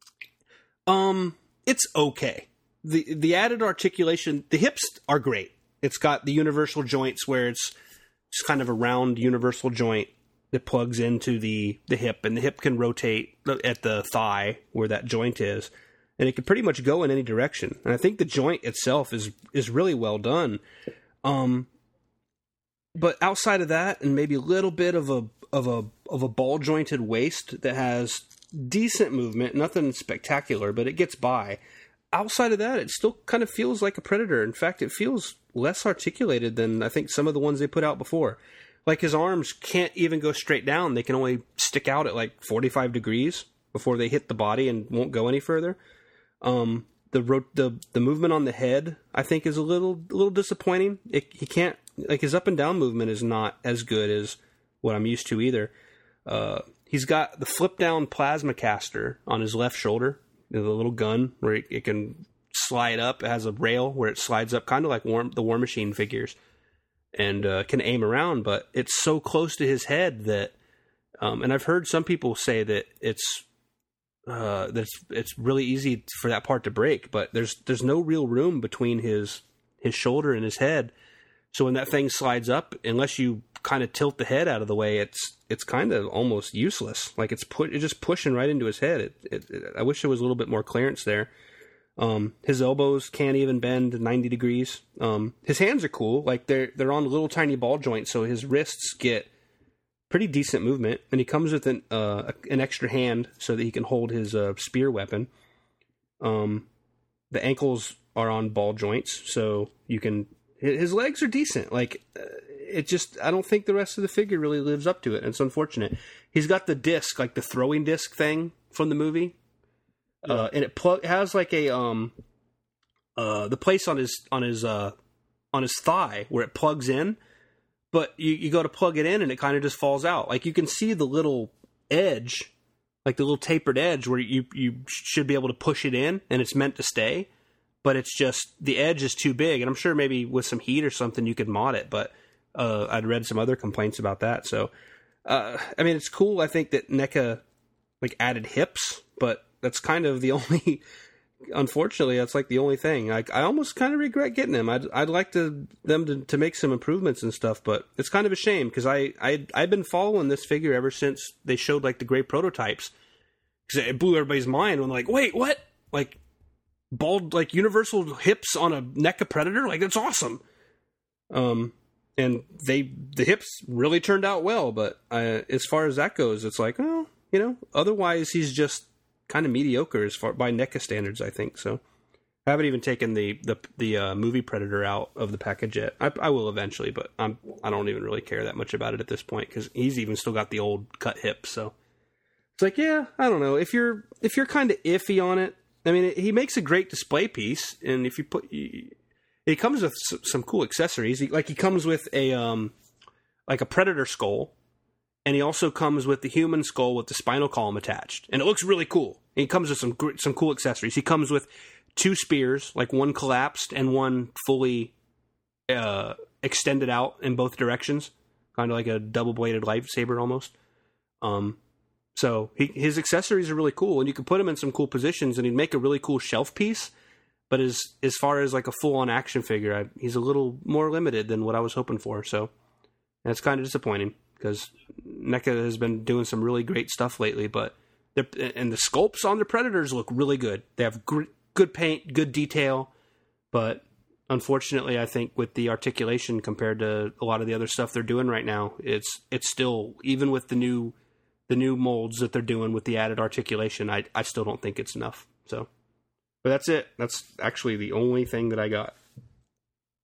Um, it's okay. The, the added articulation, the hips are great. It's got the universal joints where it's just kind of a round universal joint that plugs into the, the hip, and the hip can rotate at the thigh where that joint is, and it can pretty much go in any direction. And I think the joint itself is is really well done. Um, but outside of that, and maybe a little bit of a of a of a ball jointed waist that has decent movement, nothing spectacular, but it gets by. Outside of that, it still kind of feels like a Predator. In fact, it feels less articulated than I think some of the ones they put out before. Like his arms can't even go straight down. They can only stick out at like forty-five degrees before they hit the body and won't go any further. Um, the ro- the the movement on the head, I think, is a little a little disappointing. It, he can't, like, his up and down movement is not as good as what I'm used to either. Uh, he's got the flip down plasma caster on his left shoulder, the little gun where it, it can slide up. It has a rail where it slides up, kind of like War, the War Machine figures, and uh, can aim around. But it's so close to his head that, um, and I've heard some people say that it's uh, that it's, it's really easy for that part to break. But there's there's no real room between his his shoulder and his head. So when that thing slides up, unless you kind of tilt the head out of the way, it's it's kind of almost useless. Like it's put it's just pushing right into his head. It, it, it, I wish there was a little bit more clearance there. Um, his elbows can't even bend ninety degrees. Um, his hands are cool. Like they're they're on little tiny ball joints, so his wrists get pretty decent movement. And he comes with an uh, an extra hand so that he can hold his uh, spear weapon. Um, the ankles are on ball joints, so you can. His legs are decent. Like, uh, it just, I don't think the rest of the figure really lives up to it. And it's unfortunate. He's got the disc, like the throwing disc thing from the movie. Yeah. Uh, and it plug, has like a, um, uh, the place on his, on his, uh, on his thigh where it plugs in, but you, you go to plug it in and it kind of just falls out. Like you can see the little edge, like the little tapered edge where you, you should be able to push it in and it's meant to stay. But it's just, the edge is too big. And I'm sure maybe with some heat or something you could mod it. But uh, I'd read some other complaints about that. So, uh, I mean, it's cool, I think, that NECA like added hips. But that's kind of the only, unfortunately, that's like the only thing. I, I almost kind of regret getting them. I'd, I'd like to them to, to make some improvements and stuff. But it's kind of a shame because I, I, I've been following this figure ever since they showed like the gray prototypes. Because it blew everybody's mind when they're like, wait, what? Like, bald, like, universal hips on a NECA Predator? Like, that's awesome. Um, and they, the hips really turned out well, but uh, as far as that goes, it's like, oh, you know, otherwise he's just kind of mediocre as far by NECA standards, I think. So I haven't even taken the the the uh, movie Predator out of the package yet. I, I will eventually, but I'm I don't even really care that much about it at this point because he's even still got the old cut hips. So it's like, yeah, I don't know. If you're if you're kind of iffy on it. I mean, he makes a great display piece, and if you put, he comes with some cool accessories. He, like he comes with a um, like a Predator skull, and he also comes with the human skull with the spinal column attached, and it looks really cool. And he comes with some some cool accessories. He comes with two spears, like one collapsed and one fully uh, extended out in both directions, kind of like a double bladed lightsaber almost. Um. So he, his accessories are really cool, and you can put him in some cool positions, and he'd make a really cool shelf piece. But as as far as like a full-on action figure, I, he's a little more limited than what I was hoping for. So that's kind of disappointing because NECA has been doing some really great stuff lately. But and the sculpts on the Predators look really good. They have gr- good paint, good detail, but unfortunately, I think with the articulation compared to a lot of the other stuff they're doing right now, it's it's still, even with the new. the new molds that they're doing with the added articulation, I I still don't think it's enough. So, but that's it. That's actually the only thing that I got.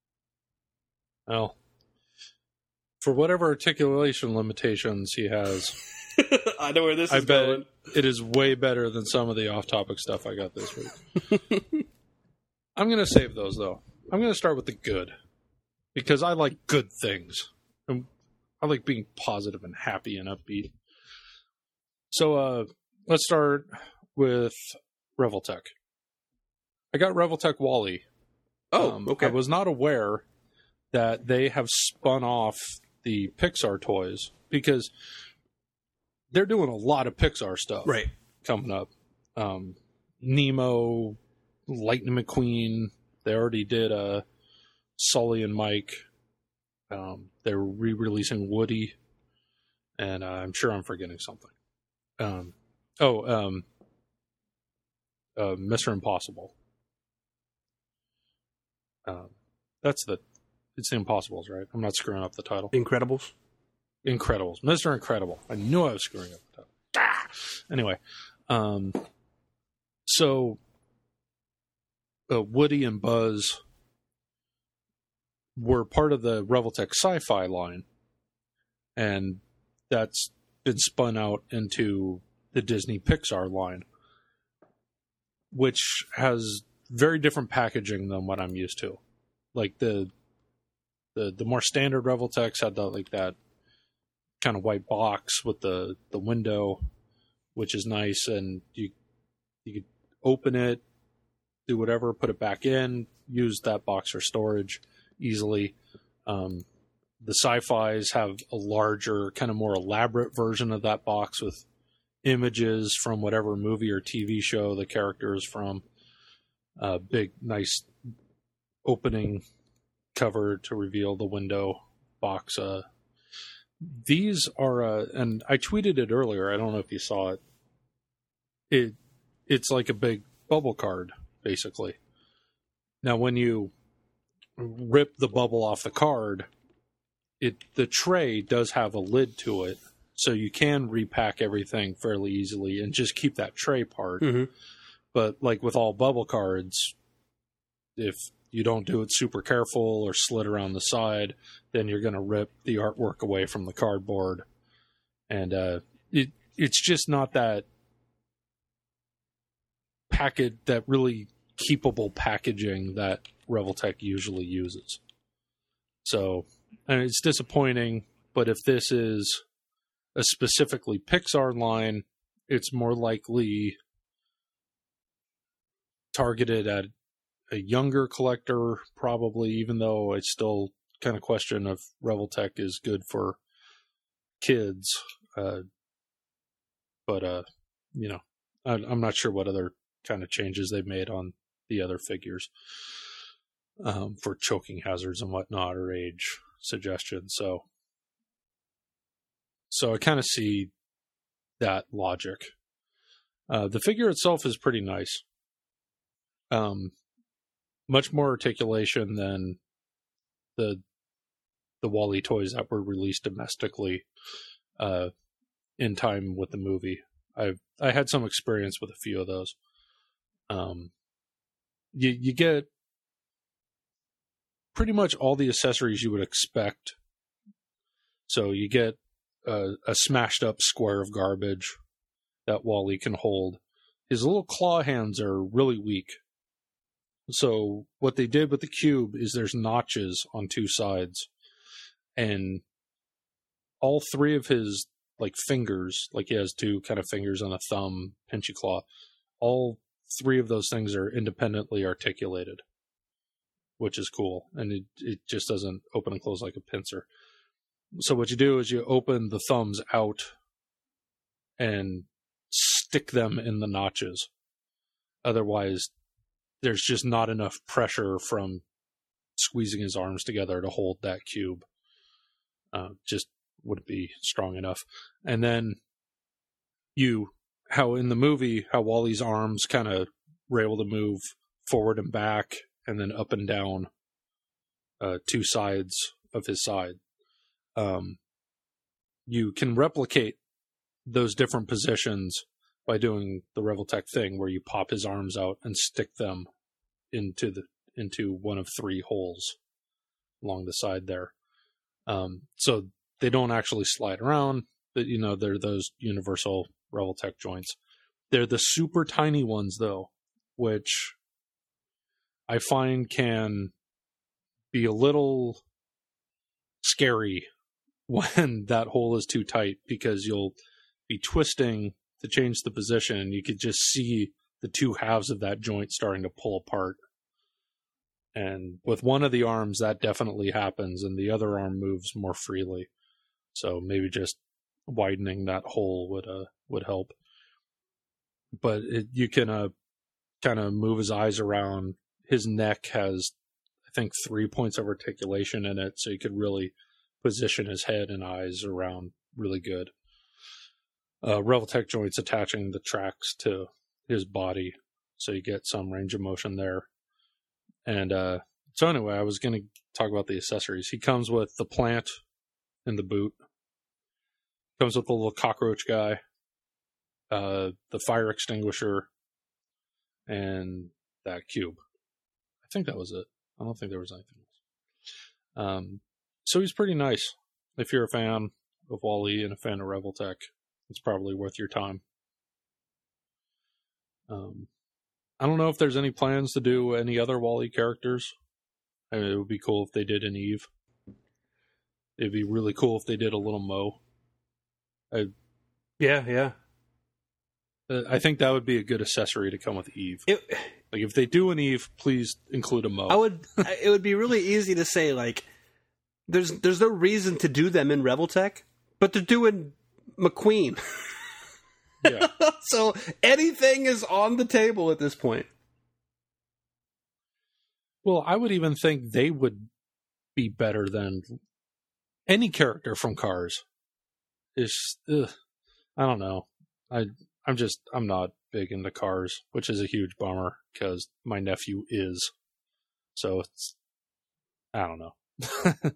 Well, for whatever articulation limitations he has, I know where this I is bet going. it is way better than some of the off-topic stuff I got this week. I'm going to save those, though. I'm going to start with the good, because I like good things. And I like being positive and happy and upbeat. So uh, let's start with Revoltech. I got Revoltech Wally. Oh, um, okay. I was not aware that they have spun off the Pixar toys, because they're doing a lot of Pixar stuff Right. coming up. Um, Nemo, Lightning McQueen. They already did uh, Sully and Mike. Um, they're re-releasing Woody, and uh, I'm sure I'm forgetting something. Um, oh, um, uh, Mister Impossible. Um, that's the it's the Impossibles, right? I'm not screwing up the title. Incredibles. Incredibles, Mister Incredible. I knew I was screwing up the title. Ah! Anyway, um, so uh, Woody and Buzz were part of the Revoltech Sci-Fi line, and that's been spun out into the Disney Pixar line, which has very different packaging than what I'm used to. Like the the the more standard Revoltechs had the like that kind of white box with the the window, which is nice, and you you could open it, do whatever, put it back in, use that box for storage easily. Um, the sci-fis have a larger, kind of more elaborate version of that box with images from whatever movie or T V show the character is from. A uh, big, nice opening cover to reveal the window box. Uh, these are, uh, and I tweeted it earlier. I don't know if you saw it. It it's like a big bubble card, basically. Now, when you rip the bubble off the card, it the tray does have a lid to it, so you can repack everything fairly easily and just keep that tray part. Mm-hmm. But like with all bubble cards, if you don't do it super careful or slit around the side, then you're going to rip the artwork away from the cardboard. And uh, it it's just not that package, that really keepable packaging that Revoltech usually uses. So, and it's disappointing, but if this is a specifically Pixar line, it's more likely targeted at a younger collector, probably, even though I still kind of question if Revoltech is good for kids. Uh, but, uh, you know, I, I'm not sure what other kind of changes they've made on the other figures um, for choking hazards and whatnot, or age suggestions. So, so I kind of see that logic. Uh, the figure itself is pretty nice. Um, much more articulation than the the Wall-E toys that were released domestically uh, in time with the movie. I I had some experience with a few of those. Um, you you get pretty much all the accessories you would expect. So you get a, a smashed up square of garbage that Wall-E can hold. His little claw hands are really weak. So what they did with the cube is there's notches on two sides, and all three of his like fingers, like he has two kind of fingers on a thumb, pinchy claw, all three of those things are independently articulated, which is cool. And it, it just doesn't open and close like a pincer. So what you do is you open the thumbs out and stick them in the notches. Otherwise, there's just not enough pressure from squeezing his arms together to hold that cube. Uh, just wouldn't be strong enough. And then you, how in the movie, how Wall-E's arms kind of were able to move forward and back and then up and down uh, two sides of his side. Um, you can replicate those different positions by doing the Revoltech thing where you pop his arms out and stick them into the into one of three holes along the side there. Um, so they don't actually slide around, but you know, they're those universal Revoltech joints. They're the super tiny ones though, which I find can be a little scary when that hole is too tight, because you'll be twisting to change the position. You could just see the two halves of that joint starting to pull apart. And with one of the arms, that definitely happens, and the other arm moves more freely. So maybe just widening that hole would uh, would help. But it, you can uh, kind of move his eyes around. His neck has, I think, three points of articulation in it, so you could really position his head and eyes around really good. Uh, Revoltech joints attaching the tracks to his body, so you get some range of motion there. And uh, so anyway, I was going to talk about the accessories. He comes with the plant in the boot. Comes with the little cockroach guy, uh, the fire extinguisher, and that cube. I think that was it. I don't think there was anything else. Um, so he's pretty nice. If you're a fan of Wall-E and a fan of Revoltech, it's probably worth your time. Um, I don't know if there's any plans to do any other Wall-E characters. I mean, it would be cool if they did an Eve. It'd be really cool if they did a little Mo. I, Yeah, yeah. uh, I think that would be a good accessory to come with Eve. It, Like, if they do an Eve, please include a Mo. I would. It would be really easy to say, like, there's there's no reason to do them in Revoltech, but they're doing McQueen. Yeah. So anything is on the table at this point. Well, I would even think they would be better than any character from Cars. Is ugh, I don't know. I I'm just I'm not big into Cars, which is a huge bummer because my nephew is. So it's I don't know.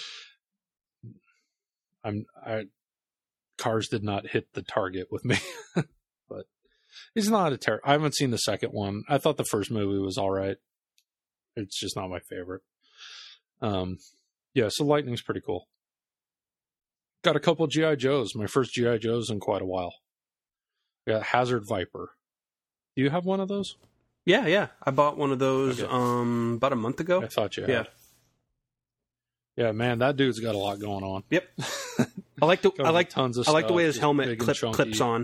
I'm I Cars did not hit the target with me. But it's not a ter- I haven't seen the second one. I thought the first movie was all right. It's just not my favorite. Um, yeah, so Lightning's pretty cool. Got a couple G I. Joes. My first G I. Joes in quite a while. Got Hazard Viper. Do you have one of those? Yeah, yeah. I bought one of those Okay. um about a month ago. I thought you had. Yeah. Yeah, man, that dude's got a lot going on. Yep. I like the Comes I like with tons of I like the way stuff, his just helmet big and clip, chunky. clips on.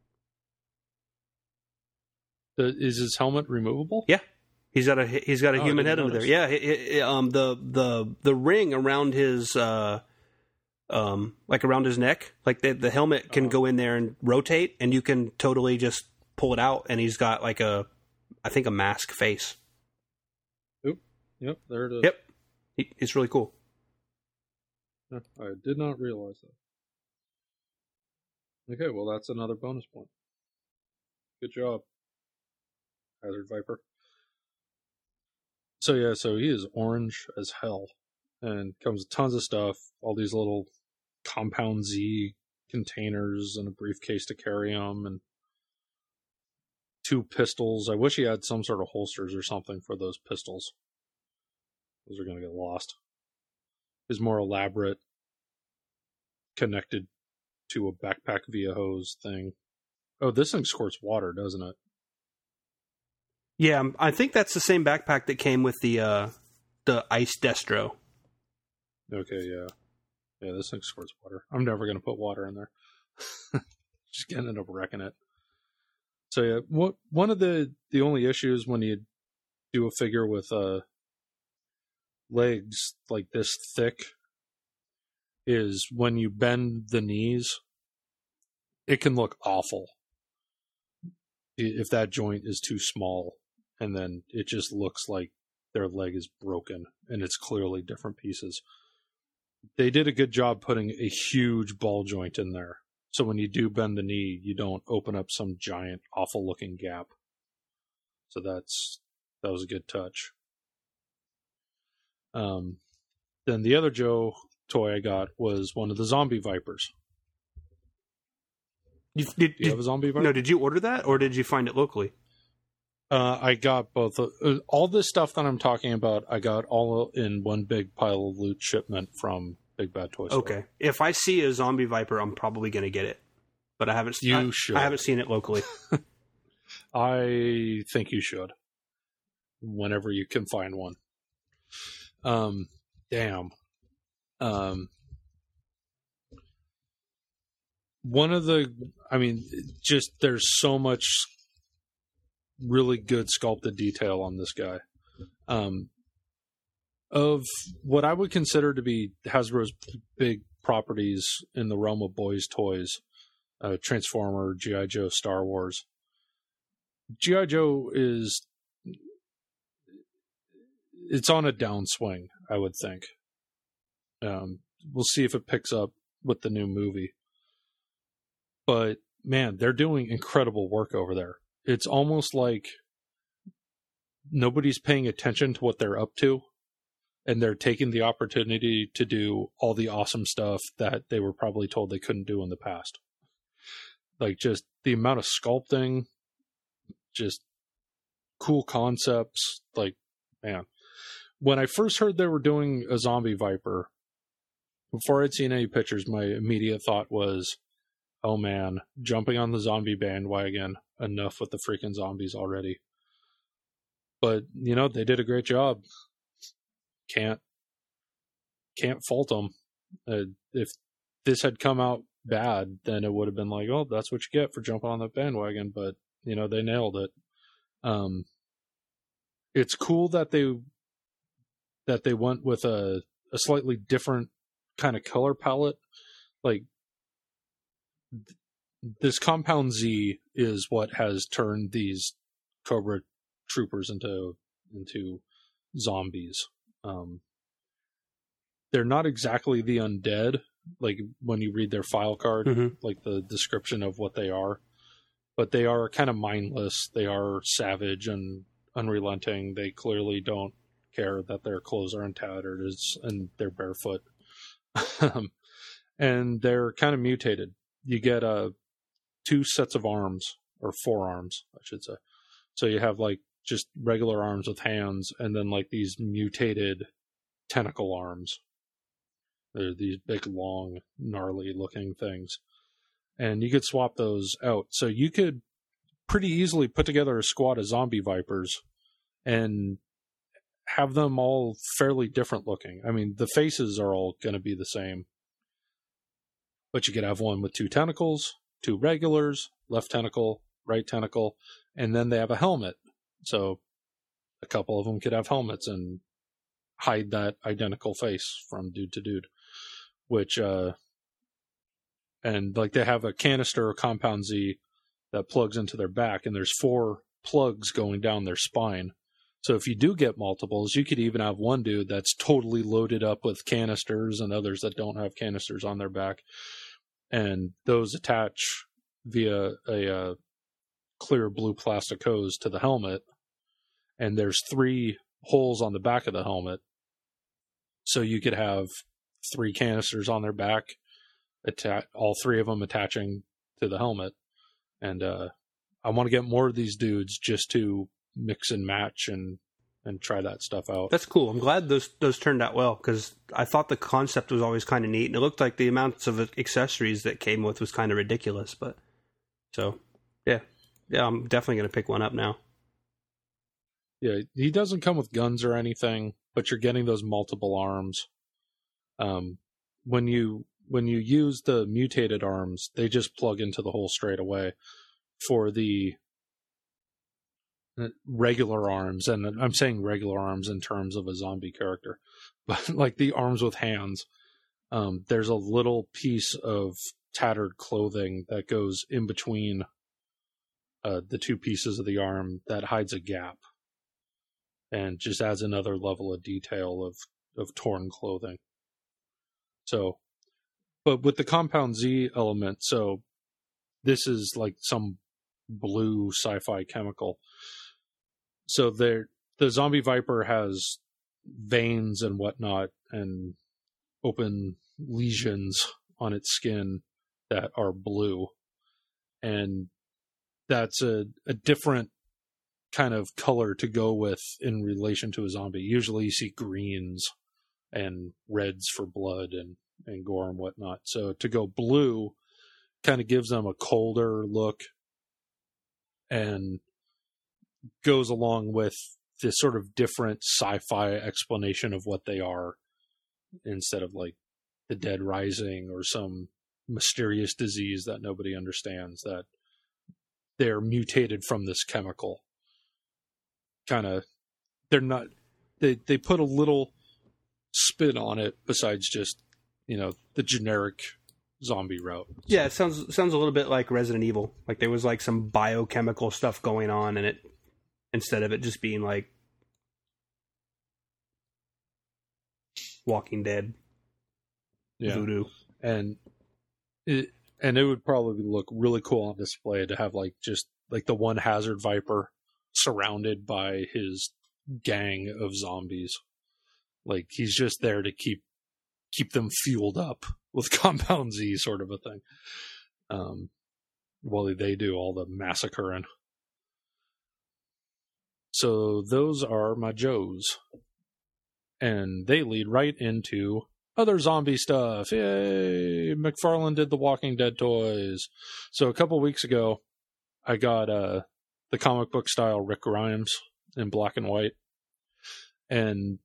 The, is his helmet removable? Yeah. He's got a he's got a Oh, I human didn't head under there. notice. Yeah, it, it, um, the the the ring around his uh, um, like around his neck, like the the helmet can Uh-huh. go in there and rotate, and you can totally just pull it out, and he's got like a, I think a mask face. Oop. Yep, there it is. Yep, he, it's really cool. Yeah, I did not realize that. Okay, well, that's another bonus point. Good job, Hazard Viper. So yeah, so he is orange as hell, and comes with tons of stuff. All these little Compound Z containers and a briefcase to carry them, and two pistols. I wish he had some sort of holsters or something for those pistols. Those are going to get lost. Is more elaborate, connected to a backpack via hose thing. Oh, this thing squirts water, doesn't it? Yeah, um, I think that's the same backpack that came with the uh, the Ice Destro. Okay, yeah. Yeah, this thing squirts water. I'm never going to put water in there. Just going to end up wrecking it. So yeah, what, one of the, the only issues when you do a figure with uh, legs like this thick is when you bend the knees, it can look awful if that joint is too small, and then it just looks like their leg is broken and it's clearly different pieces. They did a good job putting a huge ball joint in there, so when you do bend the knee, you don't open up some giant awful looking gap. So that's that was a good touch. Um, then the other Joe toy I got was one of the zombie vipers. You, did, Do you did- have a zombie viper? no, did you order that or did you find it locally? Uh, I got both. Of, uh, all this stuff that I'm talking about, I got all in one big pile of loot shipment from Big Bad Toy Store. Okay. If I see a Zombie Viper, I'm probably going to get it. But I haven't You I, should. I haven't seen it locally. I think you should. Whenever you can find one. Um, damn. Um, one of the, I mean, just there's so much really good sculpted detail on this guy. Um, of what I would consider to be Hasbro's big properties in the realm of boys' toys, uh, Transformer, G I. Joe, Star Wars. G I. Joe is, it's on a downswing, I would think. Um, we'll see if it picks up with the new movie. But, man, they're doing incredible work over there. It's almost like nobody's paying attention to what they're up to, and they're taking the opportunity to do all the awesome stuff that they were probably told they couldn't do in the past. Like, just the amount of sculpting, just cool concepts. Like, man. When I first heard they were doing a Zombie Viper, before I'd seen any pictures, my immediate thought was, oh man, jumping on the zombie bandwagon, enough with the freaking zombies already. But, you know, they did a great job. Can't, can't fault them. Uh, if this had come out bad, then it would have been like, oh, that's what you get for jumping on the bandwagon. But, you know, they nailed it. Um, it's cool that they, that they went with a, a slightly different kind of color palette. Like, this Compound Z is what has turned these Cobra troopers into into zombies. Um, they're not exactly the undead, like when you read their file card, mm-hmm. like the description of what they are. But they are kind of mindless. They are savage and unrelenting. They clearly don't care that their clothes are in tatters and they're barefoot. And they're kind of mutated. You get uh, two sets of arms, or forearms, I should say. So you have like just regular arms with hands, and then like these mutated tentacle arms. They're these big, long, gnarly looking things. And you could swap those out. So you could pretty easily put together a squad of zombie vipers and have them all fairly different looking. I mean, the faces are all going to be the same. But you could have one with two tentacles, two regulars, left tentacle, right tentacle, and then they have a helmet. So a couple of them could have helmets and hide that identical face from dude to dude. Which, uh, and like they have a canister or Compound Z that plugs into their back, and there's four plugs going down their spine. So if you do get multiples, you could even have one dude that's totally loaded up with canisters and others that don't have canisters on their back. And those attach via a uh, clear blue plastic hose to the helmet. And there's three holes on the back of the helmet. So you could have three canisters on their back, atta- all three of them attaching to the helmet. And uh, I want to get more of these dudes just to mix and match and and try that stuff out. That's cool. I'm glad those those turned out well, because I thought the concept was always kind of neat, and it looked like the amounts of accessories that came with was kind of ridiculous. But so yeah, yeah, I'm definitely going to pick one up now. Yeah, he doesn't come with guns or anything, but you're getting those multiple arms. Um, when you when you use the mutated arms, they just plug into the hole straight away. For the regular arms, and I'm saying regular arms in terms of a zombie character, but like the arms with hands, um, there's a little piece of tattered clothing that goes in between uh, the two pieces of the arm that hides a gap and just adds another level of detail of, of torn clothing. So, but with the Compound Z element, so this is like some blue sci-fi chemical. So there, the Zombie Viper has veins and whatnot and open lesions on its skin that are blue. And that's a, a different kind of color to go with in relation to a zombie. Usually you see greens and reds for blood and, and gore and whatnot. So to go blue kind of gives them a colder look and goes along with this sort of different sci-fi explanation of what they are, instead of like the dead rising or some mysterious disease that nobody understands, that they're mutated from this chemical. Kind of, they're not, they, they put a little spin on it besides just, you know, the generic zombie route. Yeah, it sounds sounds a little bit like Resident Evil. Like there was like some biochemical stuff going on in it, instead of it just being like Walking Dead, yeah. voodoo. And it, and it would probably look really cool on display to have like just like the one Hazard Viper surrounded by his gang of zombies. Like he's just there to keep keep them fueled up with Compound Z, sort of a thing. Um, while they do all the massacring. So those are my Joes. And they lead right into other zombie stuff. Yay! McFarlane did the Walking Dead toys. So a couple weeks ago, I got uh, the comic book style Rick Grimes in black and white. And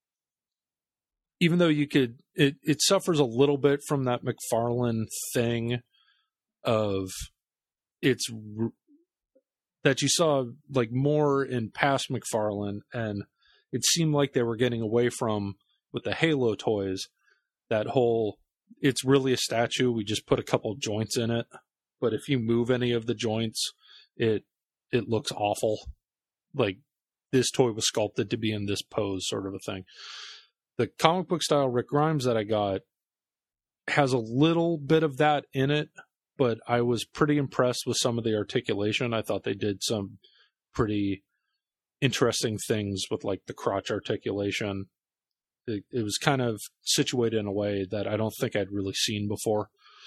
even though you could, it, it suffers a little bit from that McFarlane thing of it's that you saw like more in past McFarlane, and it seemed like they were getting away from with the Halo toys. That whole, it's really a statue. We just put a couple joints in it, but if you move any of the joints, it it looks awful. Like this toy was sculpted to be in this pose, sort of a thing. The comic book style Rick Grimes that I got has a little bit of that in it, but I was pretty impressed with some of the articulation. I thought they did some pretty interesting things with like the crotch articulation. It, it was kind of situated in a way that I don't think I'd really seen before.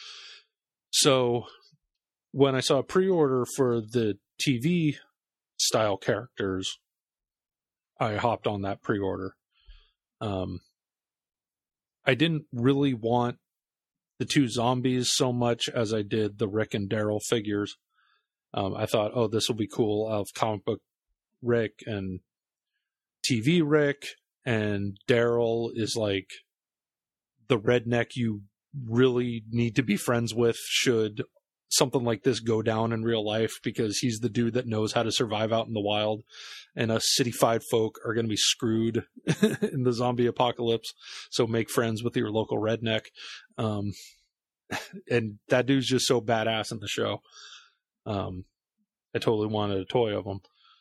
So when I saw a pre-order for the T V style characters, I hopped on that pre-order. Um, I didn't really want the two zombies so much as I did the Rick and Daryl figures. Um, I thought, oh, this will be cool. I'll have comic book Rick and T V Rick, and Daryl is like the redneck you really need to be friends with should something like this go down in real life, because he's the dude that knows how to survive out in the wild, and us city-fied folk are going to be screwed in the zombie apocalypse. So make friends with your local redneck. Um, and that dude's just so badass in the show. Um, I totally wanted a toy of him.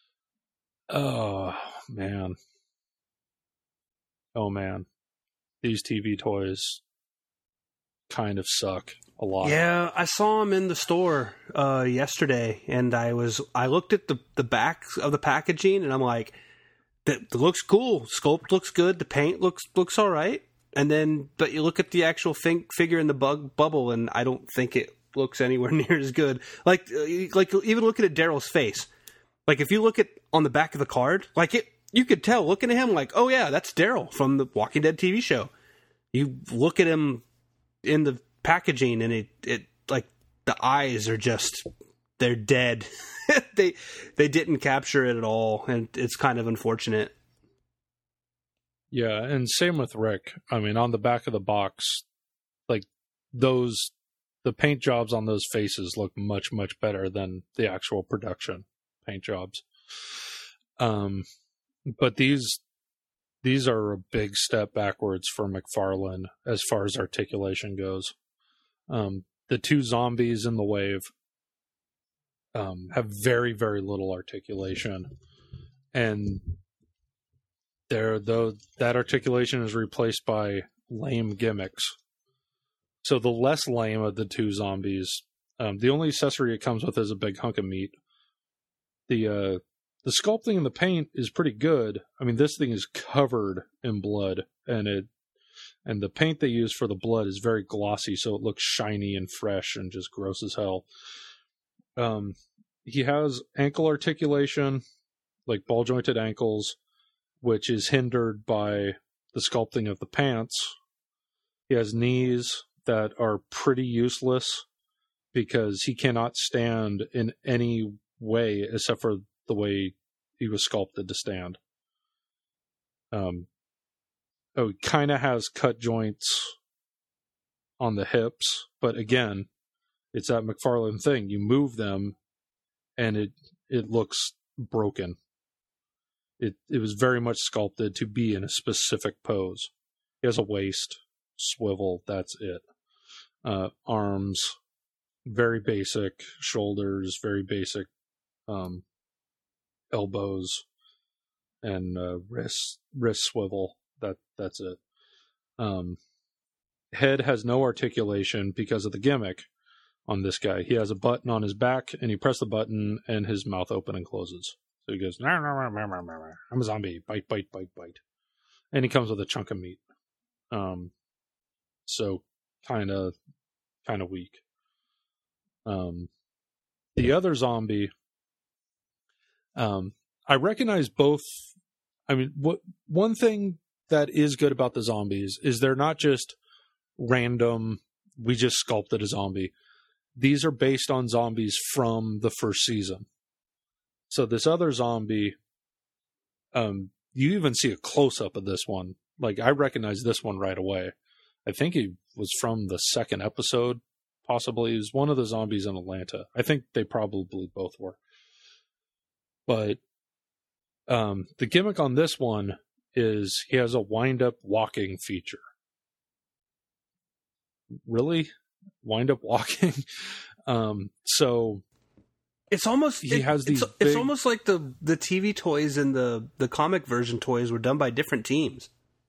Oh, man. Oh, man. These T V toys kind of suck a lot. Yeah, I saw them in the store uh, yesterday, and I was I looked at the, the back of the packaging, and I'm like, that looks cool. Sculpt looks good. The paint looks looks all right. And then, but you look at the actual thing, figure in the bug bubble, and I don't think it looks anywhere near as good. Like, like even looking at Daryl's face, like if you look at on the back of the card, like it, you could tell looking at him, like, oh yeah, that's Daryl from the Walking Dead T V show. You look at him in the packaging, and it, it like the eyes are just, they're dead. they they didn't capture it at all, and it's kind of unfortunate. Yeah, and same with Rick. I mean, on the back of the box, like those, the paint jobs on those faces look much, much better than the actual production paint jobs. Um, but these these are a big step backwards for McFarlane as far as articulation goes. Um, the two zombies in the wave um, have very, very little articulation, and there, though, that articulation is replaced by lame gimmicks. So the less lame of the two zombies, um, the only accessory it comes with is a big hunk of meat. The uh, the sculpting and the paint is pretty good. I mean, this thing is covered in blood, and it and the paint they use for the blood is very glossy, so it looks shiny and fresh and just gross as hell. Um, he has ankle articulation. like ball jointed ankles, which is hindered by the sculpting of the pants. He has knees that are pretty useless because he cannot stand in any way except for the way he was sculpted to stand. Um, oh, he kind of has cut joints on the hips, but again, it's that McFarlane thing. You move them, and it it looks broken. It it was very much sculpted to be in a specific pose. He has a waist, swivel, that's it. Uh, arms, very basic. Shoulders, very basic. Um, elbows, and uh, wrist wrist swivel. That that's it. Um, head has no articulation because of the gimmick on this guy. He has a button on his back, and you press the button, and his mouth open and closes. So he goes, "I'm a zombie, bite, bite, bite, bite," and he comes with a chunk of meat. Um, so kind of, kind of weak. Um, the other zombie, um, I recognize both. I mean, what one thing that is good about the zombies is they're not just random. We just sculpted a zombie. These are based on zombies from the first season. So this other zombie, um, you even see a close-up of this one. Like, I recognize this one right away. I think he was from the second episode, possibly. He was one of the zombies in Atlanta. I think they probably both were. But um, the gimmick on this one is he has a wind-up walking feature. Really? Wind-up walking? um, so... It's almost he it, has these it's, big, it's almost like the, the T V toys and the, the comic version toys were done by different teams.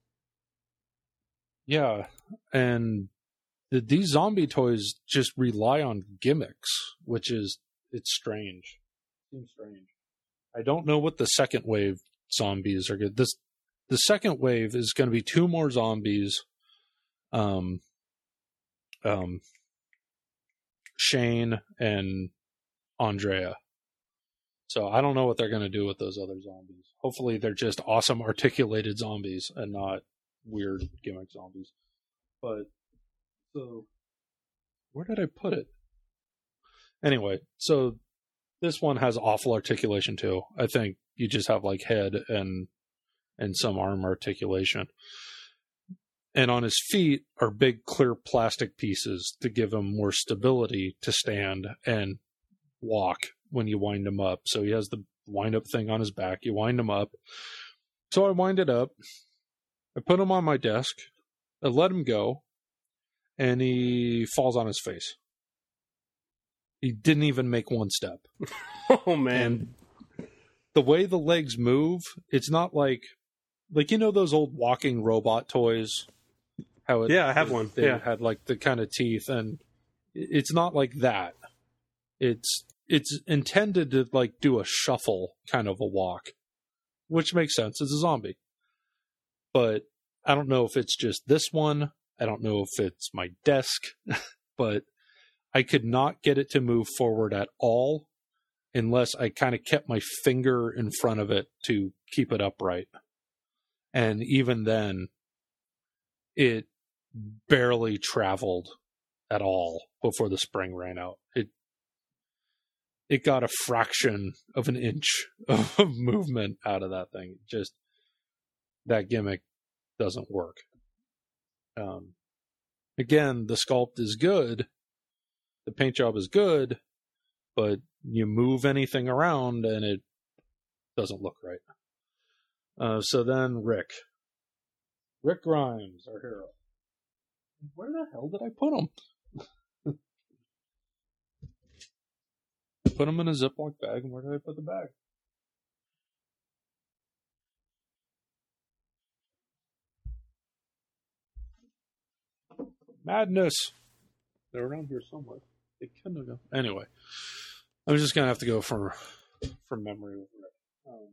Yeah, and the, these zombie toys just rely on gimmicks, which is it's strange. Seems strange. I don't know what the second wave zombies are good. This the second wave is going to be two more zombies. Um, um, Shane and Andrea. So I don't know what they're going to do with those other zombies. Hopefully they're just awesome articulated zombies and not weird gimmick zombies. But so where did I put it? Anyway, so this one has awful articulation too. I think you just have like head and and some arm articulation. And on his feet are big clear plastic pieces to give him more stability to stand and walk when you wind him up. So he has the wind up thing on his back. You wind him up. So I wind it up. I put him on my desk. I let him go. And he falls on his face. He didn't even make one step. Oh, man. And the way the legs move, it's not like, like, you know, those old walking robot toys? How it, yeah, I have it, one. They yeah. had like the kind of teeth, and it's not like that. It's it's intended to like do a shuffle kind of a walk, which makes sense. It's a zombie. But I don't know if it's just this one. I don't know if it's my desk, but I could not get it to move forward at all unless I kind of kept my finger in front of it to keep it upright. And even then, it barely traveled at all before the spring ran out. It it got a fraction of an inch of movement out of that thing. Just that gimmick doesn't work. Um, again, the sculpt is good, the paint job is good, but you move anything around and it doesn't look right. Uh, so then Rick. Rick Grimes, our hero. Where the hell did I put him? Put him in a Ziploc bag, and where did I put the bag? Madness. They're around here somewhere. They couldn't have gone. Anyway, I'm just gonna have to go from from memory with Rick. Um,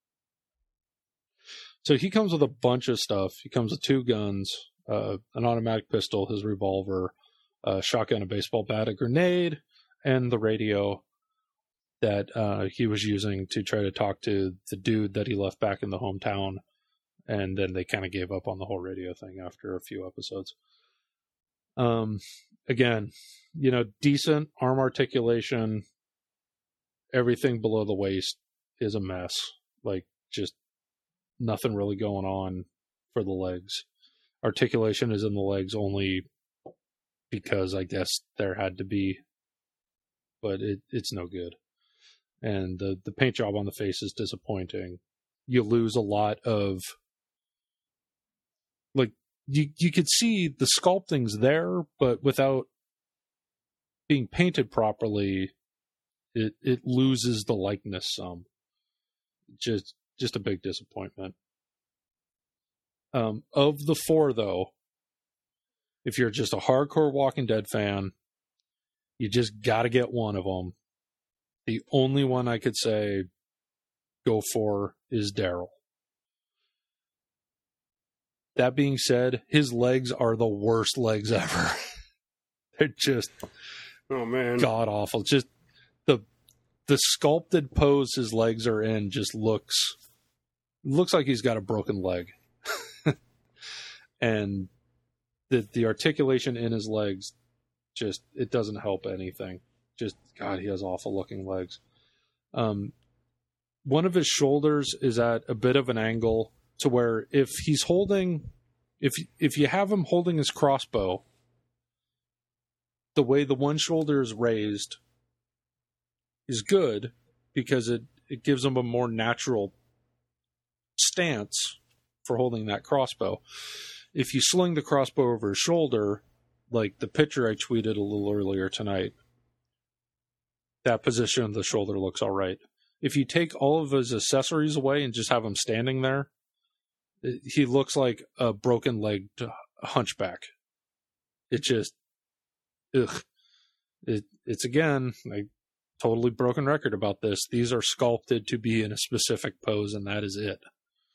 so he comes with a bunch of stuff. He comes with two guns, uh, an automatic pistol, his revolver, a shotgun, a baseball bat, a grenade, and the radio. that uh, he was using to try to talk to the dude that he left back in the hometown. And then they kind of gave up on the whole radio thing after a few episodes. Um, again, you know, decent arm articulation. Everything below the waist is a mess. Like, just nothing really going on for the legs. Articulation is in the legs only because I guess there had to be, but it, it's no good. And the, the paint job on the face is disappointing. You lose a lot of, like, you, you could see the sculpting's there, but without being painted properly, it, it loses the likeness some. Just, just a big disappointment. Um, of the four, though, if you're just a hardcore Walking Dead fan, you just got to get one of them. The only one I could say go for is Daryl. That being said, his legs are the worst legs ever. They're just oh man, god awful. Just the the sculpted pose his legs are in just looks looks like he's got a broken leg. And the the articulation in his legs, just, it doesn't help anything. Just, God, he has awful looking legs. Um, one of his shoulders is at a bit of an angle to where if he's holding, if if you have him holding his crossbow, the way the one shoulder is raised is good because it, it gives him a more natural stance for holding that crossbow. If you sling the crossbow over his shoulder, like the picture I tweeted a little earlier tonight, that position of the shoulder looks all right. If you take all of his accessories away and just have him standing there, he looks like a broken-legged hunchback. It just, ugh. It, it's, again, like, totally broken record about this. These are sculpted to be in a specific pose, and that is it.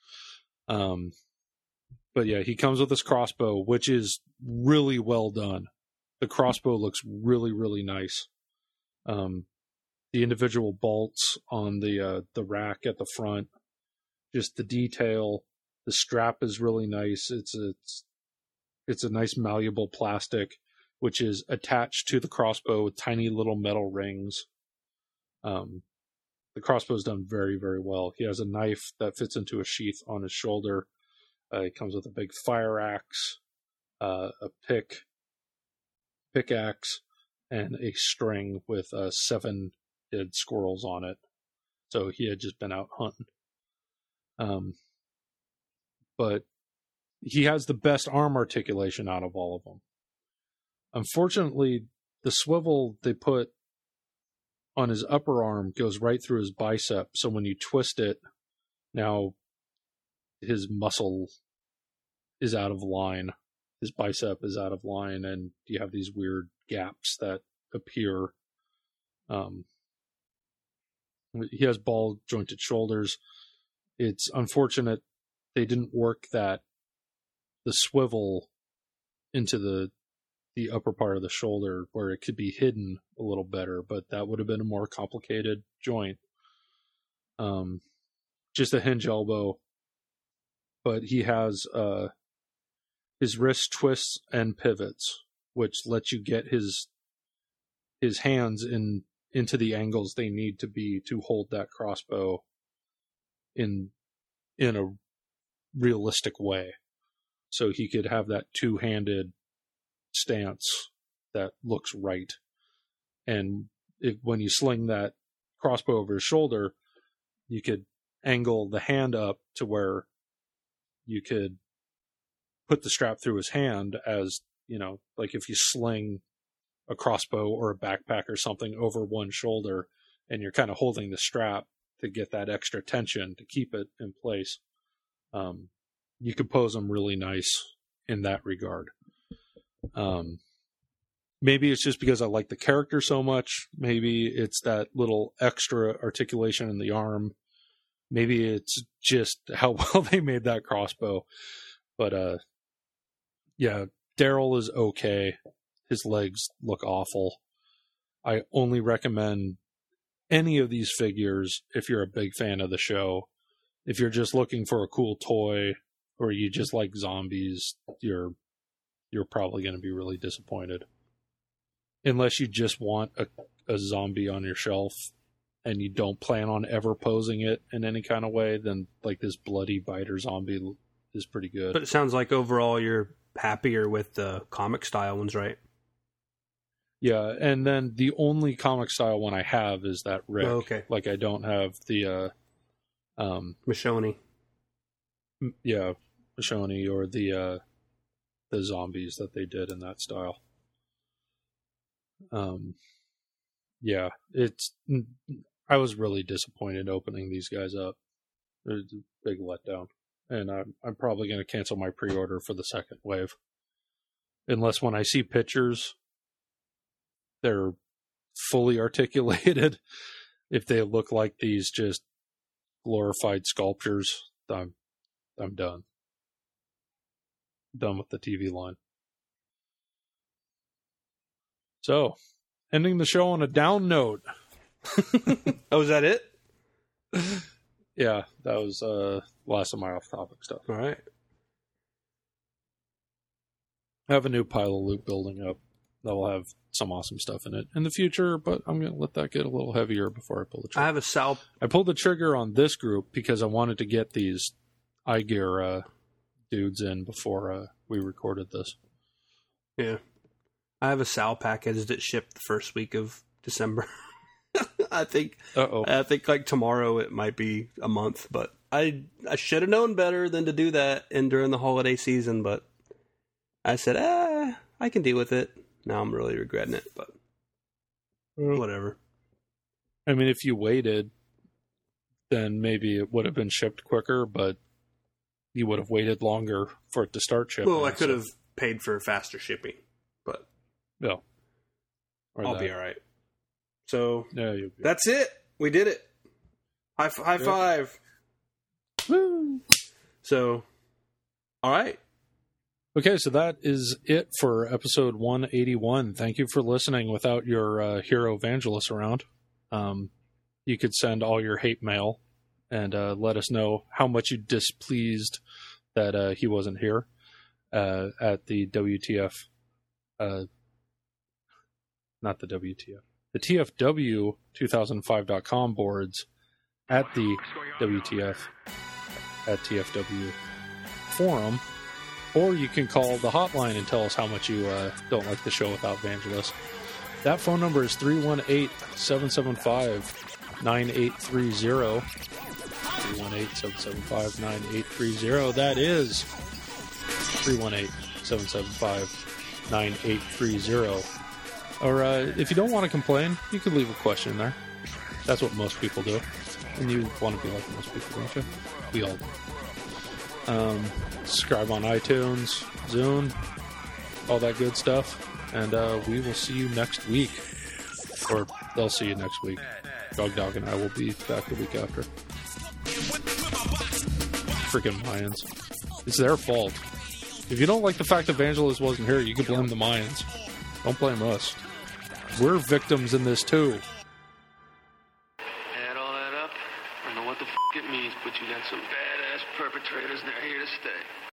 Um, but yeah, he comes with this crossbow, which is really well done. The crossbow looks really, really nice. Um, the individual bolts on the uh, the rack at the front, just the detail. The strap is really nice. It's a, it's it's a nice malleable plastic, which is attached to the crossbow with tiny little metal rings. Um, the crossbow is done very, very well. He has a knife that fits into a sheath on his shoulder. Uh, it comes with a big fire axe, uh, a pick, pickaxe, and a string with uh, seven dead squirrels on it. So he had just been out hunting. Um, but he has the best arm articulation out of all of them. Unfortunately, the swivel they put on his upper arm goes right through his bicep. So when you twist it, now his muscle is out of line. His bicep is out of line, and you have these weird gaps that appear. Um, he has ball jointed shoulders. It's unfortunate they didn't work that the swivel into the the upper part of the shoulder where it could be hidden a little better, but that would have been a more complicated joint. Um, just a hinge elbow, but he has uh, his wrist twists and pivots, which lets you get his his hands in into the angles they need to be to hold that crossbow in in a realistic way. So he could have that two-handed stance that looks right. And if, when you sling that crossbow over his shoulder, you could angle the hand up to where you could put the strap through his hand as, you know, like if you sling a crossbow or a backpack or something over one shoulder and you're kind of holding the strap to get that extra tension to keep it in place. Um, you could pose them really nice in that regard. Um, maybe it's just because I like the character so much. Maybe it's that little extra articulation in the arm. Maybe it's just how well they made that crossbow. But, uh, yeah, Daryl is okay. His legs look awful. I only recommend any of these figures, if you're a big fan of the show, if you're just looking for a cool toy or you just like zombies, you're you're probably going to be really disappointed. Unless you just want a, a zombie on your shelf and you don't plan on ever posing it in any kind of way, then like this bloody biter zombie is pretty good. But it sounds like overall you're happier with the comic style ones, right? Yeah, and then the only comic style one I have is that Rick. Oh, okay. Like I don't have the uh um Michonne. m- yeah, Michonne or the uh the zombies that they did in that style. Um yeah, it's I was really disappointed opening these guys up. It was a big letdown. And I'm I'm probably going to cancel my pre-order for the second wave. Unless when I see pictures they're fully articulated. If they look like these just glorified sculptures, I'm I'm done. Done with the T V line. So, ending the show on a down note. Oh, is that it? Yeah, that was uh last of my off-topic stuff. All right. I have a new pile of loot building up that will have some awesome stuff in it in the future, but I'm going to let that get a little heavier before I pull the trigger. I have a Sal. I pulled the trigger on this group because I wanted to get these iGear uh, dudes in before uh, we recorded this. Yeah. I have a Sal package that shipped the first week of December. I think. Uh-oh. I think like tomorrow it might be a month, but I I should have known better than to do that and during the holiday season, but I said, ah, I can deal with it. Now I'm really regretting it, but whatever. I mean, if you waited, then maybe it would have been shipped quicker, but you would have waited longer for it to start shipping. Well, I could so- have paid for faster shipping, but No. Or I'll that. be all right. So Yeah, you'll be that's it. We did it. High, f- high Yep. five. Woo! So, all right. Okay, so that is it for episode one eighty-one. Thank you for listening without your uh, hero evangelist around. Um, you could send all your hate mail and uh, let us know how much you displeased that uh, he wasn't here uh, at the W T F, uh, not the W T F, the T F W two thousand five dot com boards at the W T F, at T F W forum. Or you can call the hotline and tell us how much you uh, don't like the show without Vangelis. That phone number is three one eight, seven seven five, nine eight three zero. three one eight, seven seven five, nine eight three zero. That is three one eight, seven seven five, nine eight three zero. Or uh, if you don't want to complain, you could leave a question there. That's what most people do. And you want to be like most people, don't you? We all do. Um, subscribe on iTunes, Zune, all that good stuff. And uh, we will see you next week. Or they'll see you next week. Dog Dog and I will be back the week after. Freaking Mayans. It's their fault. If you don't like the fact that Vangelis wasn't here, you can blame the Mayans. Don't blame us. We're victims in this too. Add all that up, I know what the f*** it means, but you got some badass perpetrators, and they're here to stay.